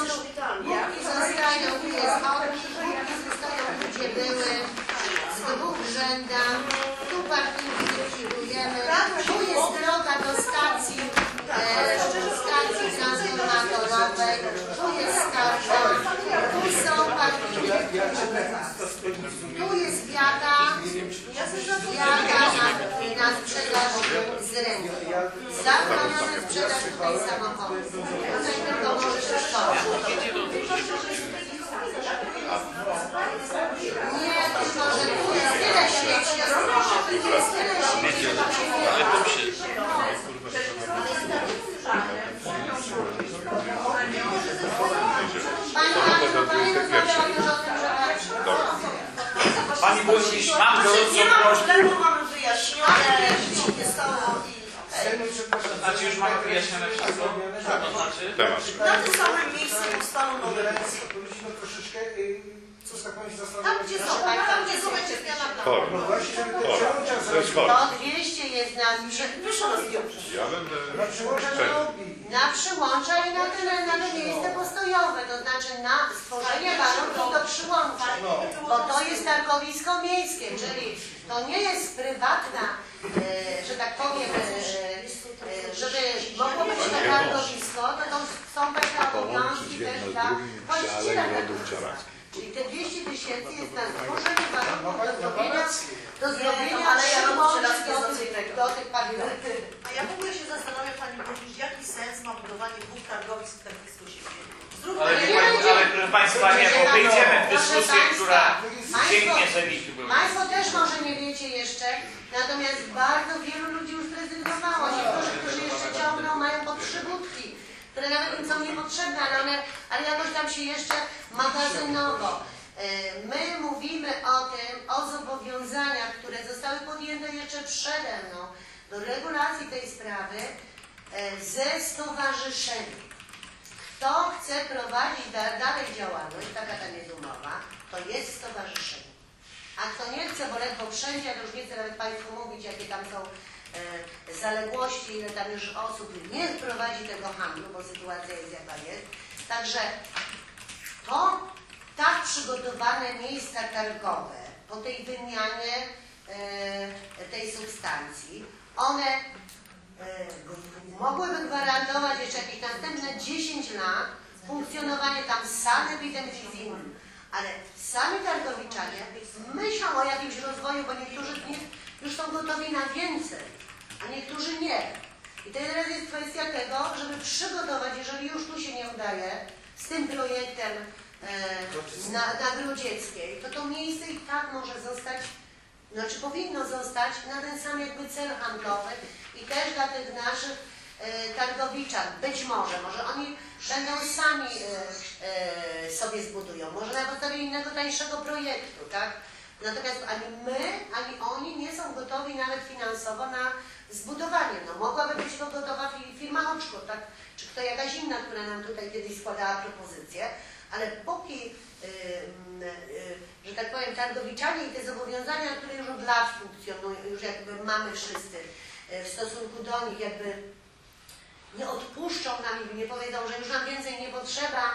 tu jest chodnik, budki zostają, gdzie były, z 2 rzędach, tu parkingi likwidujemy, tu jest droga do stacji transformatorowej, tu jest skarga, tu są parkingi, tu jest wiata na sprzedaż z rynku. Zabronione sprzedaż tutaj samochodów. Tutaj tylko może się szkodzić. Nie, tylko że tu jest tyle śmieci. Tu jest tyle śmieci. Pani burmistrz, mam Nie ma problemu, mamy wyjaśnione, nic się nie stało i... Znaczy już mamy wyjaśnione wszystko? To znaczy? Na tym samym miejscu powstaną nowe miejsca. Powinniśmy troszeczkę, co z taką Tam gdzie są, tam gdzie są, będzie zmiana planu. no właśnie, żeby te przełącza zrobić. To 200 jest Wyszło na zdjęcie. Ja będę Na przełącza na przyłącza i na te miejsce postojowe, to znaczy na stworzenie warunków do przyłącza, bo to jest targowisko miejskie, czyli to nie jest prywatna, że tak powiem, żeby mogło być to targowisko, to są pewne obowiązki też dla właściciela targowiska. Czyli te 200 000 jest na stworzenie warunków do zrobienia przyłączy do tych pawilonów. A ja w ogóle się zastanawiam, pani burmistrz, jaki sens ma budowanie 2 targowisk w tak blisko siebie? Ale Proszę Państwa, nie, bo wyjdziemy w dyskusję, która sięgnie zenitu. Państwo też może nie wiecie jeszcze, natomiast bardzo wielu ludzi już zrezygnowało. Niektórzy, którzy jeszcze ciągną, mają po 3 budki, które nawet im są niepotrzebne, ale jakoś tam się jeszcze magazynowo. My mówimy o tym, o zobowiązaniach, które zostały podjęte jeszcze przede mną do regulacji tej sprawy ze stowarzyszeniem. Kto chce prowadzić dalej działalność, taka tam jest umowa, to jest stowarzyszenie. A kto nie chce, bo ledwo wszędzie, to już nie chcę nawet Państwu mówić, jakie tam są zaległości, ile tam już osób nie prowadzi tego handlu, bo sytuacja jest jaka jest. Także to tak przygotowane miejsca targowe po tej wymianie tej substancji, one mogłyby gwarantować jeszcze jakieś następne 10 lat funkcjonowania tam sanepidem i z innym. Ale sami targowiczanie myślą o jakimś rozwoju, bo niektórzy z nich już są gotowi na więcej, a niektórzy nie. I teraz jest kwestia tego, żeby przygotować, jeżeli już tu się nie udaje, z tym projektem na Grodzieckiej, to miejsce i tak może zostać, znaczy powinno zostać na ten sam jakby cel handlowy i też dla tych naszych targowiczan. Być może oni będą sami sobie zbudują, może na podstawie innego, tańszego projektu, tak? Natomiast ani my, ani oni nie są gotowi nawet finansowo na zbudowanie. No mogłaby być to gotowa firma Oczko, tak? Czy kto jakaś inna, która nam tutaj kiedyś składała propozycję, ale póki, że tak powiem, targowiczanie i te zobowiązania, które już od lat funkcjonują, już jakby mamy wszyscy w stosunku do nich, jakby nie odpuszczą nam i nie powiedzą, że już nam więcej nie potrzeba,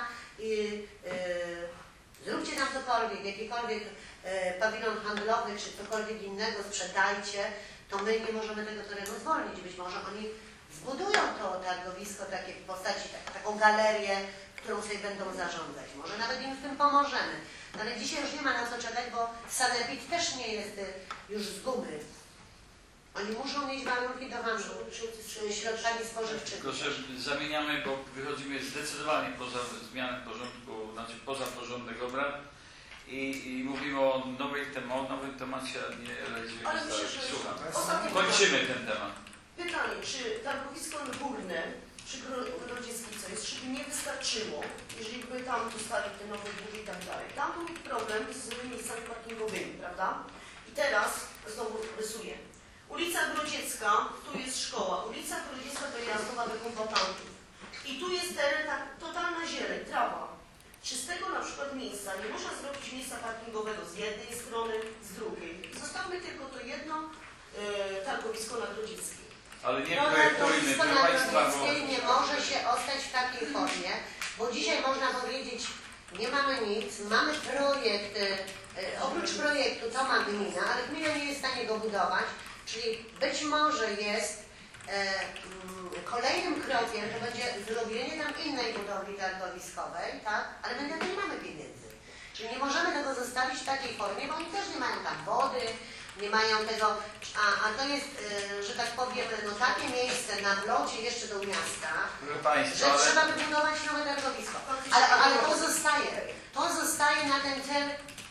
zróbcie nam cokolwiek, jakikolwiek pawilon handlowy czy cokolwiek innego, sprzedajcie, to my nie możemy tego terenu zwolnić. Być może oni zbudują to targowisko takie w postaci, taką galerię, którą sobie będą zarządzać. Może nawet im w tym pomożemy. Ale dzisiaj już nie ma na co czekać, bo sanepid też nie jest już z gumy. Oni muszą mieć warunki do handlu środkami spożywczymi. Tylko, że zamieniamy, bo wychodzimy zdecydowanie poza zmianę porządku, znaczy poza porządek obrad i mówimy o nowym temacie, a nie lecimy. Ale myślę, że słucham. Kończymy ten temat. Pytanie, czy targowisko górne przy Grodzieckiej, co jest, żeby nie wystarczyło, jeżeli by tam dostali te nowe budy i tak dalej. Tam był problem z miejscami parkingowymi, prawda? I teraz znowu rysuję. Ulica Grodziecka, tu jest szkoła. Ulica Grodziecka to jazdowa do kombatantów. I tu jest teren, tak, totalna zieleń, trawa. Czy z tego na przykład miejsca nie można zrobić miejsca parkingowego z jednej strony, z drugiej? Zostawmy tylko to jedno targowisko na Grodzieckiej. Ale nie projektujmy, proszę Państwa, bo... nie może się ostać w takiej formie, bo dzisiaj można powiedzieć, nie mamy nic, mamy projekt, oprócz projektu to ma gmina, ale gmina nie jest w stanie go budować, czyli być może jest kolejnym krokiem, to będzie zrobienie tam innej budowli targowiskowej, tak? Ale my na to nie mamy pieniędzy. Czyli nie możemy tego zostawić w takiej formie, bo oni też nie mają tam wody, nie mają tego, a to jest, że tak powiem, no takie miejsce na wlocie jeszcze do miasta, że trzeba wybudować nowe targowisko. Ale to zostaje na ten cel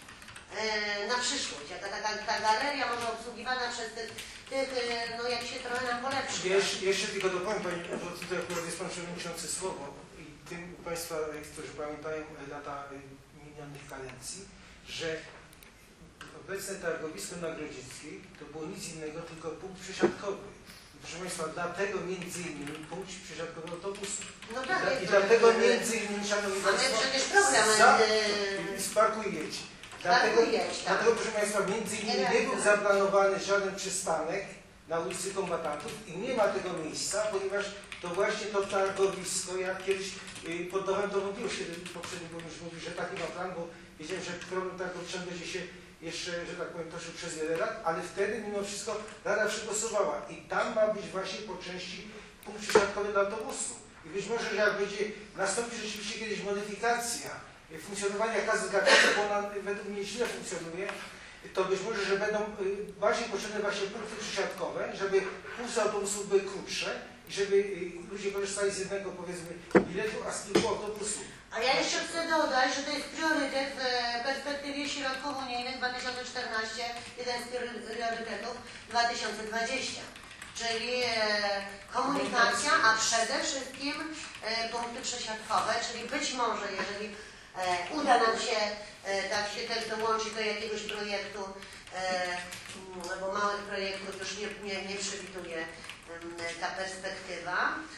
na przyszłość. Ta galeria może obsługiwana przez tych, no jak się trochę nam polepszy. Jeszcze tylko dopowiem, Pani, bo tutaj akurat jest Pan Przewodniczący słowo i tym Państwa, którzy pamiętają lata minionych kadencji, że obecne targowisko na Grodzieckiej to było nic innego, tylko punkt przesiadkowy. Proszę Państwa, dlatego między innymi punkt przesiadkowy autobusów. No tak, i dlatego między innymi, Szanowni Państwo, przecież program sparkujecie. Dlatego, proszę Państwa, między innymi nie był zaplanowany żaden przystanek na ulicy Kombatantów i nie ma tego miejsca, ponieważ to właśnie to targowisko, jak kiedyś poddałem do wątpliwości, kiedy poprzedni burmistrz mówił, że taki ma plan, bo wiedziałem, że problem targowiczan będzie się jeszcze, że tak powiem, toczył przez wiele lat, ale wtedy mimo wszystko Rada przegłosowała i tam ma być właśnie po części punkt przesiadkowy dla autobusu. I być może, że jak będzie nastąpi rzeczywiście kiedyś modyfikacja funkcjonowania kasy zgadzanej, bo ona według mnie źle funkcjonuje, to być może, że będą bardziej potrzebne właśnie punkty przesiadkowe, żeby kursy autobusów były krótsze i żeby ludzie korzystali z jednego, powiedzmy, biletu, a z kilku autobusów. A ja jeszcze chcę dodać, że to jest priorytet w perspektywie środków unijnych 2014, jeden z priorytetów 2020. Czyli komunikacja, a przede wszystkim punkty przesiadkowe, czyli być może, jeżeli uda nam się tak się też dołączyć do jakiegoś projektu, bo małych projektów już nie przewiduje ta perspektywa,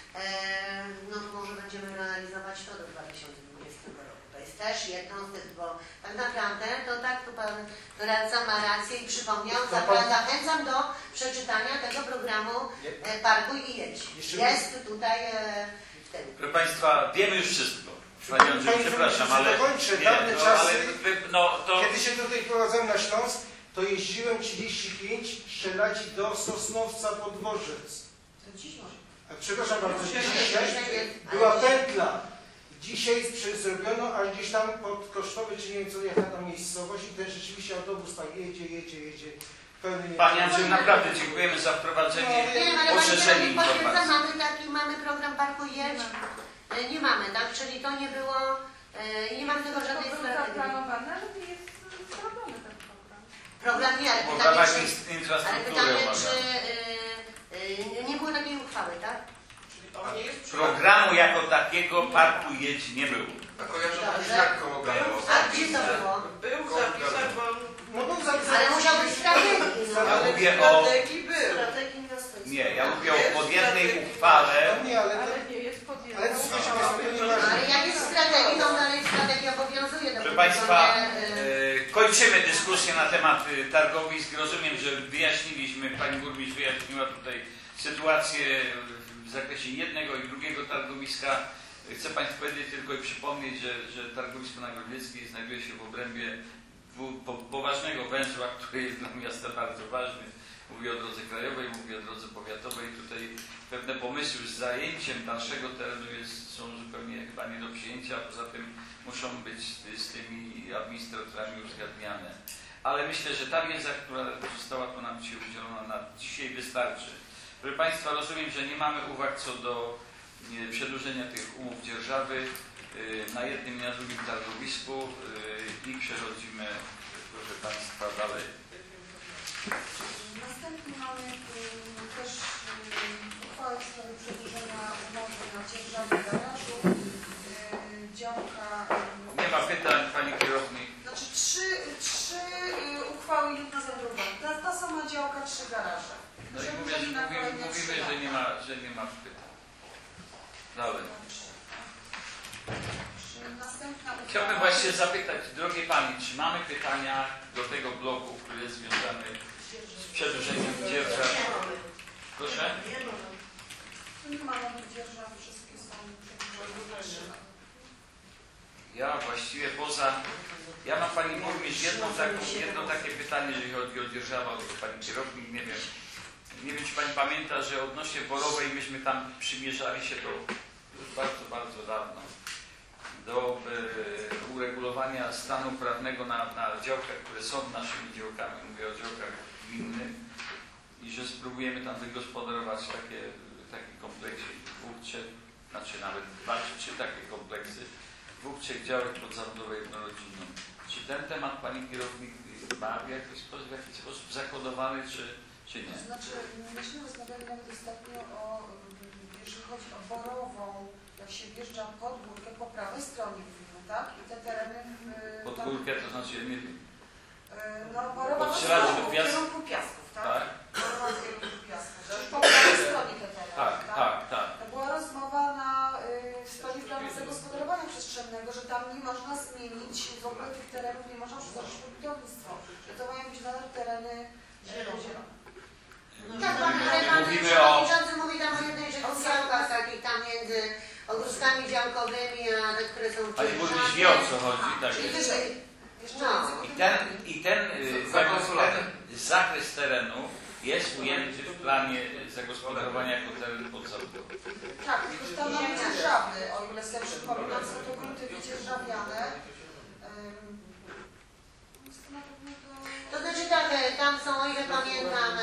no może będziemy realizować to do 2020 roku. To jest też jedną z tych, bo tak naprawdę to tak tu pan radca ma rację i przypomniał, zachęcam do przeczytania tego programu Parkuj i jedź. Jest tutaj w tym. Proszę Państwa, wiemy już wszystko. Panie Andrzeju, przepraszam, ale... Dokończę, dawne czasy, kiedy się tutaj wprowadzałem na Śląsk, to jeździłem 35 strzelać do Sosnowca pod Dworzec. To dziś może. Przepraszam bardzo, dzisiaj była pętla. Dzisiaj zrobiono, aż gdzieś tam pod Kosztowy, czy nie wiem co, jaka tam miejscowość i ten rzeczywiście autobus tam jedzie. Panie Andrzeju, naprawdę dziękujemy za wprowadzenie, poszerzenie informacji. Mamy program Parkuj i jedź. Nie mamy, tak? Czyli to nie było, nie mamy tego żadnej strategii. To był zaplanowany, ale jest zrobiony ten program. Program nie, ale pytanie, czy nie było takiej uchwały, tak? Programu jako takiego Parkuj i jedź nie było. A kojarzę jak koło było. A gdzie to było? Był zapisany, bo... No był zapisany. Ale musiał być strategii. Ja mówię o... Strategii inwestycji. Nie, ja mówię o podjętej uchwale. Ale nie jest podjęta. Ale jak jest strategii, to dalej strategia obowiązuje. Proszę Państwa, kończymy dyskusję na temat targowisk. Rozumiem, że wyjaśniliśmy, Pani Burmistrz wyjaśniła tutaj sytuację w zakresie jednego i drugiego targowiska. Chcę Państwu powiedzieć tylko i przypomnieć, że targowisko nagrodzieckie znajduje się w obrębie poważnego węzła, który jest dla miasta bardzo ważny. Mówię o drodze krajowej, mówię o drodze powiatowej. Tutaj pewne pomysły z zajęciem dalszego terenu są zupełnie chyba nie do przyjęcia, poza tym muszą być z tymi administratorami uzgadniane. Ale myślę, że ta wiedza, która została tu nam dzisiaj udzielona na dzisiaj wystarczy. Proszę Państwa, rozumiem, że nie mamy uwag co do przedłużenia tych umów dzierżawy na jednym i na drugim targowisku i przechodzimy, proszę Państwa, dalej. Następnie mamy też uchwałę w sprawie przedłużenia umowy na dzierżawę garażu, działka... Nie ma pytań, Pani Kierownik. Znaczy trzy uchwały jedna za drugą. Ta sama działka, 3 garaże. No i mówimy, że nie ma pytań. Dalej. Chciałbym właśnie zapytać, drogie Pani, czy mamy pytania do tego bloku, który jest związany z przedłużeniem dzierżawy? Proszę? Nie ma nowych dzierżaw, wszystkie są przedłużone. Ja właściwie ja mam Pani Burmistrz jedno takie pytanie, jeżeli chodzi o dzierżawę, do Pani Kierownik, nie wiem, czy Pani pamięta, że odnośnie Borowej myśmy tam przymierzali się już bardzo, bardzo dawno do uregulowania stanu prawnego na działkach, które są naszymi działkami, mówię o działkach gminnych i że spróbujemy tam wygospodarować takie kompleksy, znaczy nawet 2 czy 3 takie kompleksy, 2-3 działek pod zabudowę jednorodzinną. Czy ten temat Pani Kierownik ma w jakiś sposób zakodowany, czy nie? To znaczy, myśmy rozmawiali nawet ostatnio jeżeli chodzi o Borową, jak się wjeżdża pod górkę po prawej stronie gminy, tak? I te tereny... Pod górkę to znaczy, nie wiem. No, Borowa w kierunku Piasków, tak? Tak. Borowa w kierunku Piasków. Czyli po prawej stronie te tereny, tak. To była rozmowa w sprawie planu zagospodarowania przestrzennego, że tam nie można zmienić w ogóle tych terenów, nie można przeznaczyć pod budownictwo. Że to mają być nadal tereny zielone. Tak, pan przewodniczący mówi tam o jednej rzeczy, o działkach takich tam między ogródkami działkowymi, a te, które są... Ale burmistrz wie, o co chodzi, tak jest. I ten zakres terenu jest ujęty w planie zagospodarowania jako teren podzabudowany. Tak, tylko tam mamy dzierżawy, o ile sobie przypominam, są to grunty wydzierżawiane. To znaczy tak, tam są, o ile pamiętam,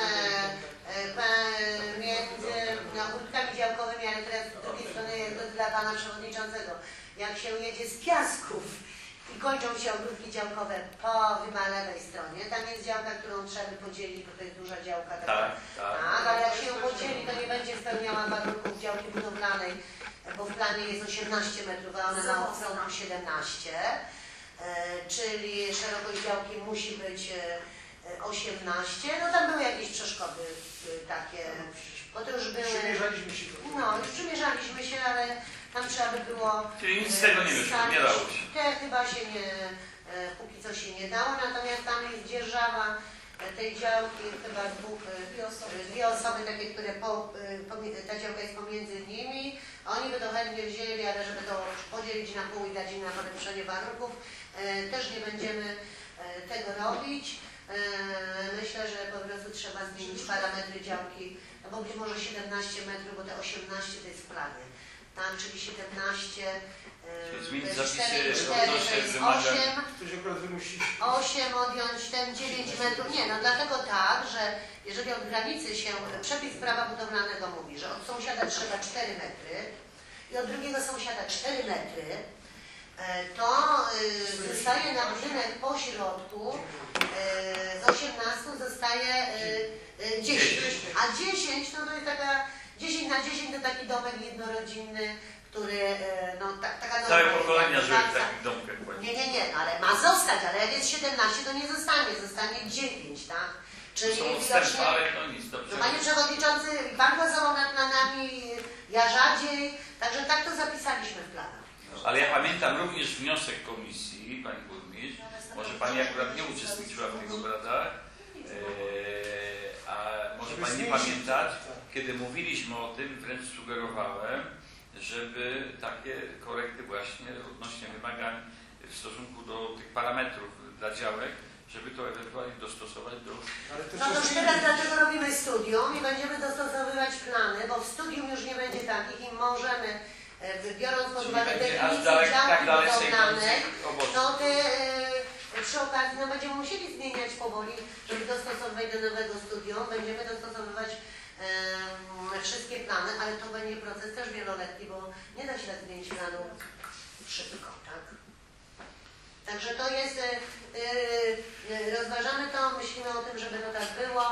między ogródkami działkowymi, ale teraz z drugiej strony jest dla Pana Przewodniczącego. Jak się jedzie z Piasków kończą się ogródki działkowe po chyba lewej stronie. Tam jest działka, którą trzeba by podzielić, bo to jest duża działka. Tak. Ale jak się ją podzieli, to nie będzie spełniała warunków działki budowlanej, bo w planie jest 18 metrów, a ona ma okrągłą 17. Czyli szerokość działki musi być 18. No tam były jakieś przeszkody takie, bo to już były... Przymierzaliśmy się. No, już przymierzaliśmy się, ale tam trzeba by było... Czyli nic z tego nie wyszło, nie dało się. Chyba się nie, póki co się nie dało, natomiast tam jest dzierżawa tej działki, chyba dwie osoby takie, które ta działka jest pomiędzy nimi. Oni by to chętnie wzięli, ale żeby to podzielić na pół i dać im na polepszenie warunków, też nie będziemy tego robić. Myślę, że po prostu trzeba zmienić parametry działki, no bo być może 17 metrów, bo te 18 to jest w planie. Tam, czyli 17, zmienić to jest zapisy 4, to odnośnie jest wymagań. 8 odjąć ten 9 metrów. Nie, no dlatego tak, że jeżeli od granicy się, przepis prawa budowlanego mówi, że od sąsiada trzeba 4 metry i od drugiego sąsiada 4 metry, to zostaje na budynek po środku z 18 zostaje 10. A 10 no to jest taka 10 na 10 to taki domek jednorodzinny, który no taka całe pokolenia żyły w takich domkach. Nie, no, ale ma zostać, ale jak jest 17 to nie zostanie 9, tak? Czyli są odstępstwa, ale to nic, dobrze. No, panie Przewodniczący, Pan głosował nad planami, ja rzadziej, także tak to zapisaliśmy w planach. Ale ja pamiętam również wniosek komisji, Pani Burmistrz, może Pani akurat nie uczestniczyła w tych obradach, a może Pani nie pamiętać, kiedy mówiliśmy o tym, wręcz sugerowałem, żeby takie korekty właśnie odnośnie wymagań w stosunku do tych parametrów dla działek, żeby to ewentualnie dostosować do... No to już teraz dlatego robimy studium i będziemy dostosowywać plany, bo w studium już nie będzie takich i możemy, biorąc pod uwagę definicję działki budowlanej, no te przy okazji no będziemy musieli zmieniać powoli, żeby dostosowywać do nowego studium, będziemy dostosowywać wszystkie plany, ale to będzie proces też wieloletni, bo nie da się tak zmienić planu szybko, tak? Także to jest, rozważamy to, myślimy o tym, żeby to tak było.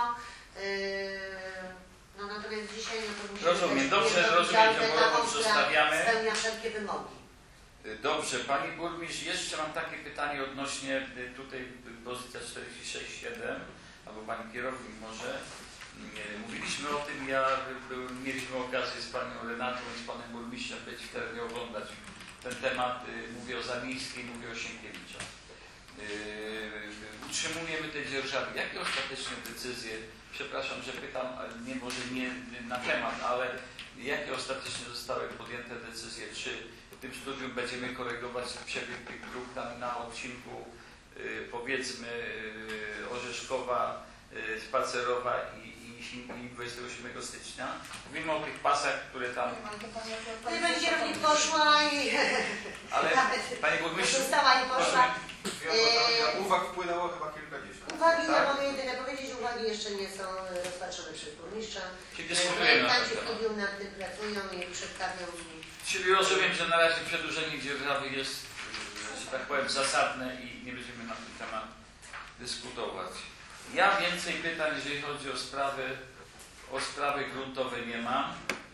No natomiast dzisiaj no to musimy... Rozumiem, dobrze, rozumiem, że zostawiamy. Spełnia wszelkie wymogi. Dobrze, Pani Burmistrz, jeszcze mam takie pytanie odnośnie tutaj pozycja 46.7, albo Pani Kierownik może. Mówiliśmy o tym, mieliśmy okazję z Panią Renatą i z Panem Burmistrzem być w terenie oglądać ten temat. Mówię o Zamiejskiej, mówię o Sienkiewicza. Utrzymujemy te dzierżawy. Jakie ostateczne decyzje, przepraszam, że pytam, może nie na temat, ale jakie ostatecznie zostały podjęte decyzje? Czy w tym studium będziemy korygować przebieg tych dróg tam na odcinku powiedzmy Orzeszkowa, Spacerowa i 27 stycznia. Mówimy o tych pasach, które tam... Nie będzie robić poszła i... Ale Panie Burmistrzu... Została i poszła. Uwag wpłynęło chyba kilkadziesiąt. Uwagi, ja mogę jedynie powiedzieć, uwagi jeszcze nie są rozpatrzone przez burmistrza. Projektanci studium nad tym pracują i przedstawią mi. Czyli rozumiem, że na razie przedłużenie dzierżawy jest, że tak powiem, zasadne i nie będziemy na ten temat dyskutować. Ja więcej pytań, jeżeli chodzi o sprawy gruntowe nie mam.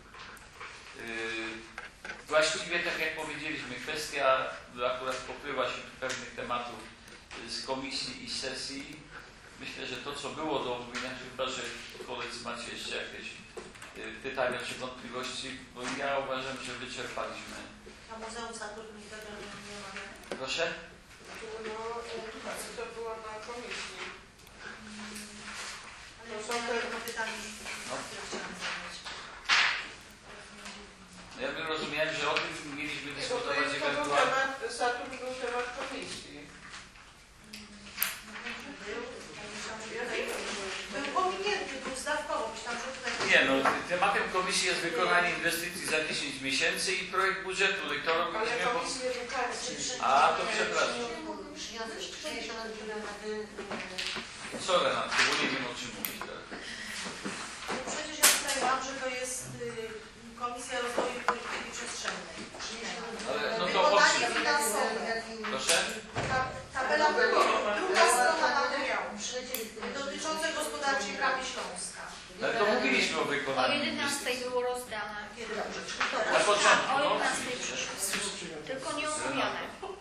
Właściwie, tak jak powiedzieliśmy, kwestia akurat pokryła się pewnych tematów z komisji i sesji. Myślę, że to, co było do omówienia, chyba że koledzy macie jeszcze jakieś pytania czy wątpliwości, bo ja uważam, że wyczerpaliśmy. A Muzeum Saturn nie ma. Proszę? To było na komisji. Ale to są tylko pytania, które chciałam zadać. Ja bym rozumiał, że o tym mieliśmy dyskutować ewentualnie. Saturn był temat komisji. Był pominięty, był zdawkowo, myślałam, że tutaj... Nie, no tematem komisji jest wykonanie inwestycji za 10 miesięcy i projekt budżetu. To robiliśmy... A, to przepraszam. Co Renat, bo nie wiem o czym mówić teraz. Przecież ja tutaj mam, że to jest Komisja Rozwoju Polityki Przestrzennej. Ale no to o czym? Proszę? Ta wykonaniu O 11 inwestycji. było rozdane. Na początku, O no. 11 przyszło. Tylko nie omówione.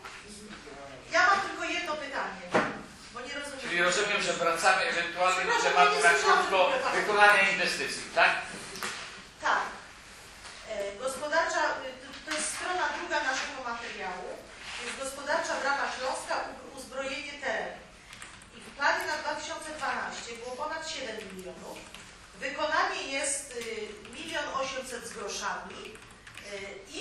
Ja mam tylko jedno pytanie, bo nie rozumiem. Czyli rozumiem, że wracamy ewentualnie do tematu na krótko wykonania inwestycji, tak? Tak. Gospodarcza, to jest strona druga naszego materiału. Jest gospodarcza brama Śląska, uzbrojenie terenu. I w planie na 2012 było ponad 7 milionów. Wykonanie jest 1 800 000 z groszami i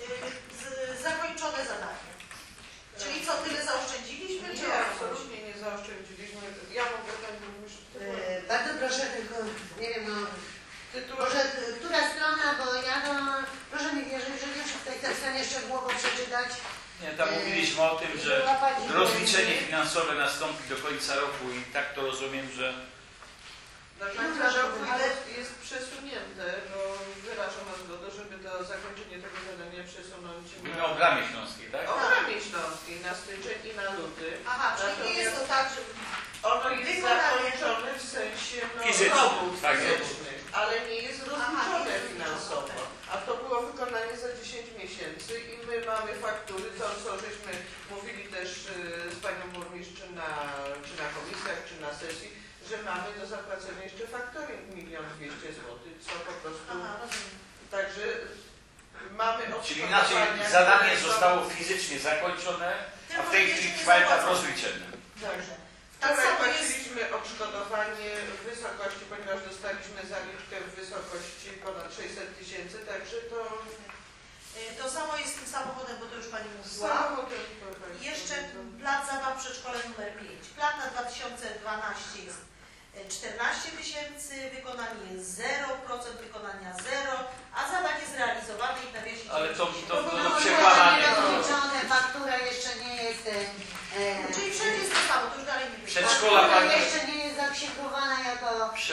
zakończone zadanie. Czyli co, tyle zaoszczędziliśmy? Czy Nie, absolutnie nie zaoszczędziliśmy. Ja mogę Pani Burmistrz. Bardzo proszę, tylko nie wiem, może która strona, bo ja proszę mi wierzyć, że nie wszystko jestem w stanie szczegółowo przeczytać. Nie, tam mówiliśmy o tym, że rozliczenie finansowe nastąpi do końca roku i tak to rozumiem, że... Do końca roku jest przesunięte, bo wyrażam na zgodę, żeby to zakończenie tego zadania przesunąć Mówimy o Bramie Śląskiej, tak? O Bramie Śląskiej, na styczeń i na luty. Aha, czyli nie jest to tak, że ono jest zakończone w sensie robót fizycznych, ale nie jest rozliczone finansowo. A to było wykonanie za 10 miesięcy i my mamy faktury, to co żeśmy mówili też z Panią Burmistrz czy na komisjach, czy na sesji, że mamy do zapłacenia jeszcze faktoring 1 200 000 zł, co po prostu... Także mamy Czyli inaczej zadanie zostało fizycznie zakończone, a w tej chwili trwa etap rozliczenia. Dobrze. Wczoraj płaciliśmy odszkodowanie w wysokości, ponieważ dostaliśmy zaliczkę w wysokości ponad 600 000, także to... To samo jest z tym samochodem, bo to już Pani mówiła. Jeszcze plac zabaw przedszkole numer 5. Plan na 2012 jest 14 000, wykonanie jest 0%, wykonania 0, a zadanie zrealizowane i na wieści. Ale to przekładanie. Faktura jeszcze nie jest... Czyli wszędzie jest to samo, to już dalej nie wiem. Przedszkola jeszcze nie jest zaksięgowana jako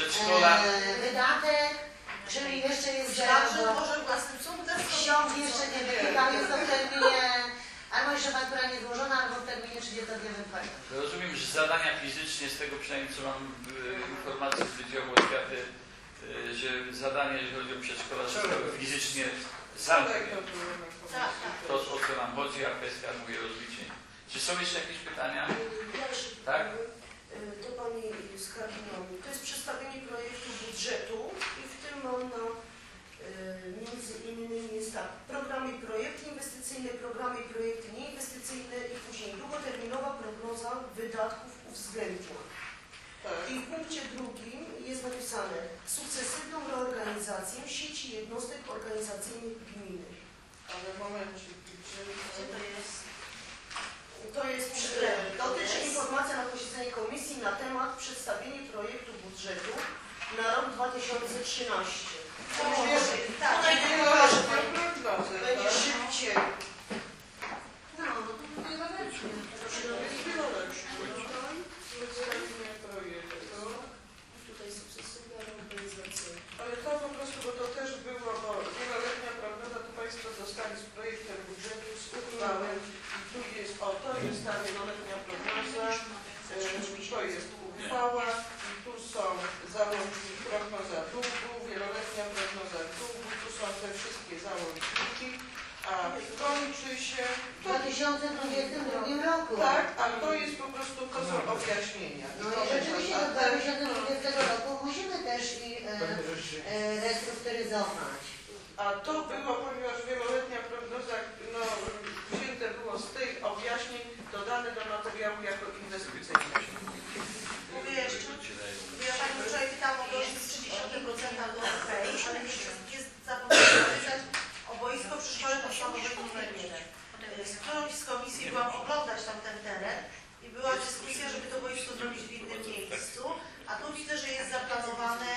wydatek, czyli jeszcze jest zero. Może własnym sumem ksiąg jeszcze nie wykonał, jest to w terminie, albo jeszcze faktura nie złożona, albo w terminie 30-dniowym płatności. Rozumiem, że zadania fizycznie, z tego przynajmniej co mam informację z Wydziału Oświaty, że zadanie, jeżeli chodzi o przedszkola, zostały fizycznie zamknięte. To o co nam chodzi, a kwestia mówię rozliczeń. Czy są jeszcze jakieś pytania? Tak? To Pani skarbniowi. To jest przedstawienie projektu budżetu i w tym mam między innymi jest tak, programy i projekty inwestycyjne, programy i projekty nieinwestycyjne i później długoterminowa prognoza wydatków uwzględnia. I w punkcie drugim jest napisane sukcesywną reorganizację sieci jednostek organizacyjnych gminy. Ale momencie, gdzie to jest? To jest dotyczy informacja na posiedzeniu komisji na temat przedstawienia projektu budżetu na rok 2013. Będzie szybciej. No, tutaj sukcesywna reorganizacja. Ale to po prostu, bo to też było, bo wieloletnia prognoza to Państwo dostali z projektem budżetu, z uchwałą. Tu jest, to jest ta wieloletnia prognoza, to jest uchwała, tu są załączniki, prognoza długu, wieloletnia prognoza długu, tu są te wszystkie załączniki, a kończy się... W 2022 roku. Tak, a to jest po prostu, to są objaśnienia. No i rzeczywiście do 2020 roku musimy też i restrukturyzować. A to było, ponieważ wieloletnia prognoza wzięte było z tych objaśnień, dodane do materiału jako inwestycyjne. Mówię jeszcze, Pani wczoraj pytałam o gości z 30% do okej, ale nie zapomniałam zapytać o boisko przy szkole podstawowej numer 1. Z którąś z komisji byłam oglądać tam ten teren i była dyskusja, żeby to boisko zrobić w innym miejscu, a tu widzę, że jest zaplanowana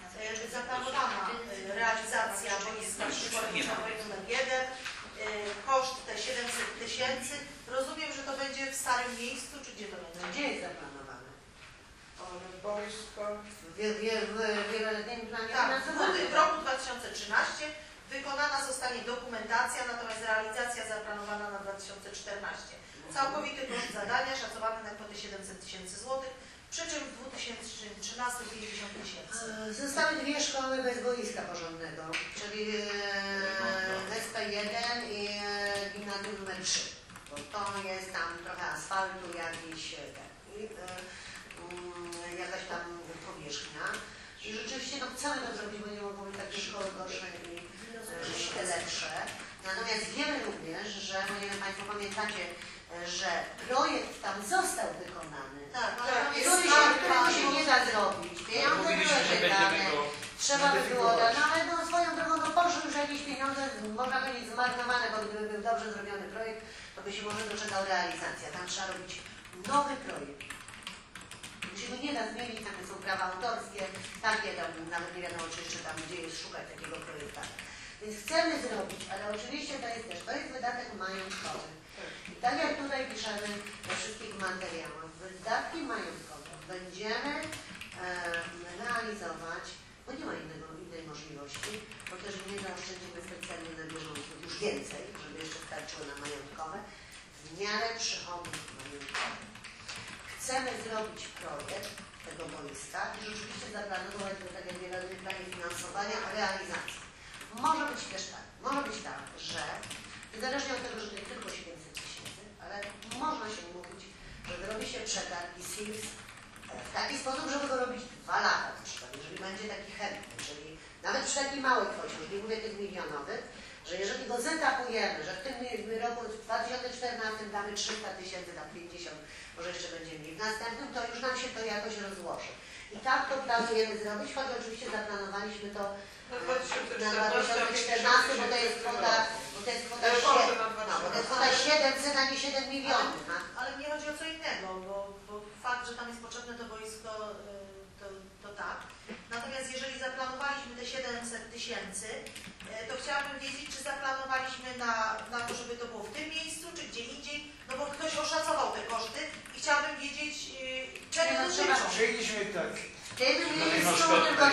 realizacja boiska przy szkole podstawowej numer 1. Koszt te 700 000. Rozumiem, że to będzie w starym miejscu, czy gdzie to będzie? Gdzie jest zaplanowane? Boisko. W wieloletnim planie w roku 2013 wykonana zostanie dokumentacja, natomiast realizacja zaplanowana na 2014. Całkowity koszt zadania szacowany na kwotę 700 000 złotych. przy czym w 2013 50 000. Zostały 2 szkoły bez boiska porządnego, czyli SP1 i gimnazjum numer 3. Bo to jest tam trochę asfaltu, jakaś tam powierzchnia. I rzeczywiście no, chcemy to zrobić, bo nie mogą być takie szkoły gorsze i te lepsze. Natomiast wiemy również, że, nie wiem, Państwo pamiętacie, że projekt tam został wykonany. Tak, którego się nie da zrobić. Pieniądze były wydane. Trzeba by było dać. No ale no, swoją drogą no, poszły już jakieś pieniądze, można powiedzieć zmarnowane, bo gdyby był dobrze zrobiony projekt, to by się może doczekał realizacja. Tam trzeba robić nowy projekt. Musimy nie da zmienić, tam są prawa autorskie, takie tam nawet nie wiadomo, czy jeszcze tam gdzie jest szukać takiego projektu. Więc chcemy zrobić, ale oczywiście to jest wydatek majątkowy. I tak jak tutaj piszemy we wszystkich materiałach, wydatki majątkowe będziemy realizować, bo nie ma innej możliwości, bo też nie zaoszczędzimy specjalnie na bieżąco już więcej, żeby jeszcze starczyło na majątkowe, w miarę przychodów majątkowych. Chcemy zrobić projekt tego boiska i rzeczywiście zaplanować go tak jak w Wieloletnim Planie Finansowania realizacji. Może być też tak, że niezależnie od tego, że to jest tylko 700 000, ale można się mówić, że robi się przetarg i SILS w taki sposób, żeby go robić 2 lata na przykład, jeżeli będzie taki chętny, czyli nawet przy takiej małej kwocie, już nie mówię tych milionowych, że jeżeli go zetapujemy, że w tym roku, w 2014 damy 300 000 na 50, może jeszcze będzie mniej, w następnym to już nam się to jakoś rozłoży. I tak to planujemy zrobić, choć oczywiście zaplanowaliśmy to na 2014, bo to jest kwota 700, a nie 7 milionów. Ale mnie chodzi o co innego, bo fakt, że tam jest potrzebne to boisko, to tak. Natomiast jeżeli zaplanowaliśmy te 700 000, to chciałabym wiedzieć, czy zaplanowaliśmy na to, żeby to było w tym miejscu, czy gdzie indziej, no bo ktoś oszacował te koszty i chciałabym wiedzieć, czego dotyczą. Przejęliśmy tak. W tym miejscu tylko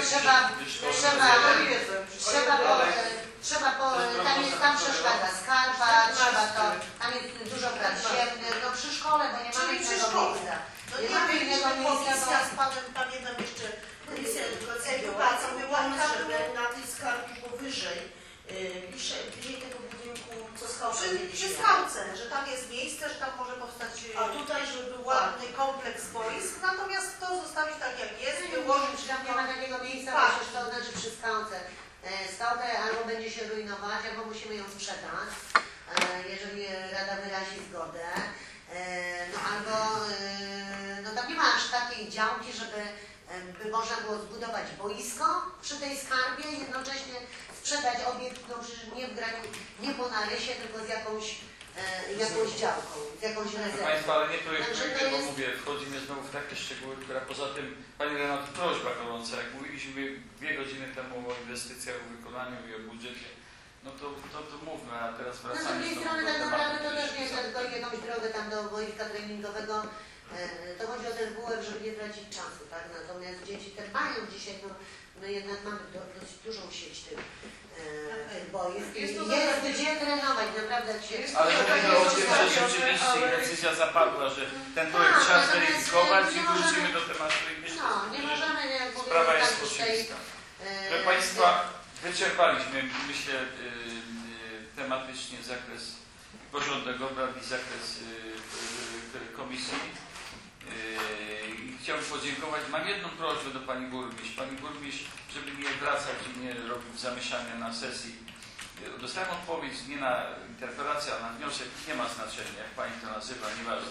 tam przeszkadza skarpa, tam jest dużo prac ziemnych, no przy szkole, bo nie mamy innego miejsca. No nie mamy innego miejsca, z panem pamiętam jeszcze komisję edukacji była, żeby na tej skarpie powyżej, bliżej tego budynku, co skałce. Przy skałce, że tam jest miejsce, że tam może powstać żeby był ładny kompleks boisk, natomiast to zostawić tak jak jest, wyłożyć, tam nie ma takiego miejsca, przecież to znaczy przy skałce. Skałkę albo będzie się rujnować, albo musimy ją sprzedać, jeżeli Rada wyrazi zgodę, no albo no tam nie ma aż takiej działki, żeby by można było zbudować boisko przy tej skarbie i jednocześnie sprzedać obiekt, no przecież nie po narysie, tylko z jakąś działką, z jakąś rezerwą. Państwa, ale nie projektujcie, bo mówię, wchodzimy znowu w takie szczegóły, które poza tym, Pani Renato, prośba gorąca, jak mówiliśmy 2 godziny temu o inwestycjach, o wykonaniu i o budżecie, no to mówmy, a teraz wracamy. No z drugiej strony tak naprawdę to też nie jest tylko jakąś drogę tam do boiska treningowego, to chodzi o ten WF, żeby nie tracić czasu, tak? Natomiast dzieci te mają dzisiaj, no jednak mamy dosyć dużą sieć tych boisk. Jest gdzie trenować, naprawdę jak się... Ale mówimy o tym, że rzeczywiście decyzja zapadła, że ten projekt trzeba zweryfikować i wrócimy do tematu i myślę, że sprawa jest oczywista. Proszę Państwa, wyczerpaliśmy, myślę, tematycznie zakres porządek obrad i zakres komisji. Chciałbym podziękować. Mam jedną prośbę do Pani Burmistrz. Pani Burmistrz, żeby nie wracać i nie robić zamieszania na sesji. Dostałem odpowiedź nie na interpelację, a na wniosek. Nie ma znaczenia, jak Pani to nazywa, nieważne.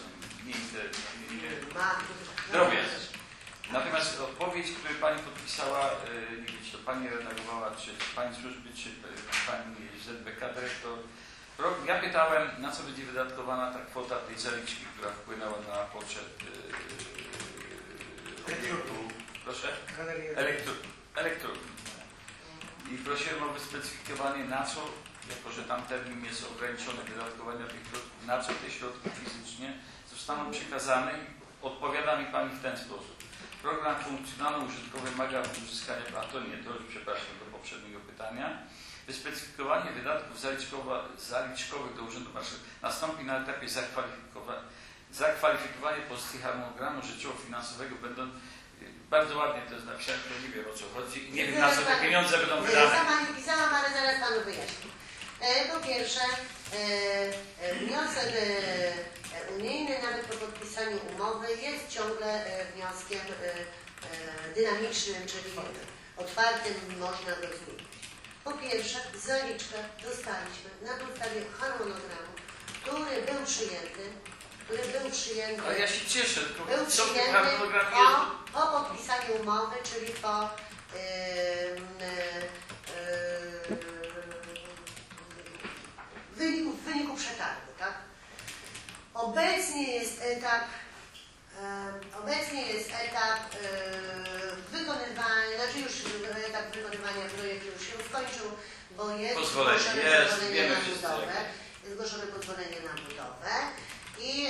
Drobiazg. Natomiast odpowiedź, którą Pani podpisała, nie wiem, czy to Pani redagowała, czy Pani służby, czy Pani ZBK dyrektor. Ja pytałem, na co będzie wydatkowana ta kwota tej zaliczki, która wpłynęła na poczet obiektu. Proszę? Elektrowni. I prosiłem o wyspecyfikowanie, na co, jako że tam termin jest ograniczony wydatkowania tych środków, na co te środki fizycznie zostaną przekazane i odpowiada mi Pani w ten sposób. Program funkcjonalno-użytkowy wymaga uzyskania, a to nie, to już przepraszam do poprzedniego pytania. Wyspecyfikowanie wydatków zaliczkowych do Urzędu Marszałkowskiego nastąpi na etapie zakwalifikowania Przygotowanie pozycji harmonogramu życiowo-finansowego będą bardzo ładnie to jest napisane, to nie wiem o co chodzi i nie wiem na co te pieniądze będą wydane. Sama nie pisałam, ale zaraz panu wyjaśnię. Po pierwsze, wniosek unijny nawet po podpisaniu umowy jest ciągle wnioskiem dynamicznym, czyli otwartym, można go zmienić. Po pierwsze, zaliczkę dostaliśmy na podstawie harmonogramu, który był przyjęty. Ale ja się cieszę, tylko był co w tym przyjęty harmonogramie jest? po podpisaniu umowy, czyli po w wyniku przetargu, tak? Obecnie jest etap wykonywania, znaczy już etap wykonywania projektu już się skończył, bo jest zgłoszone pozwolenie na budowę i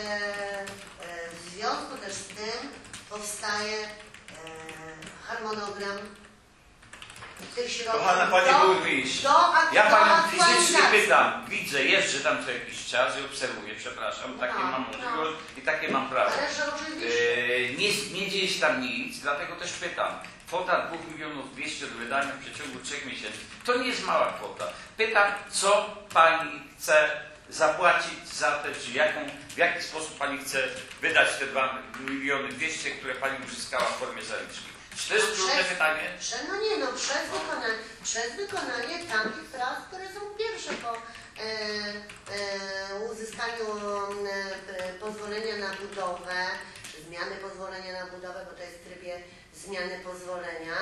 w związku też z tym powstaje harmonogram tych środków. Kochana Pani Burmistrz, ja Panią fizycznie pytam, widzę, jeżdżę tam co jakiś czas i obserwuję, przepraszam, takie mam możliwość i takie mam prawo. Nie dzieje się tam nic, dlatego też pytam. Kwota 2 200 000 do wydania w przeciągu 3 miesięcy. To nie jest mała kwota. Pytam, co Pani chce zapłacić za te, czy w jaki sposób Pani chce wydać te 2 200 000, które Pani uzyskała w formie zaliczki. Czy to jest trudne pytanie? Przez wykonanie tamtych prac, które są pierwsze po uzyskaniu pozwolenia na budowę, czy zmiany pozwolenia na budowę, bo to jest w trybie zmiany pozwolenia,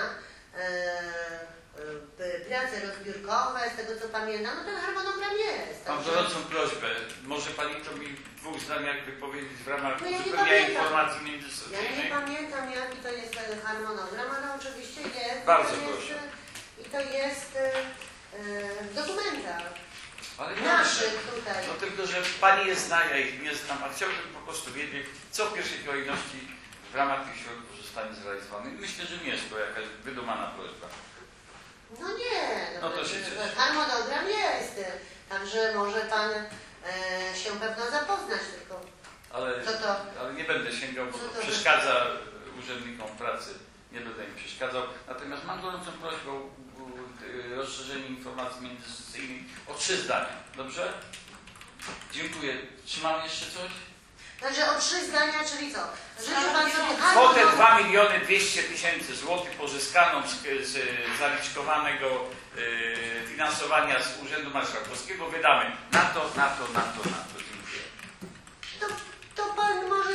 prace rozbiórkowe, z tego co pamiętam, no ten harmonogram jest. Mam gorącą prośbę, może Pani to mi w 2 zdaniach wypowiedzieć w ramach uzupełnienia informacji międzysobiewej. Ja nie pamiętam jaki to jest ten harmonogram, ale oczywiście jest. Bardzo proszę. I to jest w dokumentach. Ale naszych tutaj. No tylko, że Pani je zna, ja ich nie znam, a chciałbym po prostu wiedzieć, co w pierwszej kolejności w ramach tych środków zostanie zrealizowane. Myślę, że nie jest to jakaś wydumana prośba. No nie, no to się cieszę. Harmonogram jest, także może Pan się pewno zapoznać tylko. Ale nie będę sięgał, bo to przeszkadza urzędnikom pracy, nie będę im przeszkadzał. Natomiast mam gorącą prośbę o rozszerzenie informacji międzyinstytucyjnych o 3 zdania. Dobrze? Dziękuję. Czy mam jeszcze coś? Także o 3 zdania, czyli co? Kwotę 2 200 000 złotych pozyskaną z zaliczkowanego finansowania z Urzędu Marszałkowskiego wydamy na to. Dziękuję. To Pan może...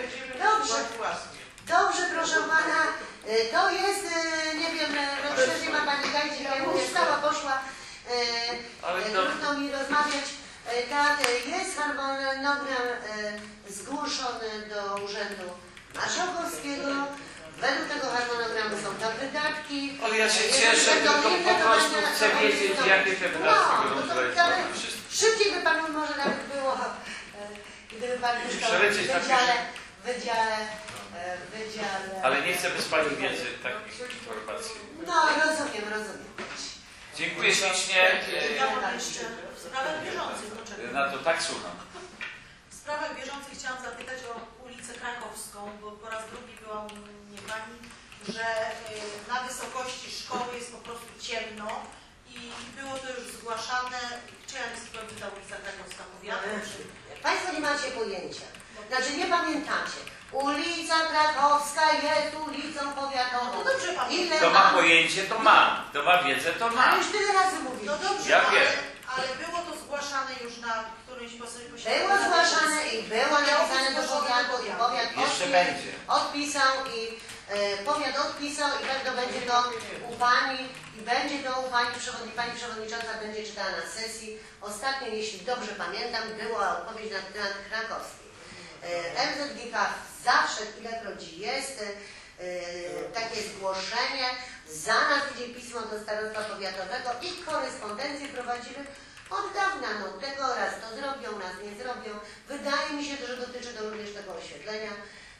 Dobrze, proszę Pana. To jest, nie wiem, no przecież nie ma Pani Gajdzie, ja mówię, stała, poszła. Trudno mi rozmawiać. Tak, jest harmonogram zgłoszony do Urzędu Marszałkowskiego. Według tego harmonogramu są tam wydatki. Ale ja się cieszę, tylko po prostu chcę wiedzieć, jakie te wydatki będą zrealizowane. Szybciej by Panu może nawet było, gdyby Pan mieszkał w wydziale. Ale nie chcę bez Pani wiedzy takich informacji. No, rozumiem. Dziękuję ślicznie. W sprawach bieżących, Na to tak słucham. W sprawach bieżących chciałam zapytać o ulicę Krakowską, bo po raz drugi była u mnie Pani, że na wysokości szkoły jest po prostu ciemno i było to już zgłaszane. Chciałam sprawdzić, ta ulica Krakowska powiatu. Państwo nie macie pojęcia. Znaczy nie pamiętacie. Ulica Krakowska jest ulicą powiatową. No dobrze, Pani. To ma pojęcie, to ma. To ma wiedzę, to ma. Ale już tyle razy mówię. No dobrze, ja wiem. Ale było to zgłaszane już na którymś posiedzeniu. Było zgłaszane i było napisane do powiatu i powiat jeszcze będzie. Odpisał i powiat odpisał i pewno będzie to u Pani i będzie to u Pani Przewodnicząca będzie czytała na sesji. Ostatnio, jeśli dobrze pamiętam, była odpowiedź na temat krakowski. MZGK zawsze, ilekroć jest takie zgłoszenie, za nas idzie pismo do starostwa powiatowego i korespondencję prowadzimy od dawna. No tego raz to zrobią, raz nie zrobią. Wydaje mi się, że dotyczy to również tego oświetlenia.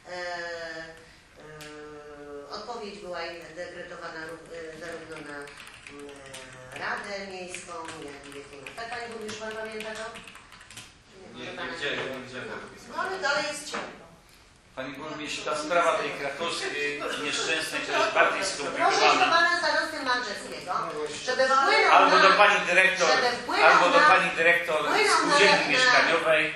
Odpowiedź była dekretowana zarówno na Radę Miejską, jak i na... Tak Pani Burmistrz, Pan pamięta to? Nie widziałem. No ale dalej jest ciemno. Pani burmistrz, ta sprawa tej krakowskiej nieszczęsnej to jest bardziej Proszę do skomplikowana. pana starosty Maldrzewskiego, żeby wpłynął Albo do na... pani dyrektor, żeby wpłynął albo do na- pani dyrektor spółdzielni mieszkaniowej,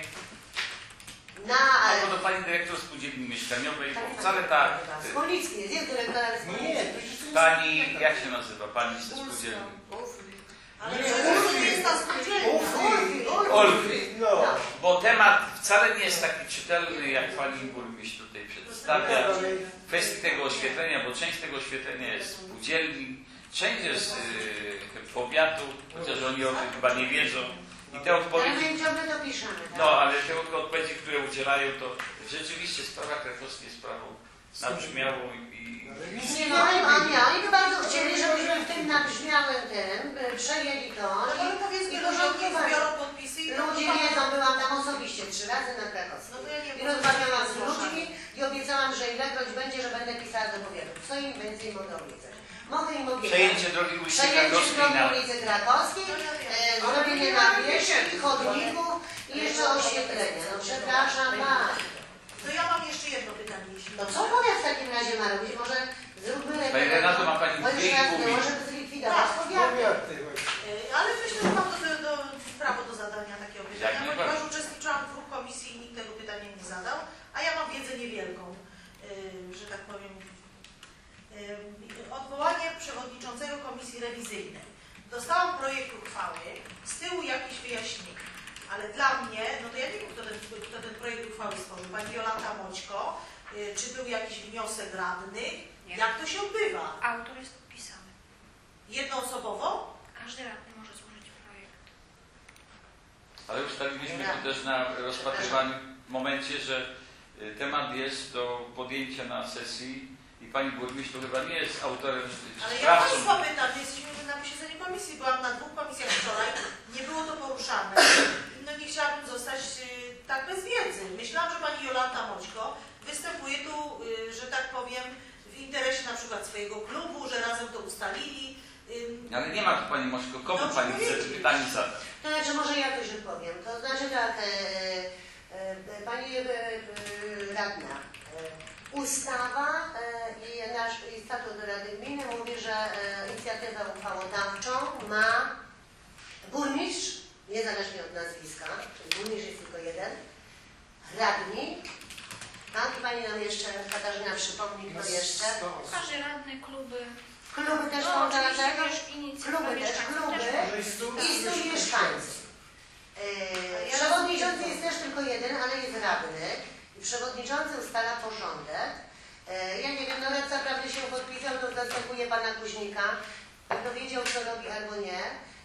albo do pani dyrektor spółdzielni mieszkaniowej, bo wcale ta Smolicki jest dyrektorem Smolicki. pani, jak się nazywa pani ze spółdzielni? Ale to jest ta spółdzielnia. Olfi. No. Bo temat wcale nie jest taki czytelny, jak pani burmistrz tutaj przedstawia. W kwestii tego oświetlenia, bo część tego oświetlenia jest w spółdzielni, część jest powiatu, chociaż oni o tym chyba nie wiedzą. I te Ale odpowiedzi, my ciągle to piszemy. Tak? no ale te odpowiedzi, które udzielają, to rzeczywiście sprawa krakowskiej jest sprawą nabrzmiałą i Nie, no oni by bardzo chcieli, żebyśmy w tym nabrzmiałym tym przejęli to. Ale my powiedzmy, i że oni porządkowali. zbiorą podpisy i Ludzie wiedzą, byłam tam osobiście 3 razy na Krakowsku. No to ja nie I wiem, rozmawiałam z co ludźmi i obiecałam, że ilekroć będzie, że będę pisała do powiatu. Co im więcej mogę obiecać? Mogę im obiecać. przejęcie drogi ulicy Przejęcie Krakowskiej drogi na... ulicy Krakowskiej, zrobienie nawierzchni, chodników i jeszcze oświetlenia. No przepraszam bardzo. To ja mam jeszcze jedno pytanie. Jeśli No co powiat w takim razie ma robić? Może zróbmy Pani Renato, ma pani 2,5 lepiej. minuty. Może zlikwidować powiaty. Ale myślę, że mam prawo do zadania takiego pytania, Jak ponieważ najbardziej. uczestniczyłam w dwóch komisji i nikt tego pytania nie zadał, a ja mam wiedzę niewielką, że tak powiem. Odwołanie przewodniczącego komisji rewizyjnej. Dostałam projekt uchwały, z tyłu jakieś wyjaśnienia, ale dla mnie, no to ja nie wiem, kto ten projekt uchwały stworzył. Pani Jolanta Moćko, czy był jakiś wniosek radnych? Nie. Jak to się odbywa? Autor jest podpisany. Jednoosobowo? Każdy radny może złożyć projekt. Ale ustaliliśmy to też na rozpatrywaniu w momencie, że temat jest do podjęcia na sesji i pani burmistrz to chyba nie jest autorem, Ale ja sprawcą. Państwa pytam, jesteśmy na posiedzeniu komisji, byłam na 2 komisjach wczoraj, nie było to poruszane. No nie chciałabym zostać tak bez wiedzy. Myślałam, że pani Jolanta Moćko występuje tu, że tak powiem, w interesie na przykład swojego klubu, że razem to ustalili. Ale nie ma tu pani Mośko, komu Dobrze pani chce powiedzieć. pytanie zadać? To znaczy, może ja coś odpowiem. To znaczy tak, pani radna, ustawa i statut Rady Gminy mówi, że inicjatywę uchwałodawczą ma burmistrz, niezależnie od nazwiska, czyli burmistrz jest tylko jeden, radni, tak? I pani nam jeszcze, Katarzyna, przypomni, kto jeszcze? Każdy radny, kluby. Kluby też No, są oczywiście dlatego? też inicjatywy Kluby też, mieszkańców kluby też i 100 mieszkańców. Przewodniczący jest też tylko jeden, ale jest radny. I przewodniczący ustala porządek. Ja nie wiem, no radca prawdy się podpisał, to zastępuje pana Kuźnika. Kto wiedział, co robi albo nie.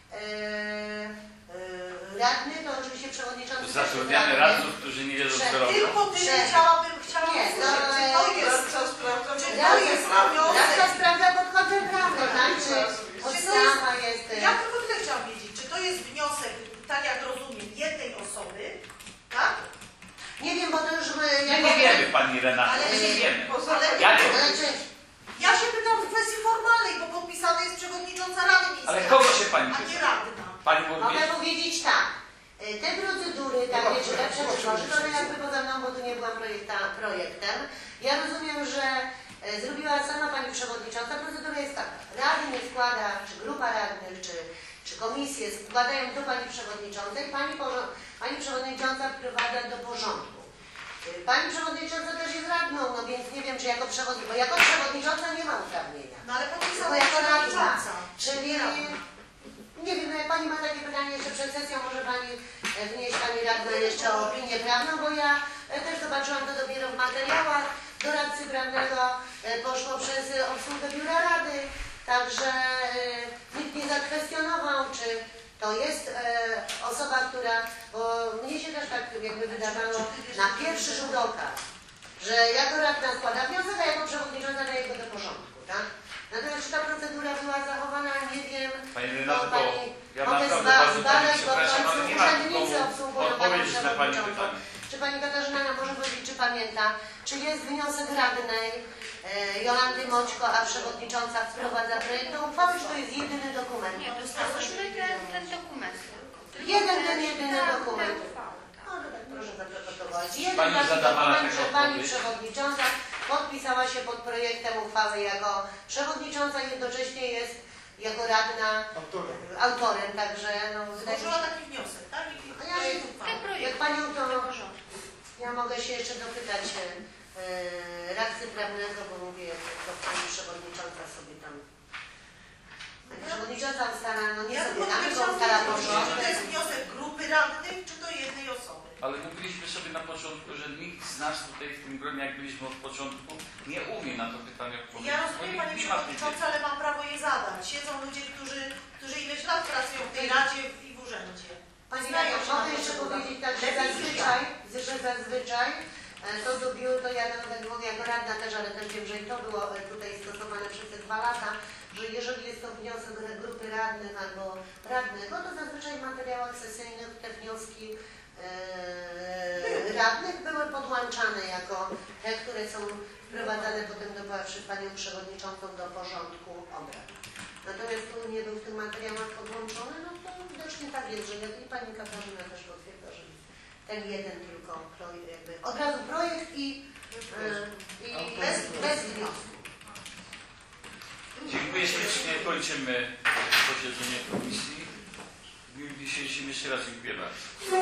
Radny to oczywiście przewodniczący. To zatrudniamy radców, którzy nie wiedzą, co robią. Tylko tyle chciałam Nie, usłyszeć, no, czy to jest, czy to jest radca wniosek. sprawdza pod kątem prawnym, tak? Czy podstawa jest... Ja tylko tyle chciałam wiedzieć, czy to jest wniosek, tak jak rozumiem, jednej osoby, tak? Nie wiem, bo to już... My nie wiemy, pani Renata, Ale my nie wiemy. Ale Ja nie Ale wiem. czy... ja się pytam w kwestii formalnej, bo podpisana jest przewodnicząca Rady Miejskiej. Ale kogo się pani A nie pyta? radna. Pani Mogę burmistrz? powiedzieć tak. Te procedury, takie czy lepsze, czy gorsze, to one jakby poza mną, bo tu nie byłam projektem. Ja rozumiem, że zrobiła sama pani przewodnicząca. Procedura jest taka. Radny składa, czy grupa radnych, czy komisje składają do pani przewodniczącej. Pani przewodnicząca wprowadza do porządku. Pani przewodnicząca też jest radną, no więc nie wiem, czy jako przewodnicząca, bo jako przewodnicząca nie ma uprawnienia. No ale Tylko podpisana jako radna. przewodnicząca. Czyli... Nie wiem, no jak pani ma takie pytanie jeszcze przed sesją, może pani wnieść pani radna jeszcze opinię prawną, bo ja też zobaczyłam to dopiero w materiałach doradcy prawnego, poszło przez obsługę biura rady, także nikt nie zakwestionował, czy to jest osoba, która, bo mnie się też tak jakby wydawało na pierwszy rzut oka, że jako radna składa wniosek, a jako przewodnicząca daje go do porządku, tak? Natomiast czy ta procedura była zachowana, nie wiem. Pani Renatko, ja mogę naprawdę bardzo pani zbadać, bo w przepraszam, ale końcu nie ma urzędnicy komu obsługują panią odpowiedzieć na pani przewodniczącą. pytanie. Czy pani Katarzyna nam może powiedzieć, czy pamięta, czy jest wniosek radnej Jolanty Moćko, a przewodnicząca wprowadza projekt do uchwały, czy to jest jedyny dokument? Nie, dostaliśmy ten dokument tylko. Jeden, ten jedyny dokument. Uchwała, tak. No to tak proszę zaprotokołować. Pani Jeden taki zadawała dokument, tego że pani przewodnicząca podpisała się pod projektem uchwały jako przewodnicząca, jednocześnie jest jako radna autorem, także no, Złożyła taki wniosek, tak? Jak panią to ja mogę się jeszcze dopytać radcy prawnego, bo mówię, to pani przewodnicząca sobie tam. Przewodnicząca ustala, no nie sobie na tylko ustala porządek. Czy to jest wniosek grupy radnych, czy to jednej osoby? Ale mówiliśmy sobie na początku, że nikt z nas tutaj w tym gronie, jak byliśmy od początku, nie umie na to pytanie odpowiedzieć. Ja rozumiem Pani Przewodnicząca, ale mam prawo je zadać. Siedzą ludzie, którzy ileś lat pracują w tej Radzie i w urzędzie. Pani Radna, mogę jeszcze powiedzieć tak, że zazwyczaj to do biura, to ja nawet mówię jako radna też, ale też wiem, że i to było tutaj stosowane przez te 2 lata, że jeżeli jest to wniosek grupy radnych albo radnego, to zazwyczaj w materiałach sesyjnych te wnioski radnych były podłączane jako te, które są wprowadzane potem przez panią przewodniczącą do porządku obrad. Natomiast tu nie był w tym materiałach podłączony, no to widocznie tak jest, że jak i pani Katarzyna też potwierdza, że ten jeden tylko projekt, jakby od razu projekt i bez wniosku. Dziękuję ślicznie, kończymy posiedzenie komisji. W dniu dzisiejszym jeszcze raz dziękuję bardzo.